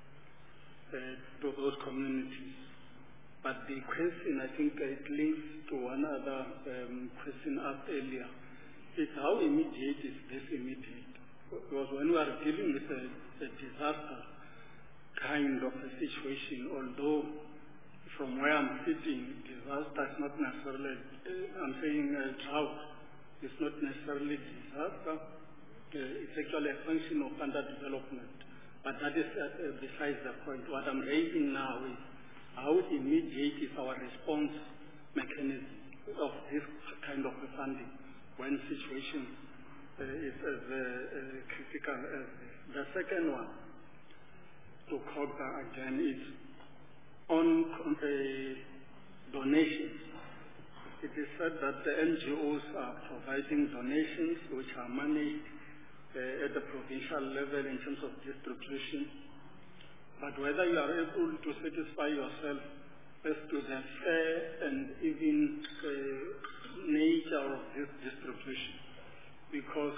to those communities. But the question, I think it links to one other question asked earlier, is how immediate is this immediate? Because when we are dealing with a disaster kind of a situation, although from where I'm sitting, disaster is not necessarily, I'm saying drought is not necessarily disaster. It's actually a function of underdevelopment. But that is besides the point. What I'm raising now is how immediate is our response mechanism of this kind of funding when situation is as critical as this. The second one, to COGTA again, is on donations. It is said that the NGOs are providing donations which are managed at the provincial level in terms of distribution. But whether you are able to satisfy yourself as to the fair and even nature of this distribution, because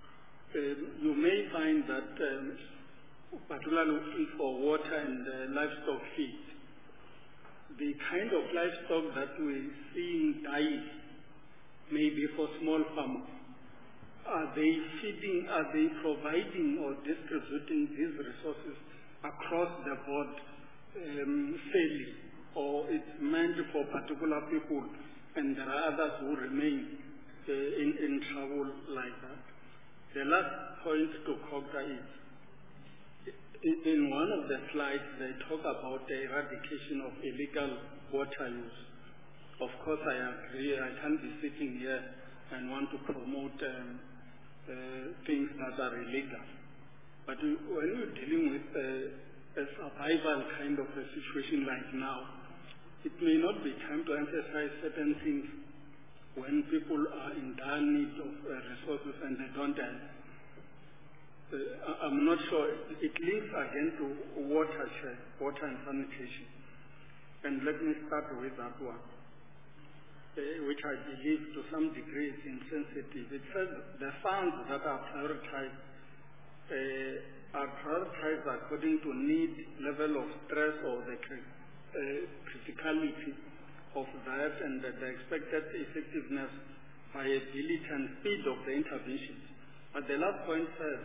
you may find that, particularly for water and livestock feed, the kind of livestock that we're seeing die may be for small farmers. Are they feeding, are they providing or distributing these resources across the board fairly, or it's meant for particular people and there are others who remain in trouble like that? The last point to COGTA is, in one of the slides they talk about the eradication of illegal water use. Of course I agree, I can't be sitting here and want to promote things that are illegal. But when you're dealing with a survival kind of a situation like now, it may not be time to emphasize certain things when people are in dire need of resources and they don't have. I'm not sure. It links again to water and sanitation. And let me start with that one, which I believe to some degree is insensitive. It says the funds that are prioritized according to need, level of stress, or the criticality of that, and the expected effectiveness, viability, and speed of the interventions. But the last point says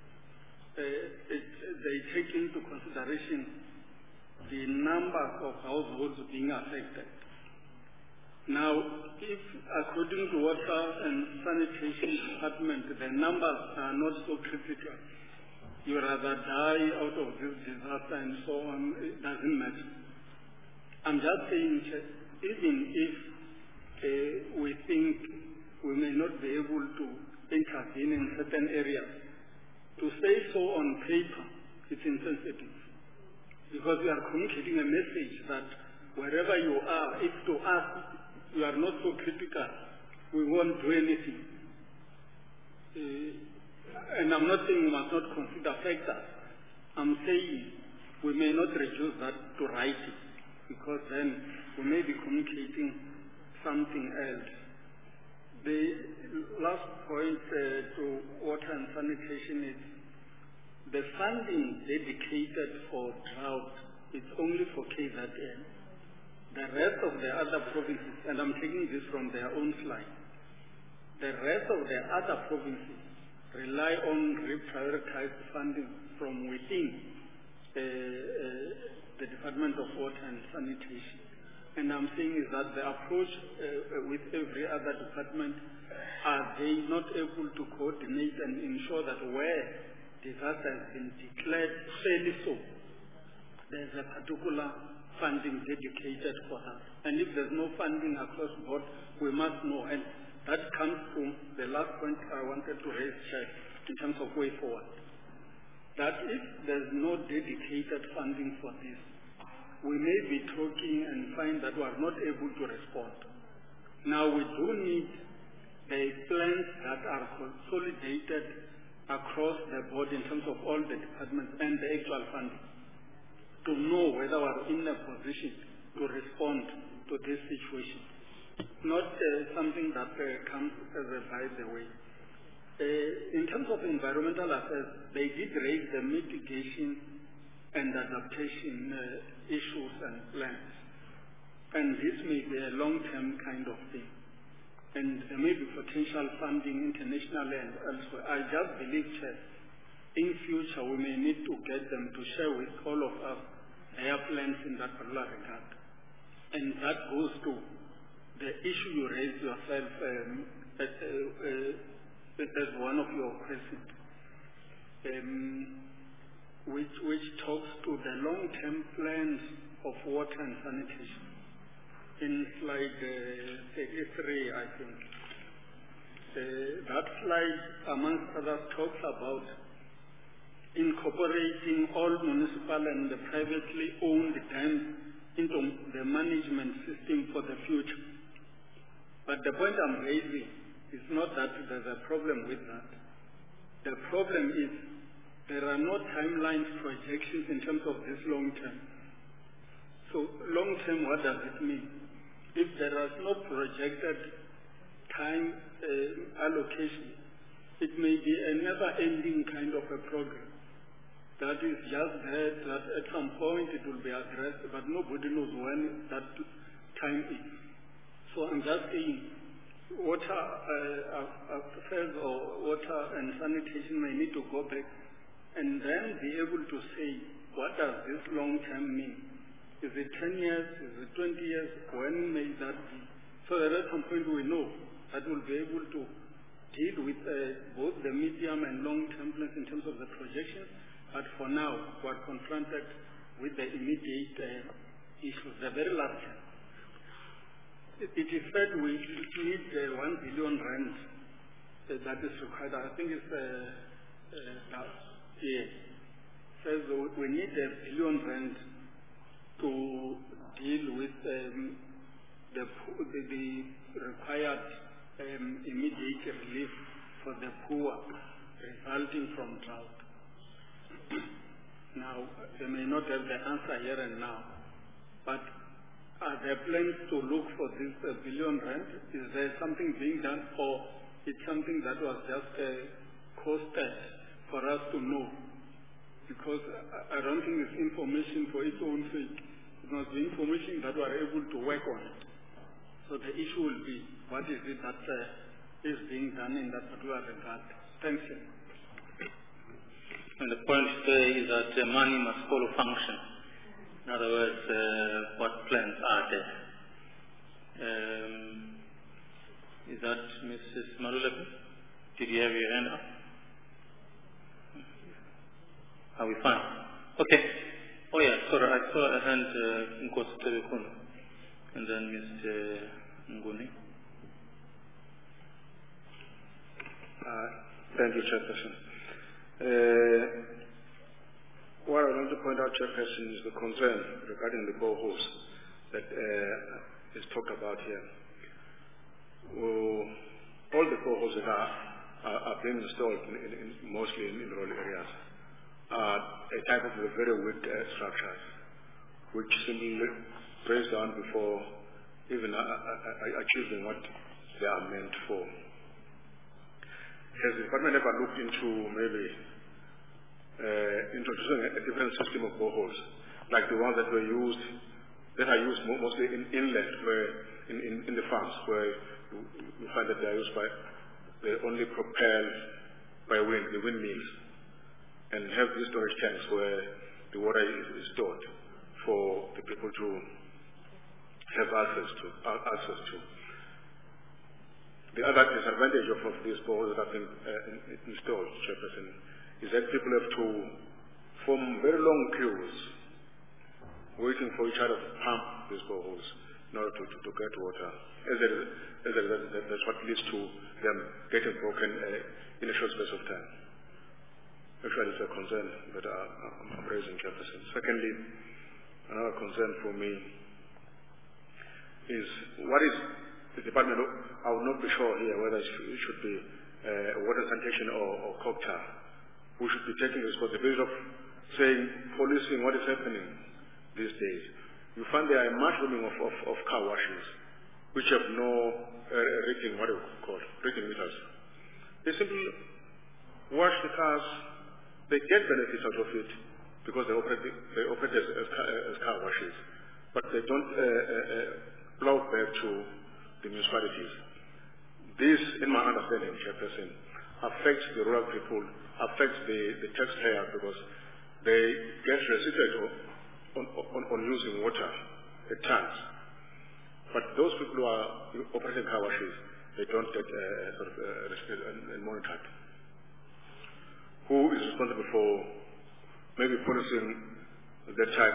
they take into consideration the numbers of households being affected. Now, if according to Water and Sanitation Department, the numbers are not so critical, you rather die out of this disaster and so on, it doesn't matter. I'm just saying, even if we think we may not be able to intervene in certain areas, to say so on paper, it's insensitive. because we are communicating a message that wherever you are, if to us you are not so critical, we won't do anything. And I'm not saying we must not consider factors. I'm saying we may not reduce that to writing, because then we may be communicating something else. The last point to water and sanitation is the funding dedicated for drought is only for KZN. The rest of the other provinces, and I'm taking this from their own slide, the rest of the other provinces rely on reprioritized funding from within the Department of Water and Sanitation. And I'm saying is that the approach with every other department, are they not able to coordinate and ensure that where disaster has been declared fairly so, there's a particular funding dedicated for that. And if there's no funding across the board, we must know. And that comes to the last point I wanted to raise, Chair, in terms of way forward. That if there's no dedicated funding for this, we may be talking and find that we are not able to respond. Now we do need the plans that are consolidated across the board in terms of all the departments and the actual funding to know whether we are in a position to respond to this situation. Not something that comes as a by the way. In terms of environmental affairs, they did raise the mitigation and adaptation issues and plans. And this may be a long-term kind of thing. And there may be potential funding internationally and elsewhere. I just believe, Chair, in future we may need to get them to share with all of us their plans in that particular regard. And that goes to the issue you raised yourself as one of your questions, which talks to the long-term plans of water and sanitation. In slide 33, I think. That slide, amongst others, talks about incorporating all municipal and privately owned dams into the management system for the future. But the point I'm raising is not that there's a problem with that. The problem is there are no timelines, projections in terms of this long term. So long term, what does it mean? If there is no projected time allocation, it may be a never-ending kind of a program that is just there, that at some point it will be addressed, but nobody knows when that time is. So I'm just saying, water affairs or water and sanitation may need to go back and then be able to say, what does this long term mean? Is it 10 years? Is it 20 years? When may that be? So that at some point we know that we'll be able to deal with both the medium and long-term plans in terms of the projections. But for now, we're confronted with the immediate issues. The very last one. It is said we need 1 billion rand that is required. I think it's says we need 1 billion rand to deal with the required immediate relief for the poor resulting from drought. Now, they may not have the answer here and now, but are there plans to look for this 1 billion rand? Is there something being done, or it's something that was just costed for us to know? Because I don't think it's information for its own sake. It must be information that we are able to work on it. So the issue will be, what is it that is being done in that particular regard? Thank you. And the point there is that money must follow function. In other words, what plans are there? Is that Mrs. Maluleke? Did you have your hand up? Are we fine? Okay. Oh yeah, sorry, I saw a hand in Kosovo, and then Mr. Nguni. Thank you, Chairperson. What I want want to point out, Chairperson, is the concern regarding the boreholes that is talked about here. All the boreholes that are being installed, mostly in rural areas, are a type of very weak structures, which simply breaks down before even achieving what they are meant for. Has the department ever looked into maybe introducing a different system of boreholes, like the ones that are used mostly inland, where in the farms, where you find that they are used they're only propelled by wind, the windmills, and have these storage tanks where the water is stored for the people to have access to. The other disadvantage of these boreholes that have been installed, Chairperson, is that people have to form very long queues waiting for each other to pump these boreholes in order to get water. As a result, that's what leads to them getting broken in a short space of time. Actually, it's a concern that I'm raising, Chairperson. Secondly, another concern for me is what is the department, I will not be sure here whether it should be water sanitation or COGTA, who should be taking responsibility of saying, policing what is happening these days. You find there are mushrooming of car washes, which have no rating, what do you call rating meters. They simply wash the cars, they get benefits out of it because they operate as car washes, but they don't plow back to the municipalities. This, in my understanding, Chairperson, affects the rural people, affects the taxpayer, because they get restricted on using water at times. But those people who are operating car washes, they don't get restricted and monitored. Who is responsible for maybe policing that type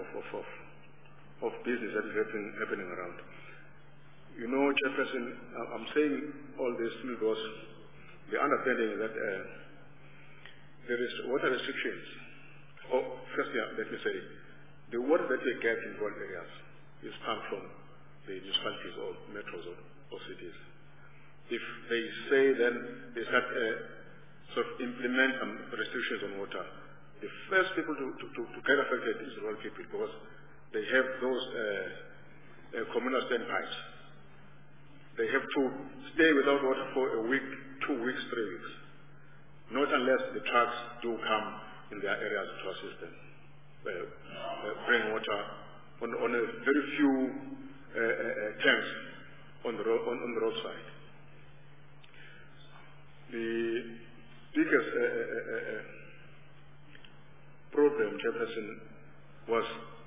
of business that is happening around? You know, Chairperson, I'm saying all this because the understanding is that there is water restrictions. Firstly, let me say, the water that we get in rural areas is come from the municipalities or metros or cities. If they say then they start implement some restrictions on water, the first people to get affected is rural people, because they have those communal standpipes. They have to stay without water for a week, 2 weeks, 3 weeks. Not unless the trucks do come in their areas to assist them. Bring water on a very few tanks on the roadside. The biggest problem, Chairperson, was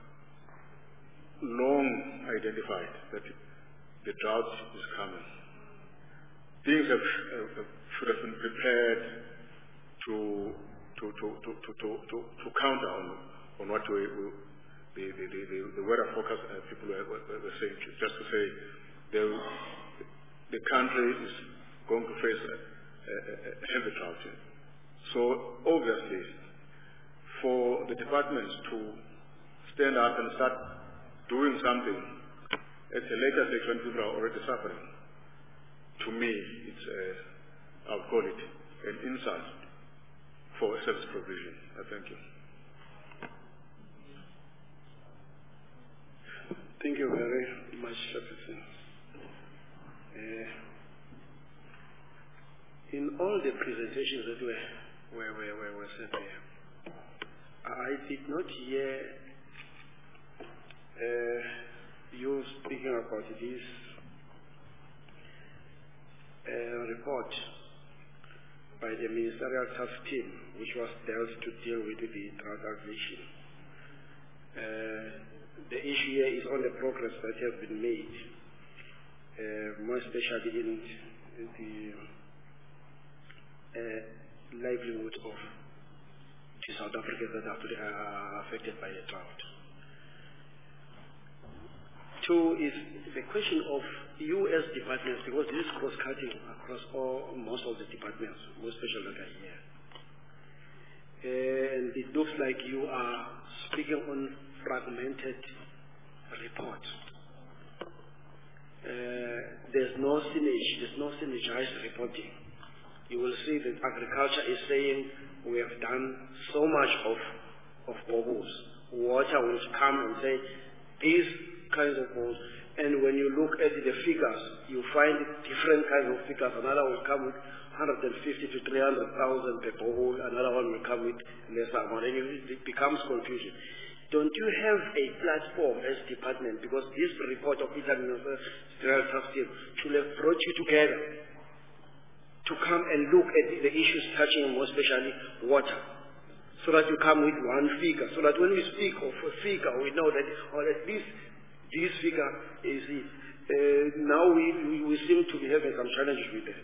long identified that the drought is coming. Things should have been prepared to counter on what the weather forecast people were saying. Just to say, the country is going to face a heavy drought. So obviously, for the departments to stand up and start doing something at a later stage when people are already suffering, to me, it's I'll call it an insult for service provision. I thank you. Thank you very much, Chairperson. In all the presentations that were said there, I did not hear you speaking about this report by the ministerial task team, which was dealt to deal with the drought aggravation. The issue here is on the progress that has been made, more especially in the livelihood of the South Africans that are affected by the drought. Two is the question of U.S. departments, because this is cross-cutting across most of the departments, most especially that are here. and it looks like you are speaking on fragmented report. There's no synergized reporting. You will see that agriculture is saying we have done so much of boreholes. Water will come and say these kinds of boreholes. And when you look at the figures, you find different kinds of figures. Another will come with 150 to 300,000 per borehole. Another one will come with lesser amount. And it becomes confusion. Don't you have a platform as department? Because this report of Ministerial Task Team should have brought you together to come and look at the issues touching more especially water, so that you come with one figure, so that when we speak of a figure, we know that, or at least this figure is it. Now we seem to be having some challenges with that.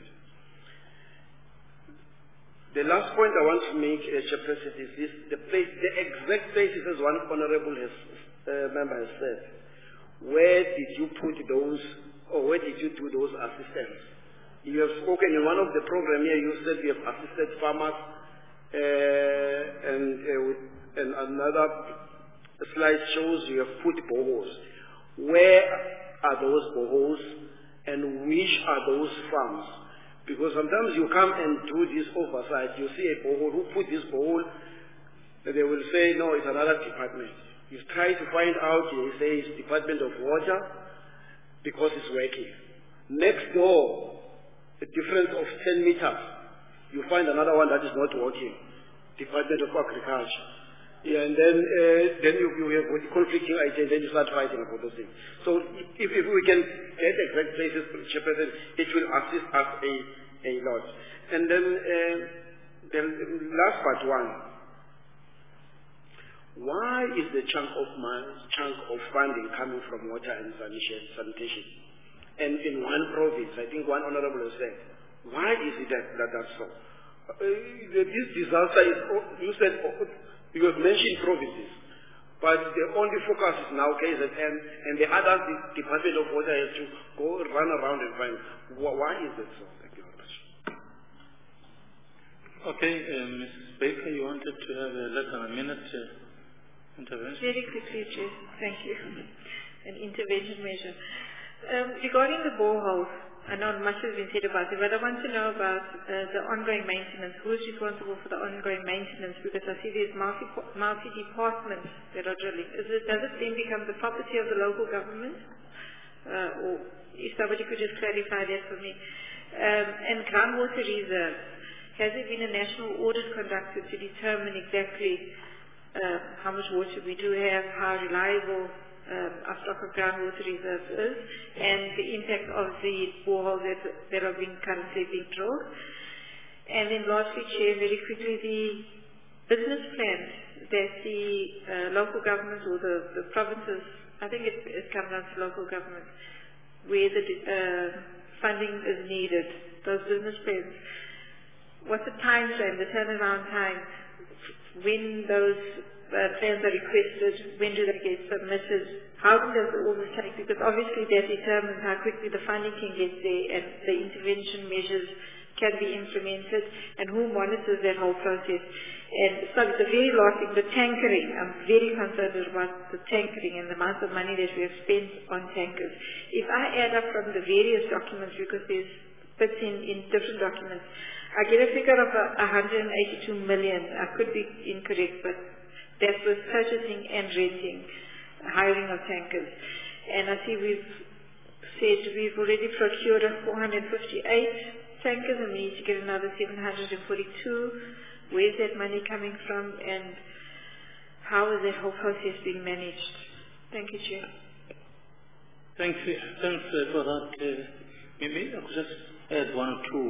The last point I want to make, Chairperson, is this: the exact basis, as one honourable member has said. Where did you put those, or where did you do those assistants? You have spoken in one of the programs here. You said we have assisted farmers, and another slide shows you have put boreholes. Where are those boreholes, and which are those farms? Because sometimes you come and do this oversight. You see a borehole. Who put this borehole? They will say, no, it's another department. You try to find out. They say it's Department of Water because it's working. Next door, a difference of 10 meters, you find another one that is not working, Department of Agriculture. Yeah, and then you have conflicting ideas, then you start fighting about those things. So if we can get exact places, Chairperson, it will assist us a lot. And then the last part one, why is the chunk of funding coming from water and sanitation? And in one province, I think one honourable has said, why is it that's so? This disaster is, you have mentioned provinces, but the only focus is now KZN, and the other Department of Water has to go run around and find, why is it so? Thank you very much. Okay, Mrs. Baker, you wanted to have less than a minute intervention? Very quickly, Chair. Thank you. An intervention measure. Regarding the boreholes, I know much has been said about it, but I want to know about the ongoing maintenance. Who is responsible for the ongoing maintenance? Because I see there's multi-departments that are drilling. Does it then become the property of the local government? Or if somebody could just clarify that for me. And groundwater reserves. Has there been a national audit conducted to determine exactly how much water we do have, how reliable our stock of groundwater reserves is, and the impact of the boreholes that are currently being drilled. And then lastly, Chair, very quickly, the business plans that the local governments or the provinces, I think it comes down to local governments, where the funding is needed, those business plans. What's the time frame, the turnaround time, when those plans are requested, when do they get submitted, how long does all this take? Because obviously that determines how quickly the funding can get there and the intervention measures can be implemented, and who monitors that whole process. And so the very last thing, the tankering. I'm very concerned about the tankering and the amount of money that we have spent on tankers. If I add up from the various documents, because there's bits in different documents, I get a figure of 182 million. I could be incorrect, but that was purchasing and renting, hiring of tankers. And I see we've said we've already procured 458 tankers, and we need to get another 742. Where's that money coming from, and how is that whole process being managed? Thank you, Chair. Thanks for that. Maybe I could just add one or two.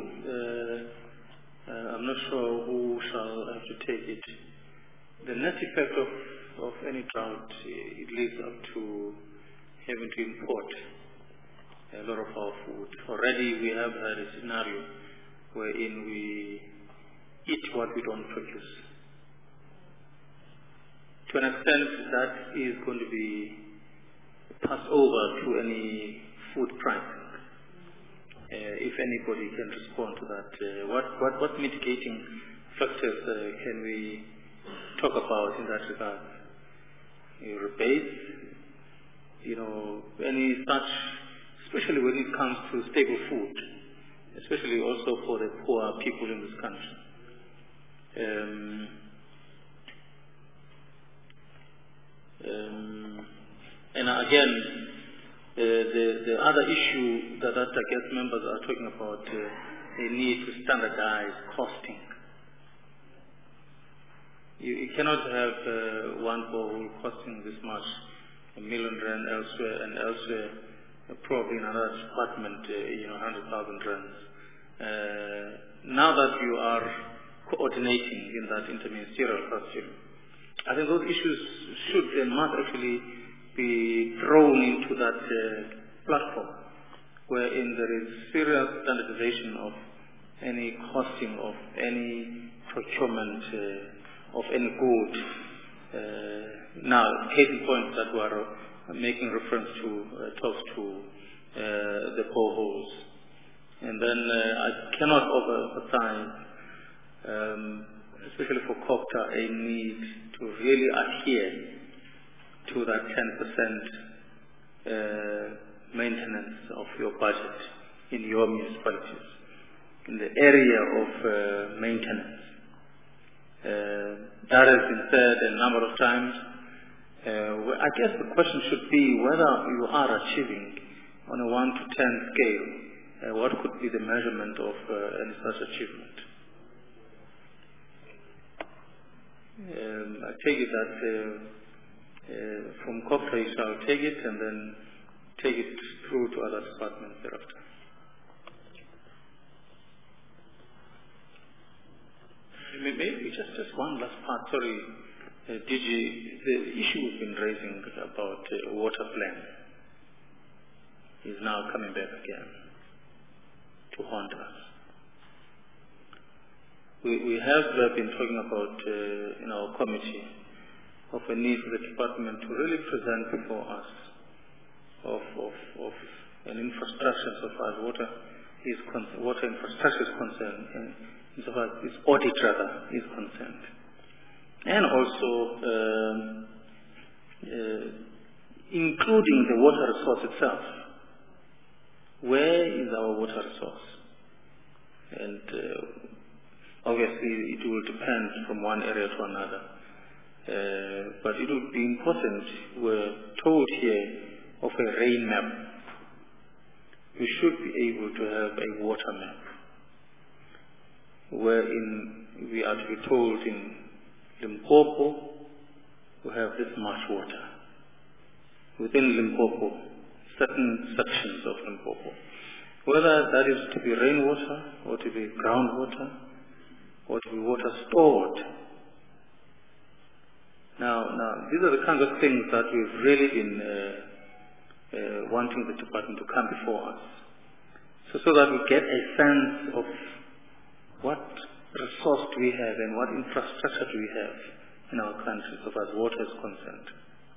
I'm not sure who shall have to take it. The net effect of any drought, it leads up to having to import a lot of our food. Already we have had a scenario wherein we eat what we don't produce. To an extent, that is going to be passed over to any food pricing. If anybody can respond to that, what mitigating factors can we talk about in that regard. Rebates, any such, especially when it comes to staple food, especially also for the poor people in this country. And again, the other issue that I guess members are talking about, the need to standardize costing. You cannot have one borehole costing this much, R1 million elsewhere, and elsewhere probably in another department, 100,000 rands. Now that you are coordinating in that interministerial question, I think those issues should and must actually be thrown into that platform, wherein there is serious standardization of any costing of any procurement of any good. Now, case in point that we are making reference to talks to the boreholes. And then I cannot overemphasize, especially for COGTA, a need to really adhere to that 10% maintenance of your budget in your municipalities, in the area of maintenance. That has been said a number of times. I guess the question should be whether you are achieving on a 1 to 10 scale, what could be the measurement of any such achievement. I take it that from COGTA you shall take it and then take it through to other departments thereafter. Maybe just one last part, sorry, DG, the issue we've been raising about water plan is now coming back again to haunt us. We have been talking about in our committee of a need for the department to really present before us of an infrastructure so far as water infrastructure is concerned, and so far as its audit rather is concerned. And also including the water resource itself. Where is our water resource? And obviously it will depend from one area to another. But it would be important, we're told here of a rain map. We should be able to have a water map, wherein we are to be told in Limpopo we have this much water. Within Limpopo, certain sections of Limpopo, whether that is to be rainwater or to be groundwater or to be water stored. Now, these are the kinds of things that we've really been wanting the department to come before us, so that we get a sense of what resource do we have and what infrastructure do we have in our country so far as water is concerned.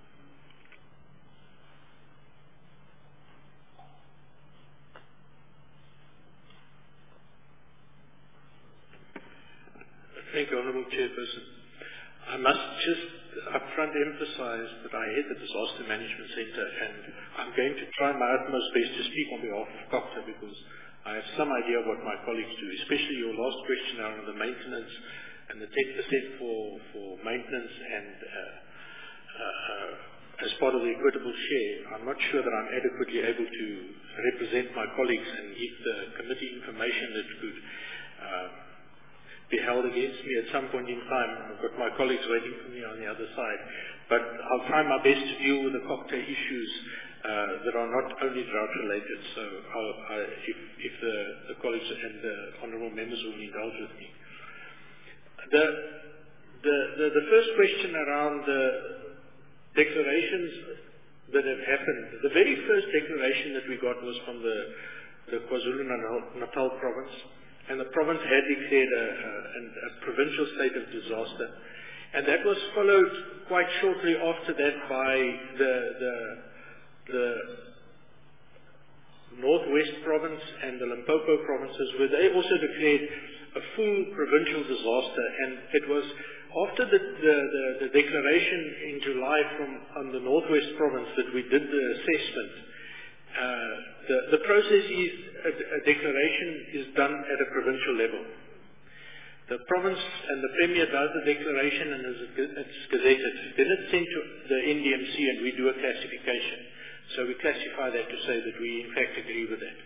Thank you, Honourable Chairperson. I must just upfront emphasize that I head the Disaster Management Centre, and I'm going to try my utmost best to speak on behalf of COGTA because I have some idea of what my colleagues do, especially your last question around the maintenance and the 10% for maintenance and as part of the equitable share. I'm not sure that I'm adequately able to represent my colleagues and give the committee information that could be held against me at some point in time. I've got my colleagues waiting for me on the other side. But I'll try my best to deal with the COGTA issues that are not only drought related. So if the colleagues and the honourable members will indulge with me. The first question around the declarations that have happened. The very first declaration that we got was from the KwaZulu-Natal province. And the province had declared a provincial state of disaster. And that was followed quite shortly after that by the Northwest province and the Limpopo provinces, where they also declared a full provincial disaster. And it was after the declaration in July on the Northwest Province that we did the assessment, the process is a declaration is done at a provincial level. The province and the Premier does the declaration and it's gazetted. Then it's sent to the NDMC and we do a classification. So we classify that to say that we in fact agree with that.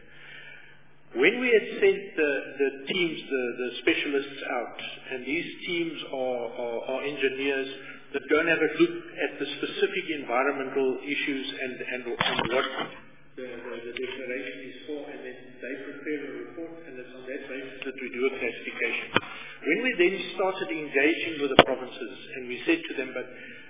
When we had sent the teams, the specialists out, and these teams are engineers that go and have a look at the specific environmental issues and what the declaration is for, and then they prepare a report, and it's on that basis that we do a classification. When we then started engaging with the provinces, and we said to them, but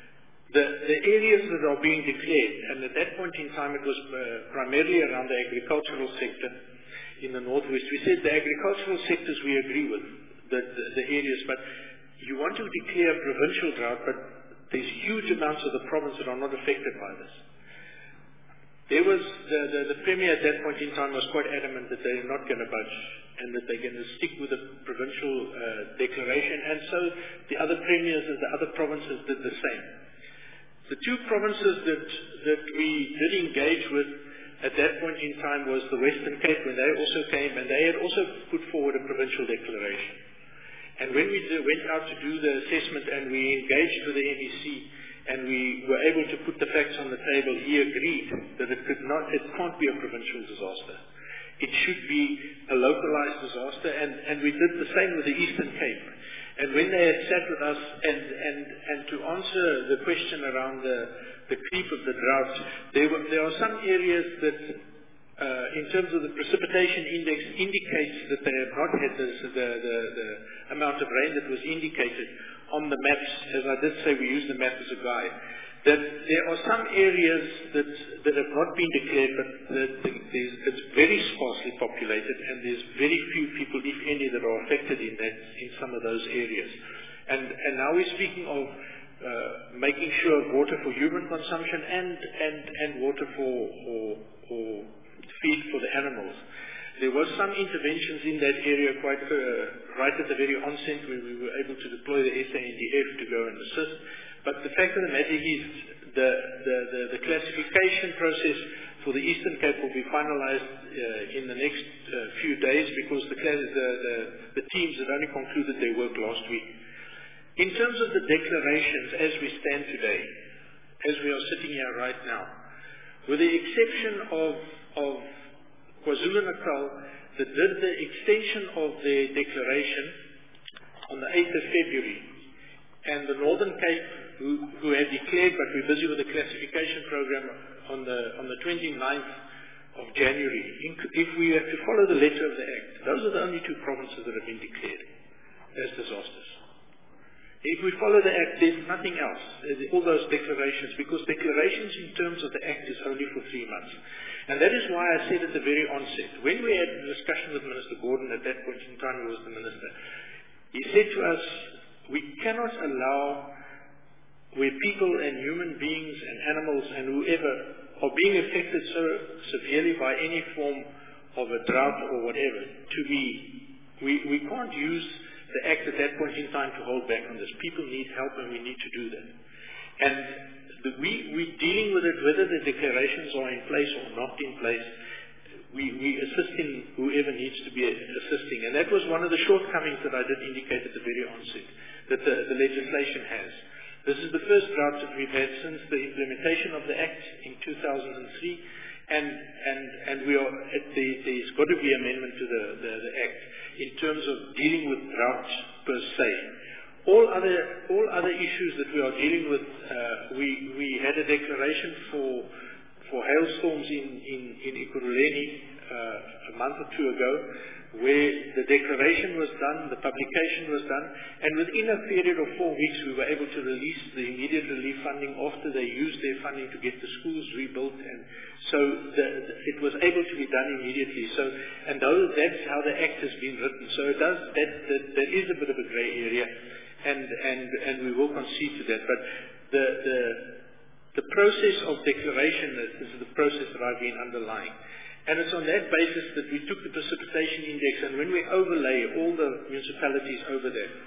the areas that are being declared, and at that point in time it was primarily around the agricultural sector in the Northwest, we said the agricultural sectors we agree with, the areas, but you want to declare provincial drought, but there's huge amounts of the province that are not affected by this. There was, the Premier at that point in time was quite adamant that they're not going to budge and that they're going to stick with the provincial declaration, and so the other Premiers of the other provinces did the same. The two provinces that we did engage with at that point in time was the Western Cape, when they also came, and they had also put forward a provincial declaration. And when we went out to do the assessment and we engaged with the NEC, and we were able to put the facts on the table, he agreed that it can't be a provincial disaster. It should be a localized disaster, and we did the same with the Eastern Cape. And when they had sat with us and to answer the question around the creep of the drought, there are some areas that in terms of the precipitation index indicates that they have not had the amount of rain that was indicated on the maps. As I did say, we use the map as a guide. That there are some areas that have not been declared, but it's very sparsely populated, and there's very few people, if any, that are affected in some of those areas. And now we're speaking of making sure water for human consumption and water for feed for the animals. There was some interventions in that area quite right at the very onset, where we were able to deploy the SANDF to go and assist. But the fact of the matter is the classification process for the Eastern Cape will be finalized in the next few days, because the teams had only concluded their work last week. In terms of the declarations as we stand today, as we are sitting here right now, with the exception of KwaZulu-Natal, that did the extension of their declaration on the 8th of February, and the Northern Cape, who had declared, but we're busy with the classification program on the 29th of January. If we have to follow the letter of the Act, those are the only two provinces that have been declared as disasters. If we follow the Act, there's nothing else. All those declarations, because declarations in terms of the Act is only for 3 months. And that is why I said at the very onset, when we had a discussion with Minister Gordon at that point in time, he was the Minister, he said to us, we cannot allow where people and human beings and animals and whoever are being affected so severely by any form of a drought or whatever, we can't use the Act at that point in time to hold back on this. People need help, and we need to do that. And we're dealing with it, whether the declarations are in place or not in place. We assisting whoever needs to be assisting. And that was one of the shortcomings that I did indicate at the very onset, that the legislation has. This is the first drought that we've had since the implementation of the Act in 2003, and we are there's got to be amendment to the Act in terms of dealing with drought per se. All other issues that we are dealing with, we had a declaration for hailstorms in Ekurhuleni a month or two ago, where the declaration was done, the publication was done, and within a period of 4 weeks we were able to release the immediate relief funding after they used their funding to get the schools rebuilt, and so it was able to be done immediately. So, and that's how the Act has been written. So it does that is a bit of a grey area, and we will concede to that. But the process of declaration, this is the process that I've been underlying. And it's on that basis that we took the precipitation index, and when we overlay all the municipalities over that,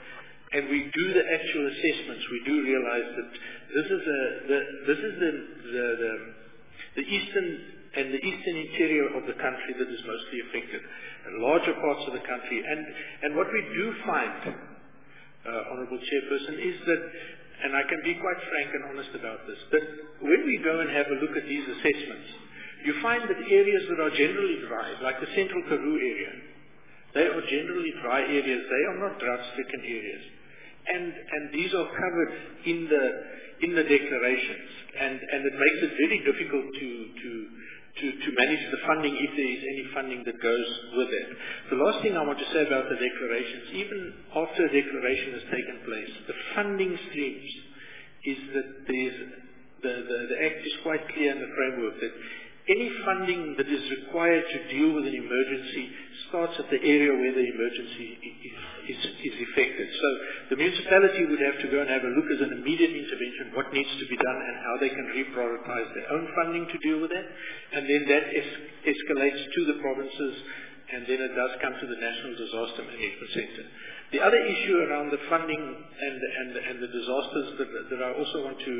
and we do the actual assessments, we do realize that this is the eastern and the eastern interior of the country that is mostly affected, and larger parts of the country. And what we do find, Honourable Chairperson, is that, and I can be quite frank and honest about this, that when we go and have a look at these assessments, you find that areas that are generally dry, like the Central Karoo area, they are generally dry areas. They are not drought-stricken areas. And these are covered in the declarations. And it makes it very difficult to manage the funding, if there is any funding that goes with it. The last thing I want to say about the declarations, even after a declaration has taken place, the funding streams is that the Act is quite clear in the framework that any funding that is required to deal with an emergency starts at the area where the emergency is affected. So the municipality would have to go and have a look as an immediate intervention, what needs to be done and how they can reprioritize their own funding to deal with that. And then that escalates to the provinces, and then it does come to the National Disaster Management Centre. The other issue around the funding and the disasters that I also want to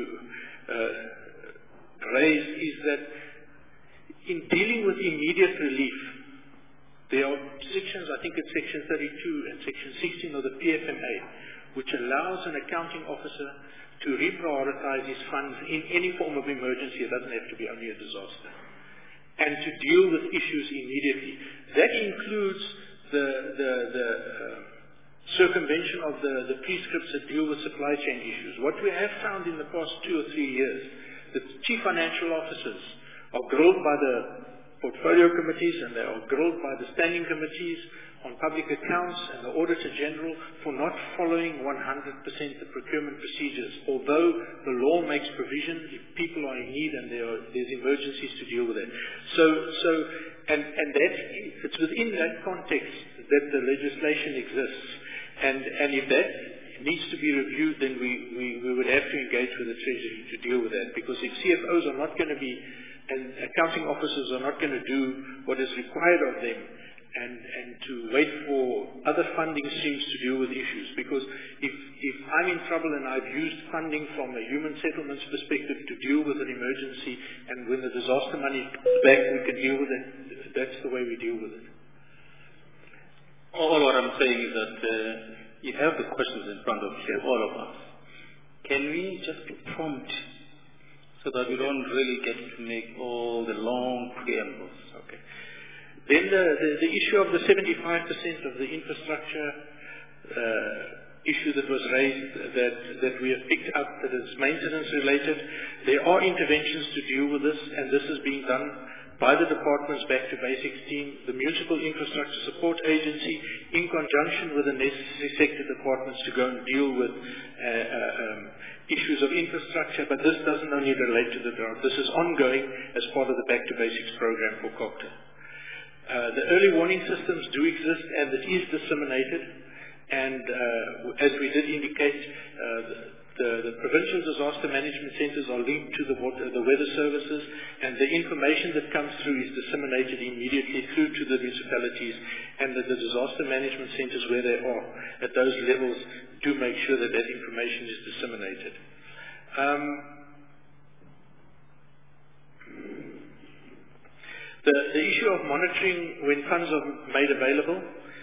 raise is that in dealing with immediate relief, there are sections, I think it's section 32 and section 16 of the PFMA, which allows an accounting officer to reprioritize his funds in any form of emergency. It doesn't have to be only a disaster. And to deal with issues immediately. That includes the circumvention of the prescripts that deal with supply chain issues. What we have found in the past 2 or 3 years, the chief financial officers are grilled by the portfolio committees, and they are grilled by the standing committees on public accounts and the Auditor General for not following 100% the procurement procedures, although the law makes provision if people are in need and there's emergencies to deal with it. And it's within that context that the legislation exists. And if that needs to be reviewed, then we would have to engage with the Treasury to deal with that, because if CFOs are not going to be, and accounting officers are not going to do what is required of them, and to wait for other funding streams to deal with issues. Because if I'm in trouble and I've used funding from a human settlements perspective to deal with an emergency, and when the disaster money comes back, we can deal with it, that's the way we deal with it. All what I'm saying is that you have the questions in front of you, all of us. Can we just be prompt so that we don't really get to make all the long preambles? Okay. Then the issue of the 75% of the infrastructure issue that was raised, that we have picked up, that is maintenance related. There are interventions to deal with this, and this is being done by the department's Back to Basics team, the Municipal Infrastructure Support Agency, in conjunction with the necessary sector departments to go and deal with issues of infrastructure. But this doesn't only relate to the drought. This is ongoing as part of the Back to Basics program for COGTA. The early warning systems do exist, and it is disseminated. And as we did indicate, the provincial disaster management centres are linked to the weather services, and the information that comes through is disseminated immediately through to the municipalities, and the disaster management centres where they are at those levels do make sure that that information is disseminated. The issue of monitoring when funds are made available,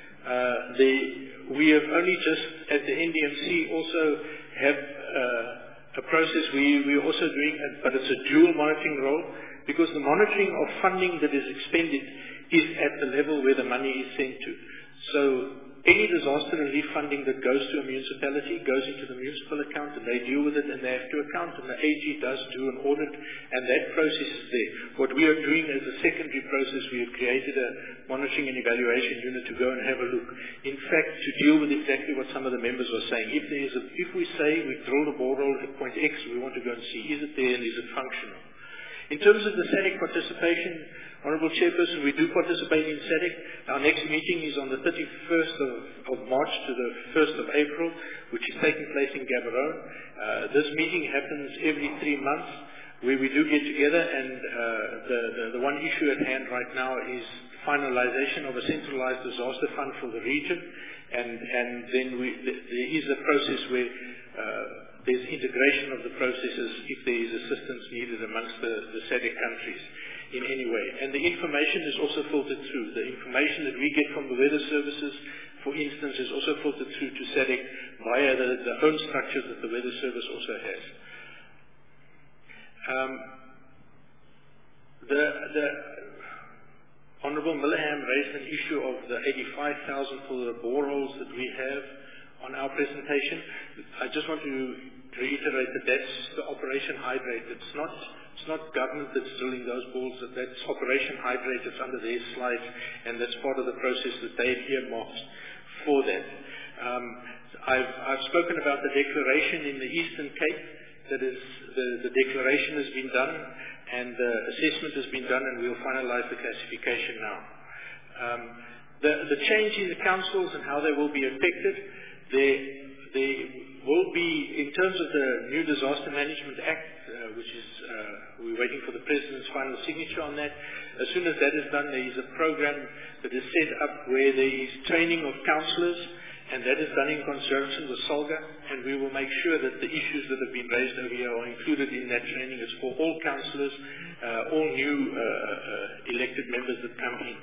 we have only just at the NDMC also have a process we're also doing, but it's a dual monitoring role, because the monitoring of funding that is expended is at the level where the money is sent to. So any disaster relief funding that goes to a municipality goes into the municipal account, and they deal with it, and they have to account, and the AG does do an audit, and that process is there. What we are doing as a secondary process, we have created a monitoring and evaluation unit to go and have a look. In fact, to deal with exactly what some of the members were saying. If we say we drill the borehole at point X, we want to go and see, is it there and is it functional? In terms of the SADC participation, Honourable Chairperson, we do participate in SADC. Our next meeting is on the 31st of March to the 1st of April, which is taking place in Gaborone. This meeting happens every 3 months. where we do get together, and the one issue at hand right now is finalization of a centralized disaster fund for the region, and then there is a process where there's integration of the processes if there is assistance needed amongst the SADC countries in any way. And the information is also filtered through. The information that we get from the weather services, for instance, is also filtered through to SADC via the own structures that the weather service also has. The Honourable Milleham raised an issue of the 85,000 for the boreholes that we have on our presentation. I just want to reiterate that that's the Operation Hydrate. It's not government that's drilling those bores. That's Operation Hydrate. It's under their slides, and that's part of the process that they've earmarked for that. I've spoken about the declaration in the Eastern Cape. That is, the declaration has been done, and the assessment has been done, and we'll finalize the classification now. The change in the councils and how they will be affected, there will be, in terms of the new Disaster Management Act, which is, we're waiting for the President's final signature on that. As soon as that is done, there is a program that is set up where there is training of councillors, and that is done in conjunction with SALGA, and we will make sure that the issues that have been raised over here are included in that training. It's for all councillors, all new elected members that come in.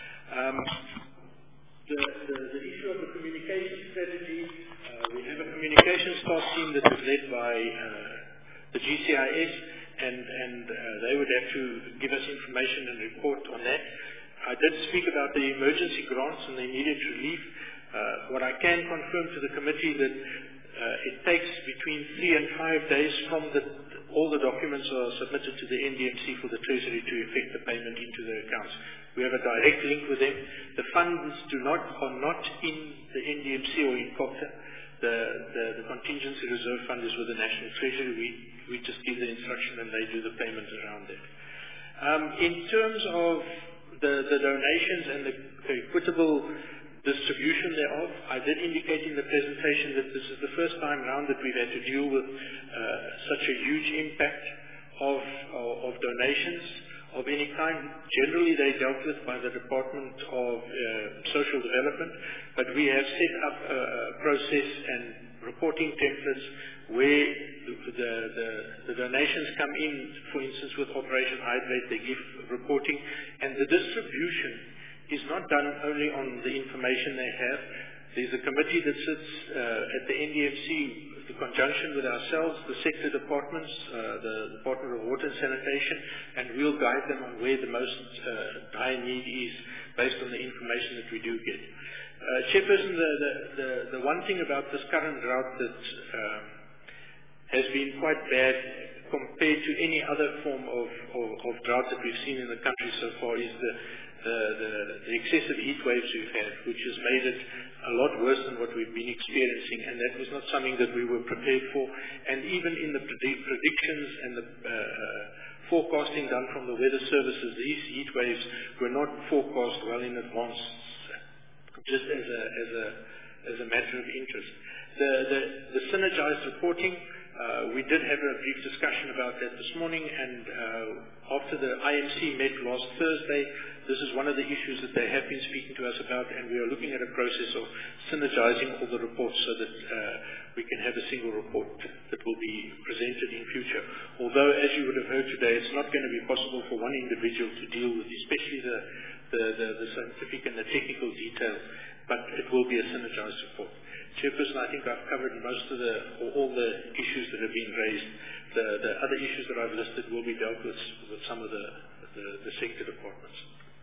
The issue of the communication strategy, we have a communications task team that is led by the GCIS, and they would have to give us information and report on that. I did speak about the emergency grants and the immediate relief. What I can confirm to the committee that it takes between 3 and 5 days from all the documents are submitted to the NDMC for the Treasury to effect the payment into their accounts. We have a direct link with them. The funds are not in the NDMC or in COGTA. The contingency reserve fund is with the National Treasury. We just give the instruction and they do the payments around it. In terms of the donations and the equitable distribution thereof, I did indicate in the presentation that this is the first time around that we've had to deal with such a huge impact of donations of any kind. Generally, they're dealt with by the Department of Social Development, but we have set up a process and reporting templates where the donations come in, for instance, with Operation Hydrate, they give reporting, and the distribution is not done only on the information they have. There's a committee that sits at the NDMC in conjunction with ourselves, the sector departments, the Department of Water and Sanitation, and we'll guide them on where the most dire need is based on the information that we do get. Chairperson, the one thing about this current drought that has been quite bad compared to any other form of drought that we've seen in the country so far is the excessive heat waves we've had, which has made it a lot worse than what we've been experiencing, and that was not something that we were prepared for. And even in the predictions and the forecasting done from the weather services, these heat waves were not forecast well in advance, just as a matter of interest. The synergized reporting, we did have a brief discussion about that this morning, and after the IMC met last Thursday, this is one of the issues that they have been speaking to us about, and we are looking at a process of synergizing all the reports so that we can have a single report that will be presented in future. Although, as you would have heard today, it's not going to be possible for one individual to deal with, especially the scientific and the technical detail, but it will be a synergized report. Chairperson, I think I've covered most of all the issues that have been raised. The other issues that I've listed will be dealt with some of the sector departments.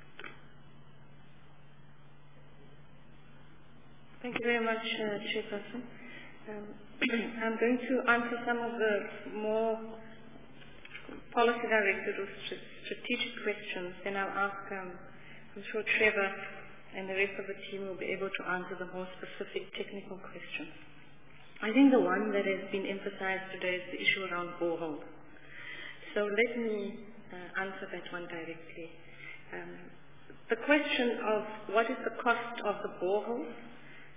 Thank you very much, Chairperson. I'm going to answer some of the more policy-directed or strategic questions, then I'll ask, I'm sure Trevor and the rest of the team will be able to answer the more specific technical questions. I think the one that has been emphasized today is the issue around boreholes. So let me answer that one directly. The question of what is the cost of the borehole.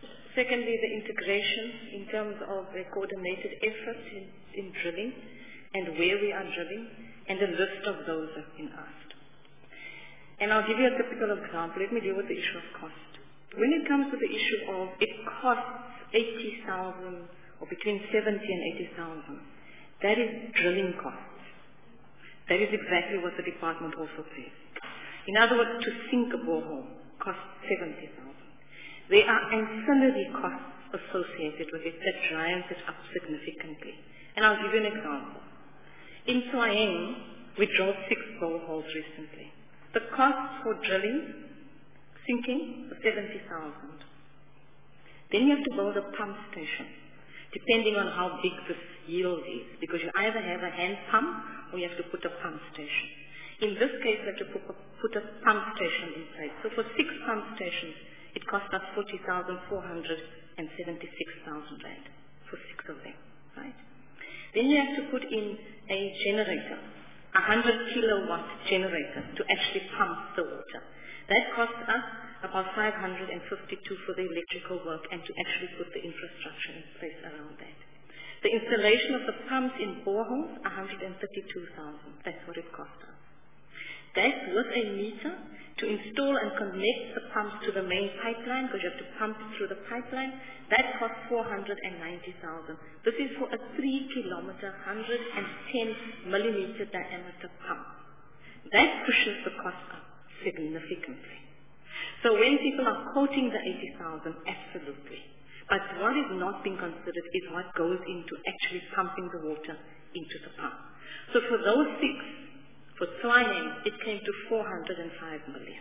Secondly, the integration in terms of a coordinated effort in drilling. and where we are drilling, and a list of those have been asked. And I'll give you a typical example. Let me deal with the issue of cost. When it comes to the issue of it costs 80,000 or between 70 and 80,000, that is drilling costs. That is exactly what the department also pays. In other words, to sink a borehole costs 70,000. There are ancillary costs associated with it that drives it up significantly. And I'll give you an example. In Swayeng, we drilled 6 boreholes recently. The cost for drilling, sinking, was 70,000. Then you have to build a pump station, depending on how big this yield is, because you either have a hand pump or you have to put a pump station. In this case, we have to put a pump station in place. So for 6 pump stations, it cost us 40,476,000 rand for 6 of them, right? Then you have to put in a generator, a 100 kilowatt generator to actually pump the water. That cost us about 552 for the electrical work and to actually put the infrastructure in place around that. The installation of the pumps in boreholes, 132,000. That's what it cost us. That with a meter to install and connect the pumps to the main pipeline, because you have to pump it through the pipeline, that cost 490,000. This is for a 3-kilometer, 110 millimeter diameter pump. That pushes the cost up significantly. So when people are quoting the 80,000, absolutely. But what is not being considered is what goes into actually pumping the water into the pump. So for those 6, for Swayeng, it came to 405 million.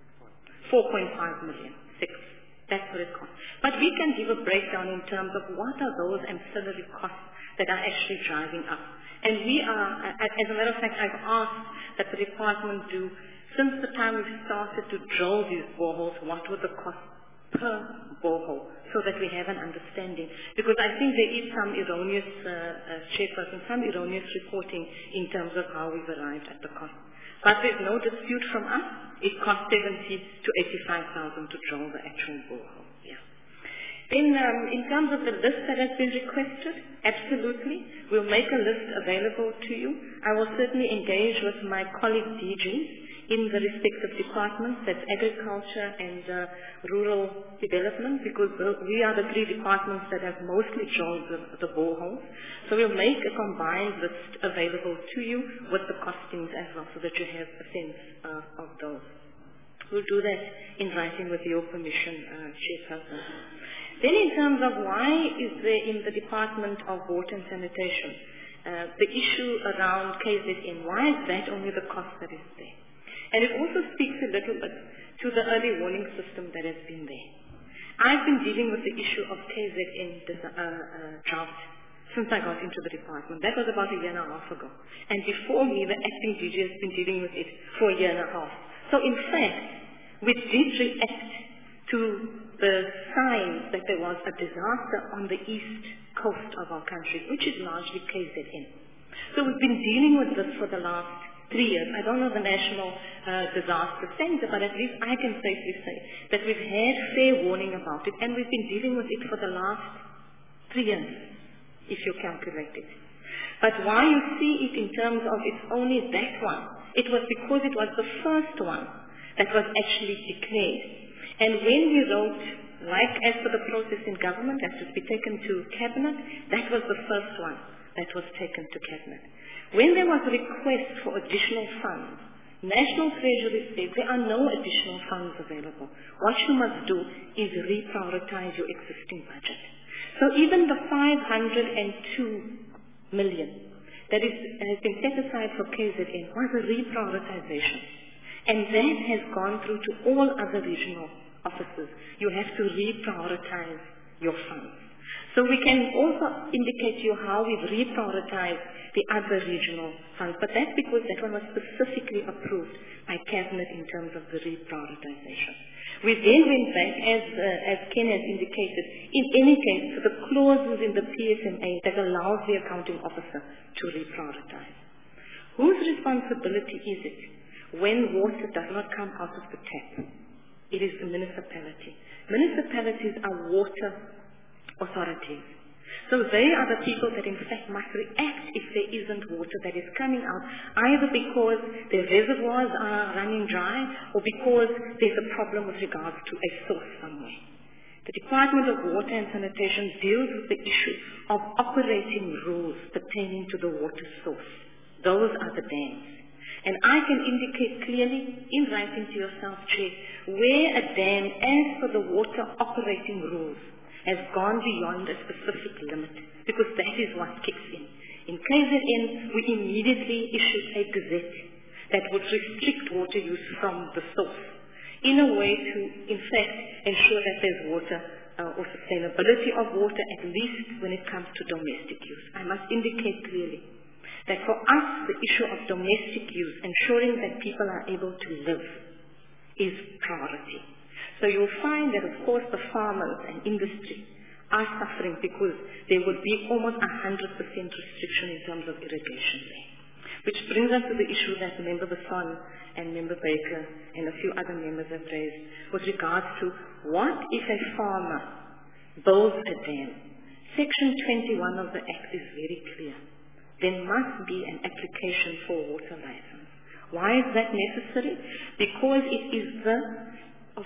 4.5 million, 6. That's what it costs. But we can give a breakdown in terms of what are those ancillary costs that are actually driving up. And we are, as a matter of fact, I've asked that the department do, since the time we've started to drill these boreholes, what were the costs per borehole, so that we have an understanding. Because I think there is some erroneous, chairperson, some erroneous reporting in terms of how we've arrived at the cost. But there's no dispute from us. It costs 70 to 85,000 to drill the actual borehole. Yeah. Then, in terms of the list that has been requested, absolutely, we'll make a list available to you. I will certainly engage with my colleague DG in the respective departments, that's agriculture and rural development, because we are the 3 departments that have mostly drilled the boreholes. So we'll make a combined list available to you with the costings as well, so that you have a sense of those. We'll do that in writing with your permission, Chairperson. Then in terms of why is there in the Department of Water and Sanitation the issue around KZN, why is that only the cost that is there? And it also speaks a little bit to the early warning system that has been there. I've been dealing with the issue of KZN drought since I got into the department. That was about 1.5 years ago. And before me, the acting DG has been dealing with it for 1.5 years. So in fact, we did react to the signs that there was a disaster on the east coast of our country, which is largely KZN. So we've been dealing with this for the last 3 years. I don't know the National Disaster Center, but at least I can safely say that we've had fair warning about it, and we've been dealing with it for the last 3 years, if you calculate it. But why you see it in terms of it's only that one, it was because it was the first one that was actually declared. And when we wrote, like as for the process in government, has to be taken to Cabinet, that was the first one that was taken to Cabinet. When there was a request for additional funds, National Treasury said there are no additional funds available. What you must do is reprioritize your existing budget. So even the 502 million that has been set aside for KZN was a reprioritization. And that has gone through to all other regional offices. You have to reprioritize your funds. So we can also indicate to you how we've reprioritized the other regional funds, but that's because that one was specifically approved by Cabinet in terms of the reprioritization. We then went back, as Ken has indicated, in any case, to the clauses in the PSMA that allows the accounting officer to reprioritize. Whose responsibility is it when water does not come out of the tap? It is the municipality. Municipalities are water authorities. So they are the people that in fact must react if there isn't water that is coming out, either because their reservoirs are running dry or because there's a problem with regards to a source somewhere. The Department of Water and Sanitation deals with the issue of operating rules pertaining to the water source. Those are the dams. And I can indicate clearly in writing to yourself, Chair, where a dam, as per the water operating rules, has gone beyond a specific limit, because that is what kicks in. In KZN, we immediately issued a gazette that would restrict water use from the source, in a way to, in fact, ensure that there's water or sustainability of water, at least when it comes to domestic use. I must indicate clearly that for us, the issue of domestic use, ensuring that people are able to live, is priority. So you'll find that, of course, the farmers and industry are suffering because there would be almost 100% restriction in terms of irrigation there. Which brings us to the issue that Member Basson and Member Baker and a few other members have raised with regards to what if a farmer builds a dam. Section 21 of the Act is very clear. There must be an application for a water license. Why is that necessary? Because it is the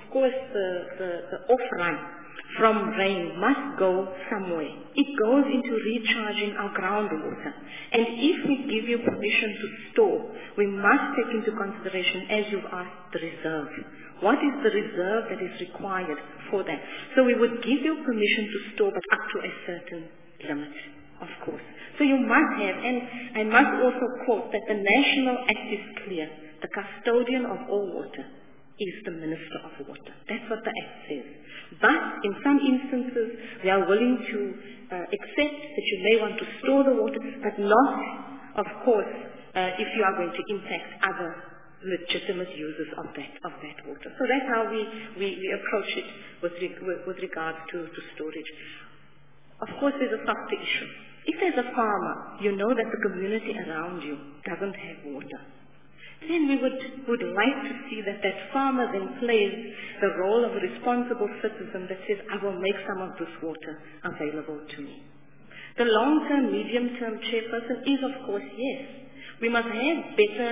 off-run from rain must go somewhere. It goes into recharging our groundwater. And if we give you permission to store, we must take into consideration, as you've asked, the reserve. What is the reserve that is required for that? So we would give you permission to store, but up to a certain limit, of course. So you must have, and I must also quote that the National Act is clear. The custodian of all water is the Minister of Water. That's what the Act says. But in some instances, we are willing to accept that you may want to store the water, but not, of course, if you are going to impact other legitimate users of that water. So that's how we approach it with regards to storage. Of course, there's a softer issue. If there's a farmer, you know that the community around you doesn't have water, then we would like to see that farmer then plays the role of a responsible citizen that says, I will make some of this water available to me. The long-term, medium-term, Chairperson, is of course, yes, we must have better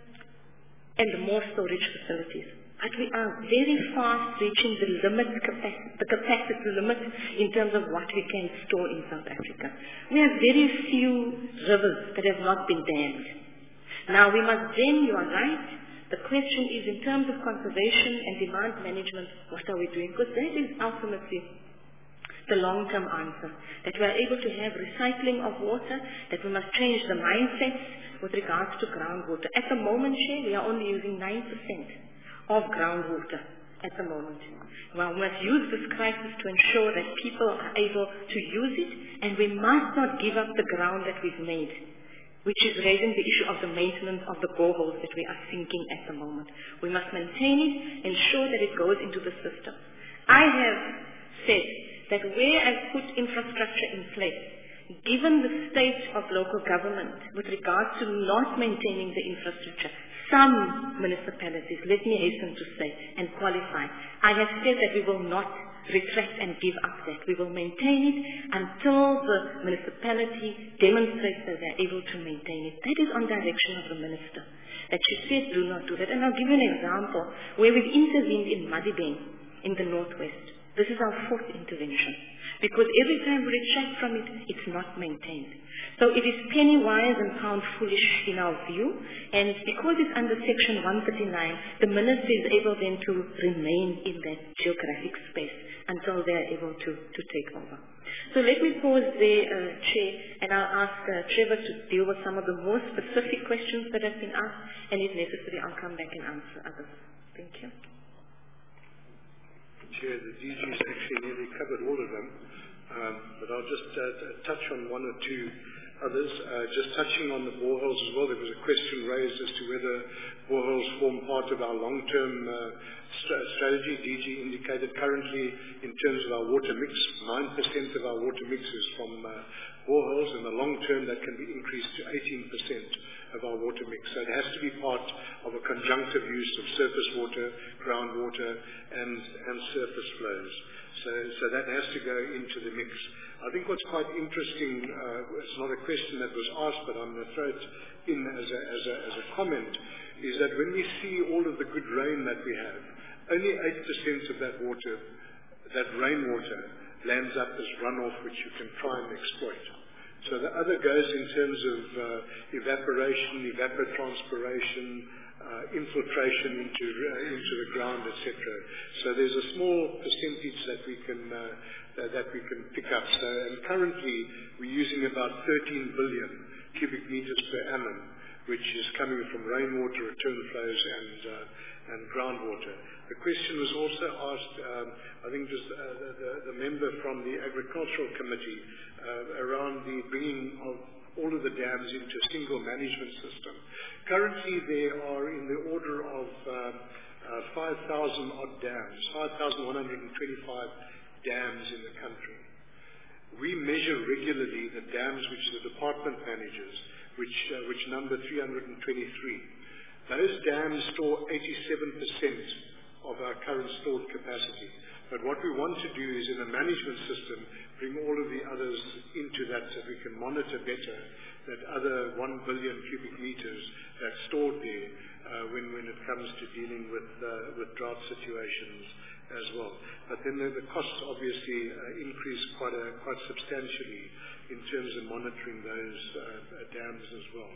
and more storage facilities. But we are very fast reaching the capacity limit in terms of what we can store in South Africa. We have very few rivers that have not been dammed. Now we must then, you are right, the question is in terms of conservation and demand management, what are we doing? Because that is ultimately the long-term answer, that we are able to have recycling of water, that we must change the mindsets with regards to groundwater. At the moment, we are only using 9% of groundwater at the moment. Well, we must use this crisis to ensure that people are able to use it, and we must not give up the ground that we've made, which is raising the issue of the maintenance of the boreholes that we are sinking at the moment. We must maintain it, ensure that it goes into the system. I have said that where I've put infrastructure in place, given the state of local government with regards to not maintaining the infrastructure, some municipalities, let me hasten to say and qualify, I have said that we will not retract and give up that. We will maintain it until the municipality demonstrates that they are able to maintain it. That is on direction of the minister, that she said do not do that. And I'll give you an example where we've intervened in Madibeng in the northwest. This is our fourth intervention, because every time we retract from it, it's not maintained. So it is penny wise and pound foolish in our view, and because it's under Section 139, the minister is able then to remain in that geographic space until they are able to take over. So let me pause there, Chair, and I'll ask Trevor to deal with some of the more specific questions that have been asked, and if necessary, I'll come back and answer others. Thank you. Chair, the DG's actually nearly covered all of them, but I'll just touch on one or two others. Just touching on the boreholes as well, there was a question raised as to whether boreholes form part of our long-term strategy. DG indicated currently, in terms of our water mix, 9% of our water mix is from boreholes. In the long term, that can be increased to 18% of our water mix. So it has to be part of a conjunctive use of surface water, groundwater, and surface flows. So that has to go into the mix. I think what's quite interesting, it's not a question that was asked, but I'm going to throw it in as a comment, is that when we see all of the good rain that we have, only 8% of that water, that rainwater, lands up as runoff, which you can try and exploit. So the other goes in terms of evaporation, evapotranspiration, infiltration into the ground, etc. So there's a small percentage that we can pick up. So and currently we're using about 13 billion cubic meters per annum, which is coming from rainwater, return flows, and groundwater. The question was also asked, I think just the member from the Agricultural Committee, around the bringing of all of the dams into a single management system. Currently there are in the order of 5,000 odd dams, 5,125 dams in the country. We measure regularly the dams which the department manages, which number 323. Those dams store 87% of our current stored capacity. But what we want to do is in a management system, bring all of the others into that so we can monitor better that other 1 billion cubic meters that's stored there when it comes to dealing with drought situations as well. But then the costs obviously increase quite substantially in terms of monitoring those dams as well.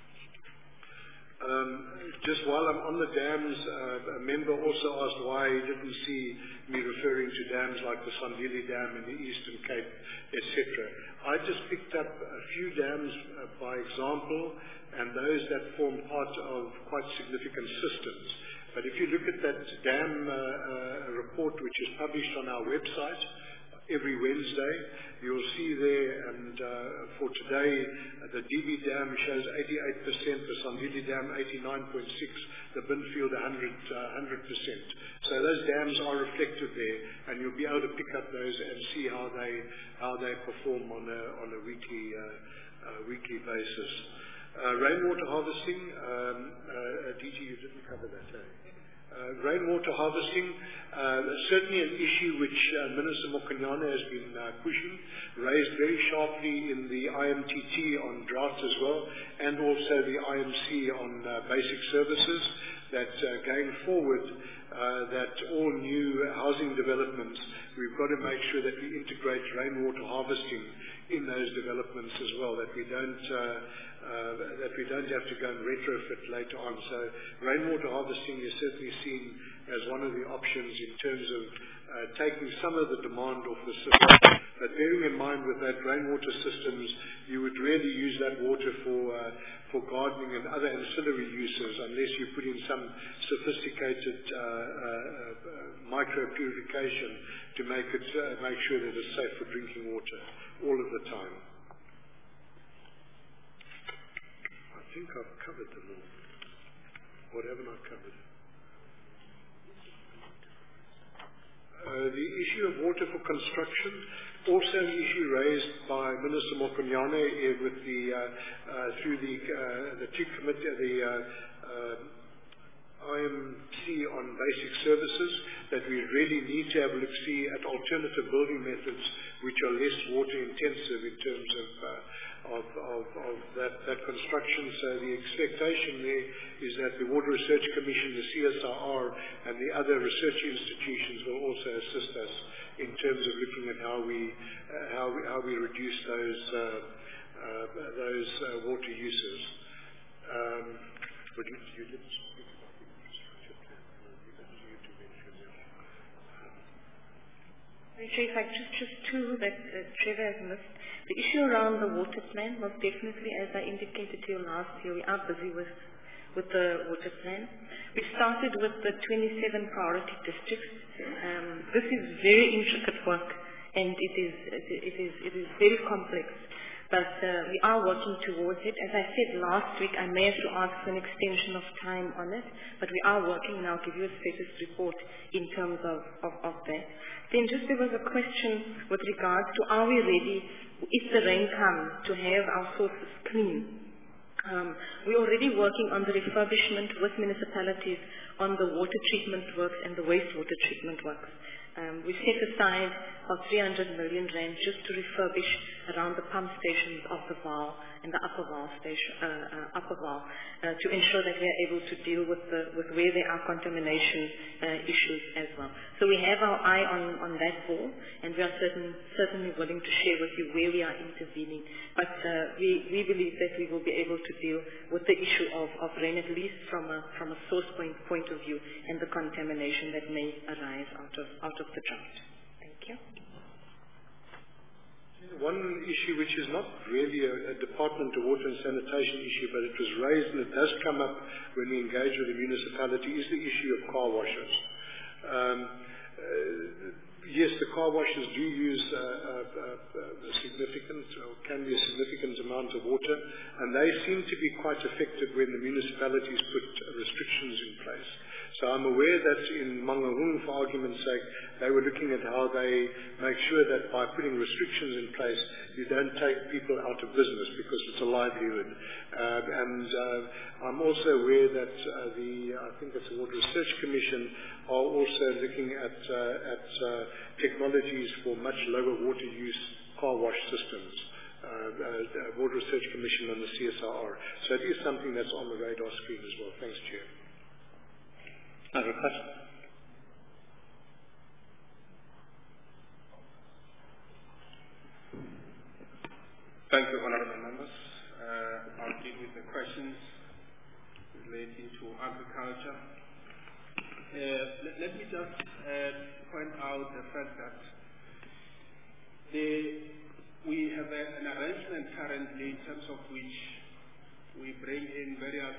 Just while I'm on the dams, a member also asked why he didn't see me referring to dams like the Sandili Dam in the Eastern Cape, etc. I just picked up a few dams by example, and those that form part of quite significant systems. But if you look at that dam report which is published on our website every Wednesday, you'll see there, and for today, the DB Dam shows 88%, the Sandili Dam 89.6%, the Binfield 100%. So those dams are reflected there, and you'll be able to pick up those and see how they perform on a weekly basis. Rainwater harvesting, DG, you didn't cover that, eh? Rainwater harvesting, certainly an issue which Minister Mokonyane has been pushing, raised very sharply in the IMTT on drought as well, and also the IMC on basic services, that going forward, that all new housing developments, we've got to make sure that we integrate rainwater harvesting in those developments as well, that we don't have to go and retrofit later on. So rainwater harvesting is certainly seen as one of the options in terms of taking some of the demand off the system. But bearing in mind with that rainwater systems, you would really use that water for gardening and other ancillary uses unless you put in some sophisticated micro purification to make sure that it's safe for drinking water all of the time. I think I've covered them all. What haven't I covered? The issue of water for construction, also an issue raised by Minister Mokonyane with through the two committee, the IMC on basic services, that we really need to have a look-see at alternative building methods which are less water intensive in terms of that construction. So the expectation there is that the Water Research Commission, the CSIR, and the other research institutions will also assist us in terms of looking at how we reduce those water uses. But you didn't speak about the infrastructure plan. You didn't to mention that. Chief, just two that Trevor has missed. The issue around the water plan, most definitely, as I indicated to you last year, we are busy with the water plan. We started with the 27 priority districts. This is very intricate work, and it is very complex. But we are working towards it. As I said last week, I may have to ask for an extension of time on it, but we are working, and I'll give you a status report in terms of that. Then just there was a question with regards to are we ready, if the rain comes, to have our sources clean. We're already working on the refurbishment with municipalities on the water treatment works and the wastewater treatment works. We set aside about 300 million rand just to refurbish around the pump stations of the Vaal and the Upper Vaal to ensure that we are able to deal with where there are contamination issues as well. So we have our eye on that ball, and we are certainly willing to share with you where we are intervening. But we believe that we will be able to deal with the issue of rain, at least from a source point of view, and the contamination that may arise out of the drought. Thank you. One issue which is not really a Department of Water and Sanitation issue, but it was raised and it does come up when we engage with the municipality, is the issue of car washes. Yes, the car washers do use a significant, or can be a significant amount of water, and they seem to be quite affected when the municipalities put restrictions in place. So I'm aware that in Mangaung, for argument's sake, they were looking at how they make sure that by putting restrictions in place, you don't take people out of business because it's a livelihood. And I'm also aware that I think it's the Water Research Commission, are also looking at technologies for much lower water use car wash systems. Water Research Commission and the CSIR. So it is something that's on the radar screen as well. Thanks, Chair. Another question? Thank you, honorable members. I'll deal with the questions relating to agriculture. Let me just point out the fact that we have an arrangement currently in terms of which we bring in various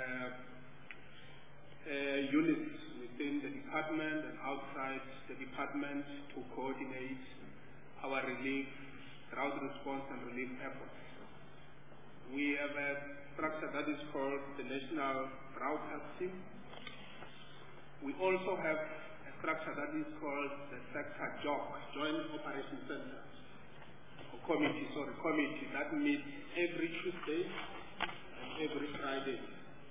units within the department and outside the department to coordinate our relief, drought response and relief efforts. We have a structure that is called the National Drought Health Team. We also have a structure that is called the Sector JOC, Joint Operation Center, or committee that meets every Tuesday and every Friday.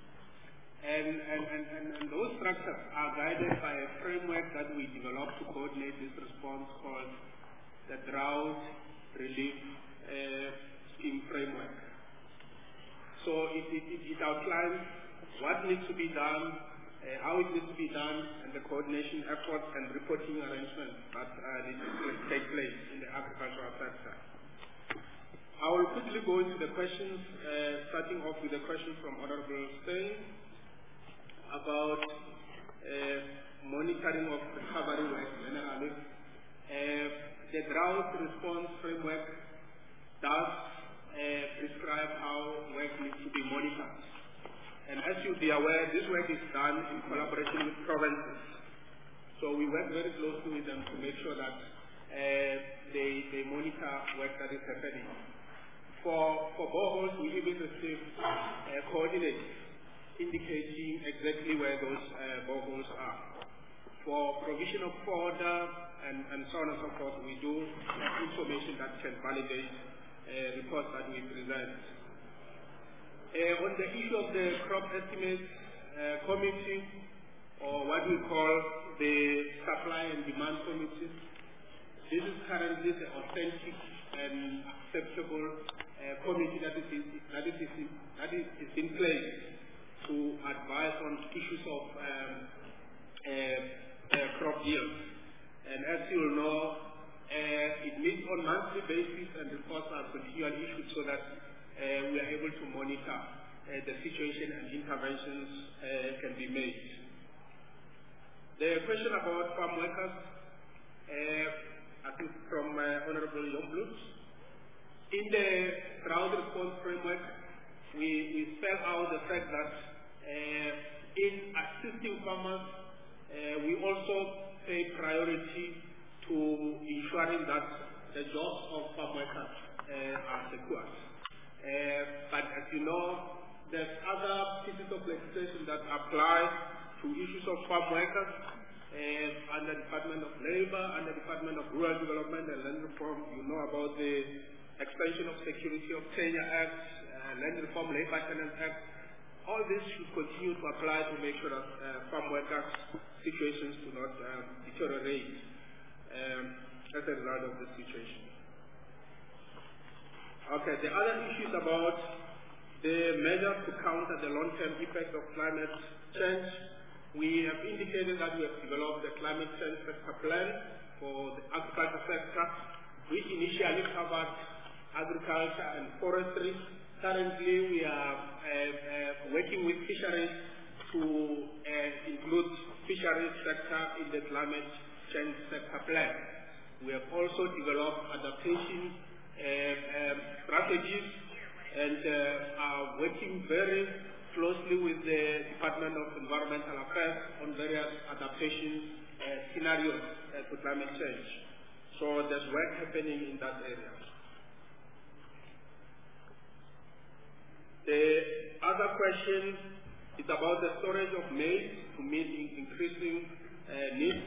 And those structures are guided by a framework that we developed to coordinate this response called the Drought Relief Scheme Framework. So it outlines what needs to be done, how it needs to be done, and the coordination efforts and reporting arrangements that need to take place in the agricultural sector. I will quickly go into the questions, starting off with the question from Honorable Steyn about monitoring of recovery work generally. The drought response framework does prescribe how work needs to be monitored. And as you'll be aware, this work is done in collaboration with provinces. So we work very closely with them to make sure that they monitor work that is happening. For boreholes, we even receive coordinates indicating exactly where those boreholes are. For provision of fodder and so on and so forth, we do information that can validate reports that we present. On the issue of the crop estimates committee, or what we call the supply and demand committee, this is currently the authentic and acceptable committee that is in place to advise on issues of crop yield. And as you will know, it meets on monthly basis and reports are continually issued so that we are able to monitor the situation and interventions can be made. The question about farm workers, I think from Honorable Yomblut. In the drought response framework, we spell out the fact that in assisting farmers, we also pay priority to ensuring that the jobs of farm workers are secured. But as you know, there's other pieces of legislation that apply to issues of farm workers under Department of Labor, under Department of Rural Development and Land Reform. You know about the Expansion of Security of Tenure Act, Land Reform, Labor Tenants Act. All this should continue to apply to make sure that farm workers' situations do not deteriorate. as a result of the situation. Okay, the other issue is about the measures to counter the long-term effects of climate change. We have indicated that we have developed the climate change sector plan for the agriculture sector, which initially covered agriculture and forestry. Currently, we are working with fisheries to include fisheries sector in the climate change sector plan. We have also developed adaptation strategies and are working very closely with the Department of Environmental Affairs on various adaptation scenarios to climate change. So there's work happening in that area. The other question is about the storage of maize to meet increasing needs.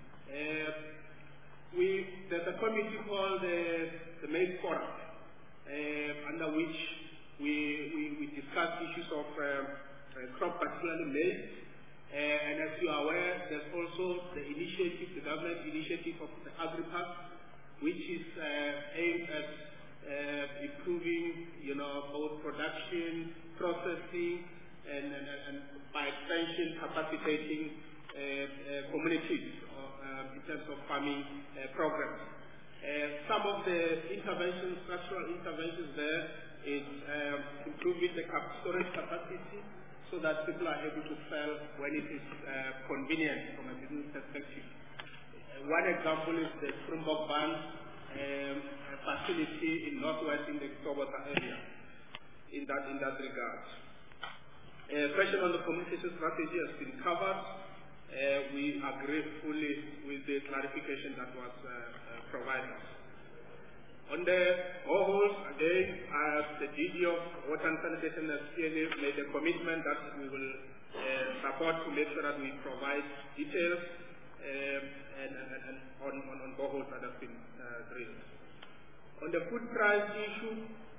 There's a committee called the Maize Forum, under which we discuss issues of crop, particularly maize. And as you are aware, there's also the initiative, the government initiative of the AgriPass, which is aimed at improving, both production, processing, and by extension, capacitating communities in terms of farming programs. Some of the interventions, structural interventions there, is improving the storage capacity so that people are able to sell when it is convenient from a business perspective. One example is the Springbok Bank facility in northwest in the Sobota area in that regard. A question on the communication strategy has been covered. We agree fully with the clarification that was provided. On the boreholes, again, the DG of Water and Sanitation has clearly made a commitment that we will support to make sure that we provide details and on boreholes that have been drilled. On the food price issue,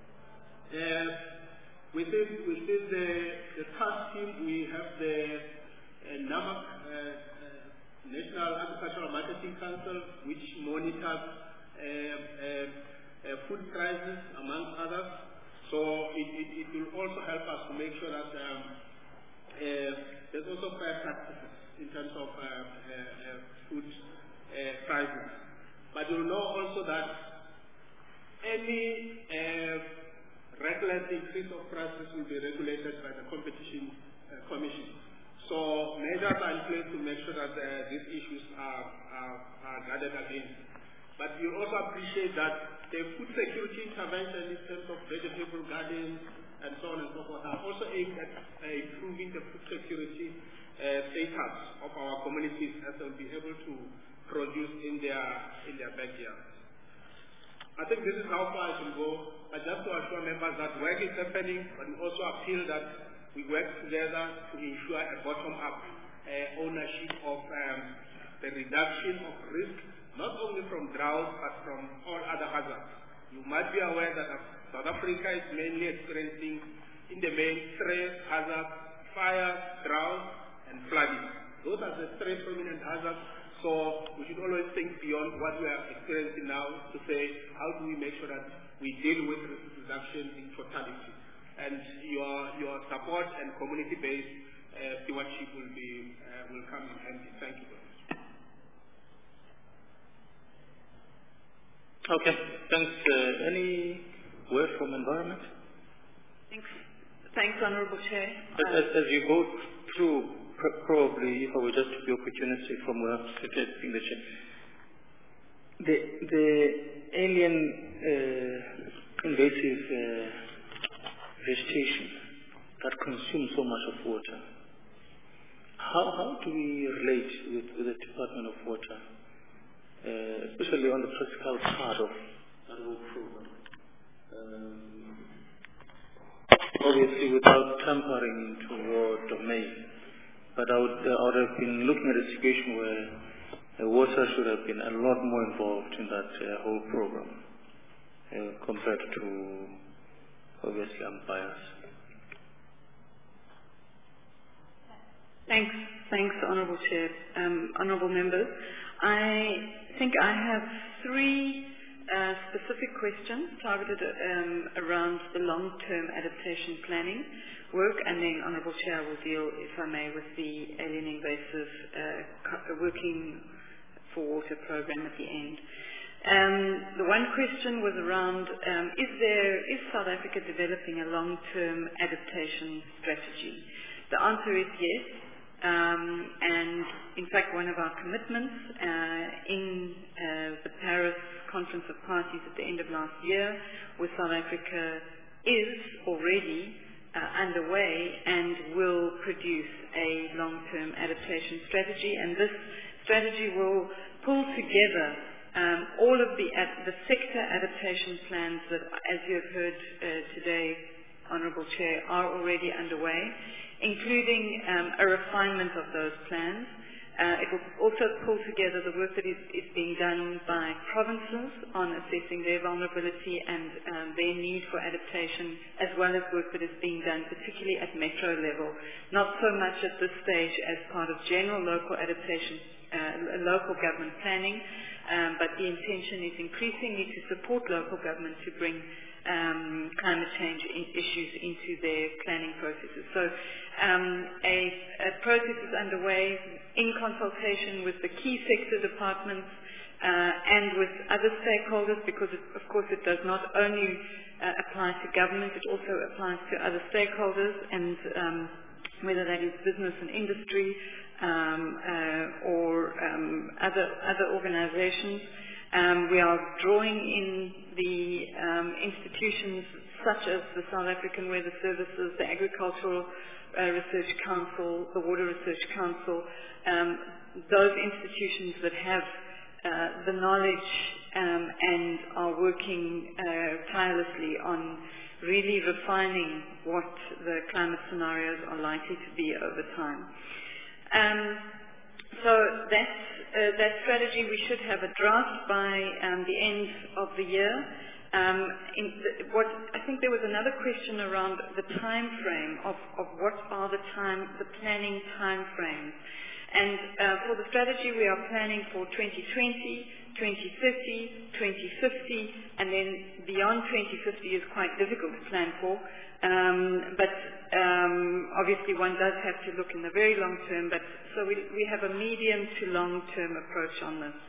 within the task team, we have the NAMAC, National Agricultural Marketing Council, which monitors food prices, among others. So it will also help us to make sure that there's also fair practices in terms of food prices. But you'll know also that any reckless increase of prices will be regulated by the Competition Commission. So measures are in place to make sure that these issues are guarded against. But you also appreciate that the food security intervention in terms of vegetable gardens and so on and so forth are also aimed at improving the food security status of our communities as they'll be able to produce in their backyards. I think this is how far I can go, but just to assure members that work is happening, but we also appeal that we work together to ensure a bottom-up ownership of the reduction of risk, not only from drought, but from all other hazards. You might be aware that South Africa is mainly experiencing, in the main, three hazards: fire, drought, and flooding. Those are the three prominent hazards. So we should always think beyond what we are experiencing now to say, how do we make sure that we deal with risk reduction in totality? And your support and community-based stewardship will come in handy. Thank you very much. Okay, thanks. Any word from Environment? Thanks, Honourable Chair. As you go through, probably, if I were just to be opportunistic from where I'm suggesting the chair, the alien invasive vegetation that consumes so much of water, how do we relate with the Department of Water, especially on the practical part of that whole program? Obviously, without tampering into your domain, but I would have been looking at a situation where water should have been a lot more involved in that whole program compared to, obviously, I'm biased. Thanks, Honourable Chair. Honourable Members, I think I have three specific questions targeted around the long-term adaptation planning work, and then Honourable Chair will deal, if I may, with the alien invasive working for water program at the end. The one question was around, is South Africa developing a long-term adaptation strategy? The answer is yes. And in fact, one of our commitments in the Paris Conference of Parties at the end of last year was South Africa is already underway and will produce a long-term adaptation strategy, and this strategy will pull together all of the sector adaptation plans that, as you have heard today, Honourable Chair, are already underway, including a refinement of those plans. It will also pull together the work that is being done by provinces on assessing their vulnerability and their need for adaptation, as well as work that is being done particularly at metro level, not so much at this stage as part of general local adaptation, local government planning, but the intention is increasingly to support local government to bring climate change issues into their planning processes. So a process is underway in consultation with the key sector departments and with other stakeholders, because of course it does not only apply to government, it also applies to other stakeholders, and whether that is business and industry or other organizations. We are drawing in the institutions such as the South African Weather Services, the Agricultural Research Council, the Water Research Council, those institutions that have the knowledge and are working tirelessly on really refining what the climate scenarios are likely to be over time. So that strategy, we should have a draft by the end of the year. I think there was another question around the time frame of what are the planning time frames. And for the strategy, we are planning for 2020, 2030, 2050, and then beyond 2050 is quite difficult to plan for. But obviously one does have to look in the very long term, but so we have a medium to long term approach on this.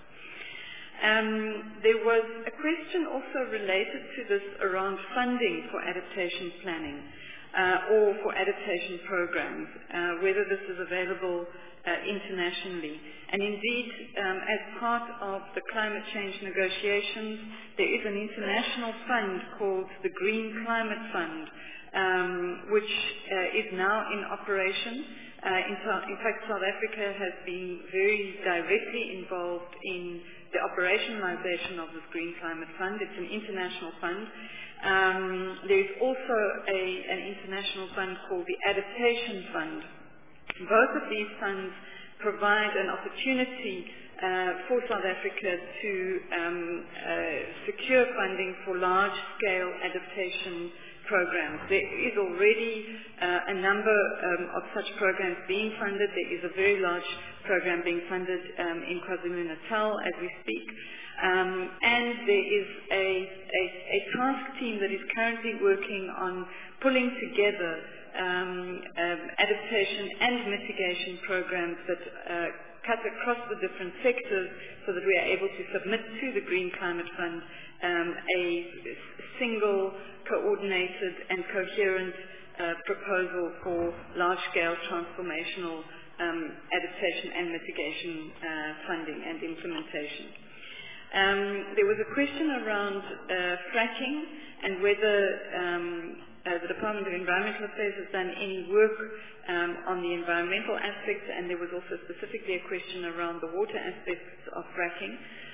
There was a question also related to this around funding for adaptation planning or for adaptation programs, whether this is available internationally. And indeed, as part of the climate change negotiations, there is an international fund called the Green Climate Fund, which is now in operation. In fact, South Africa has been very directly involved in the operationalization of this Green Climate Fund. It's an international fund. There is also an international fund called the Adaptation Fund. Both of these funds provide an opportunity for South Africa to secure funding for large-scale adaptation programs. There is already a number of such programs being funded. There is a very large program being funded in KwaZulu-Natal as we speak. And there is a task team that is currently working on pulling together adaptation and mitigation programs that cut across the different sectors so that we are able to submit to the Green Climate Fund a single, coordinated and coherent proposal for large-scale transformational adaptation and mitigation funding and implementation. There was a question around fracking and whether the Department of Environmental Affairs has done any work on the environmental aspects, and there was also specifically a question around the water aspects of fracking.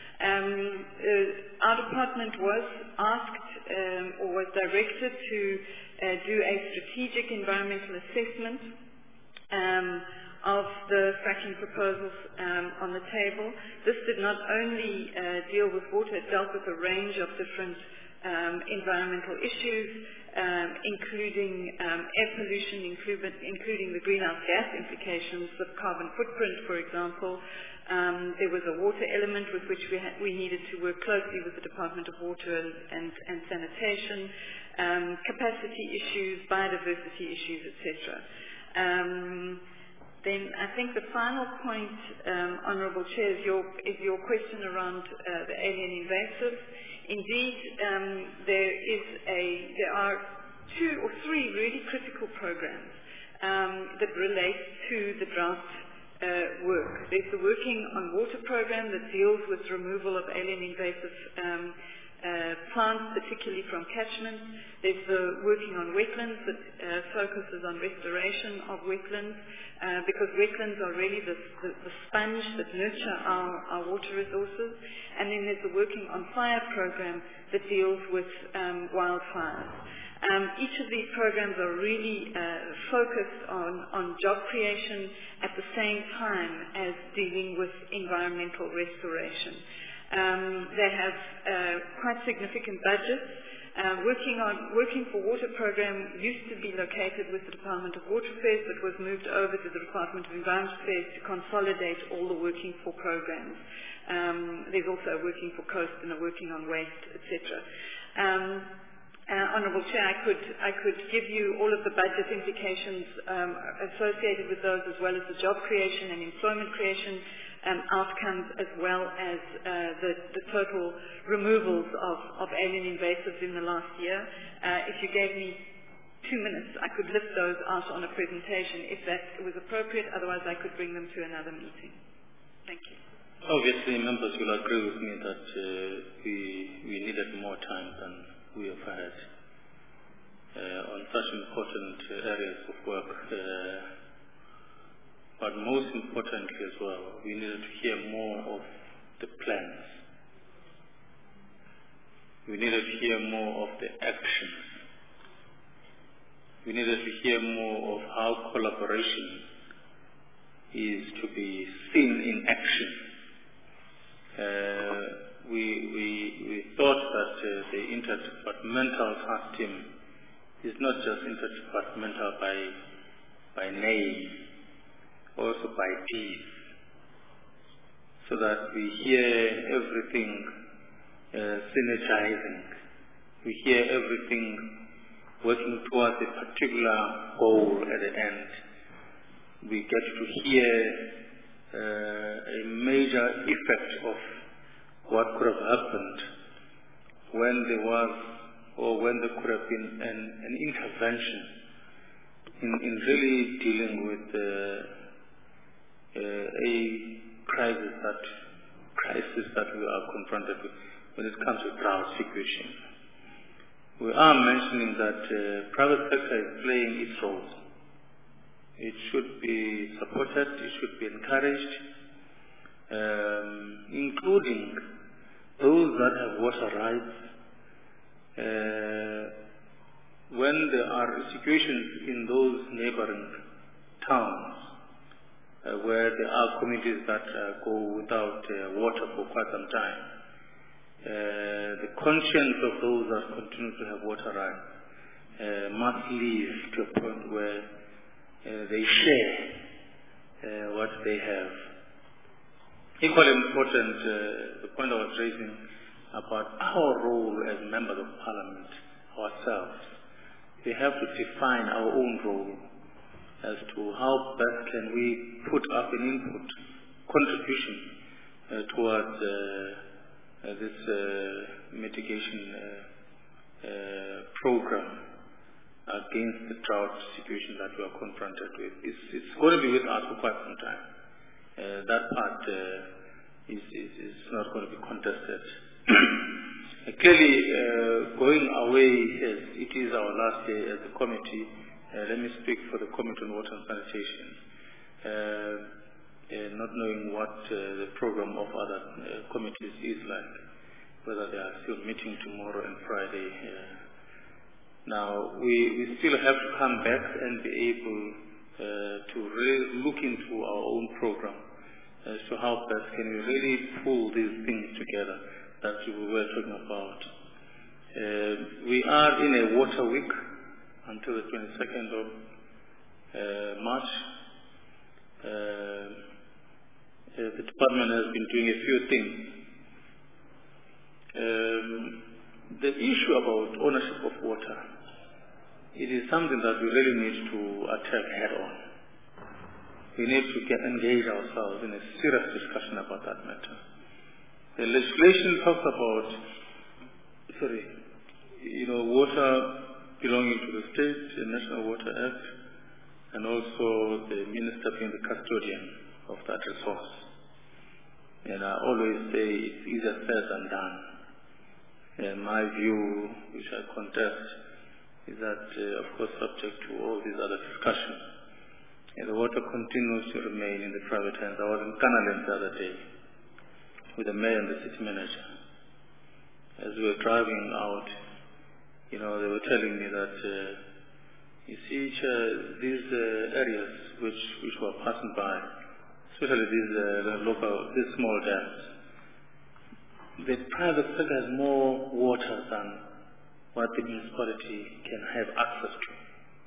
Our department was asked or was directed to do a strategic environmental assessment of the fracking proposals on the table. This did not only deal with water, it dealt with a range of different environmental issues, including air pollution, including the greenhouse gas implications of carbon footprint, for example. There was a water element with which we needed to work closely with the Department of Water and Sanitation, capacity issues, biodiversity issues, etc. Then I think the final point, Honourable Chair, is your question around the alien invasives. Indeed, there are 2 or 3 really critical programs that relate to the drought work. There's the Working on Water program that deals with removal of alien invasive plants, particularly from catchments. There's the Working on Wetlands that focuses on restoration of wetlands, because wetlands are really the sponge that nurture our water resources. And then there's the Working on Fire program that deals with wildfires. Each of these programs are really focused on job creation at the same time as dealing with environmental restoration. They have quite significant budgets. Working for Water program used to be located with the Department of Water Affairs, but was moved over to the Department of Environment Affairs to consolidate all the Working for programs. There's also a Working for Coast and a Working on Waste, etc. Honourable Chair, I could give you all of the budget implications associated with those, as well as the job creation and employment creation outcomes, as well as the total removals of alien invasives in the last year. If you gave me 2 minutes, I could list those out on a presentation if that was appropriate. Otherwise, I could bring them to another meeting. Thank you. Obviously, members will agree with me that we needed more time than we have had on such important areas of work. But most importantly as well, we needed to hear more of the plans. We needed to hear more of the actions. We needed to hear more of how collaboration is to be seen in action. We thought that the interdepartmental task team is not just interdepartmental by name, also by deeds, so that we hear everything synergizing. We hear everything working towards a particular goal at the end. We get to hear a major effect of what could have happened when there was, or when there could have been an intervention in really dealing with a crisis that we are confronted with when it comes to drought situation. We are mentioning that private sector is playing its role. It should be supported, it should be encouraged, including those that have water rights. When there are situations in those neighboring towns where there are communities that go without water for quite some time, the conscience of those that continue to have water rights must lead to a point where they share what they have. Equally important, the point I was raising about our role as members of parliament ourselves. We have to define our own role as to how best can we put up an input, contribution towards this mitigation program against the drought situation that we are confronted with. It's going to be with us for quite some time. That part is not going to be contested. Clearly, going away, as it is our last day as a committee, let me speak for the Committee on Water and Sanitation, not knowing what the program of other committees is like, whether they are still meeting tomorrow and Friday. Now, we still have to come back and be able to really look into our own program as to how best can we really pull these things together that we were talking about. We are in a water week. until the 22nd of March. The department has been doing a few things. The issue about ownership of water, it is something that we really need to attack head on. We need to engage ourselves in a serious discussion about that matter. The legislation talks about, water belonging to the state, the National Water Act, and also the minister being the custodian of that resource. And I always say it's easier said than done. And my view, which I contest, is that, of course, subject to all these other discussions, and the water continues to remain in the private hands. I was in Kanaland the other day with the mayor and the city manager. As we were driving out, they were telling me that, you see, these areas which were passing by, especially these small dams, the private sector has more water than what the municipality can have access to.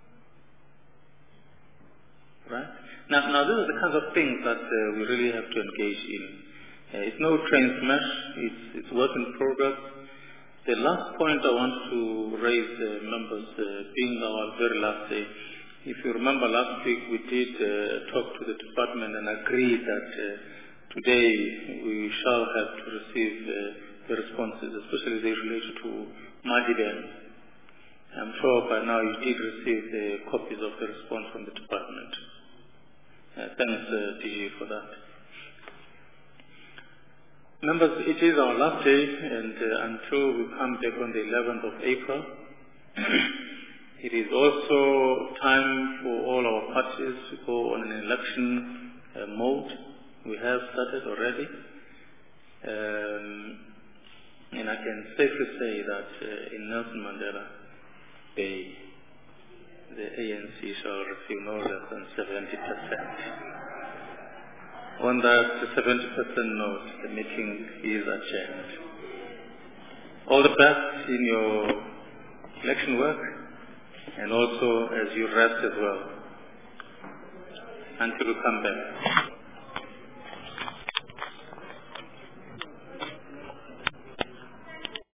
Right? Now these are the kinds of things that we really have to engage in. It's no train smash, it's work in progress. The last point I want to raise, members, being our very last day, if you remember last week we did talk to the department and agreed that today we shall have to receive the responses, especially they related to Madiben. I'm sure by now you did receive the copies of the response from the department. Thanks, DG, for that. Members, it is our last day, and until we come back on the 11th of April, it is also time for all our parties to go on an election mode. We have started already. And I can safely say that in Nelson Mandela Bay, the ANC shall receive no less than 70%. On that 70% note, the meeting is adjourned. All the best in your election work, and also as you rest as well, until we come back.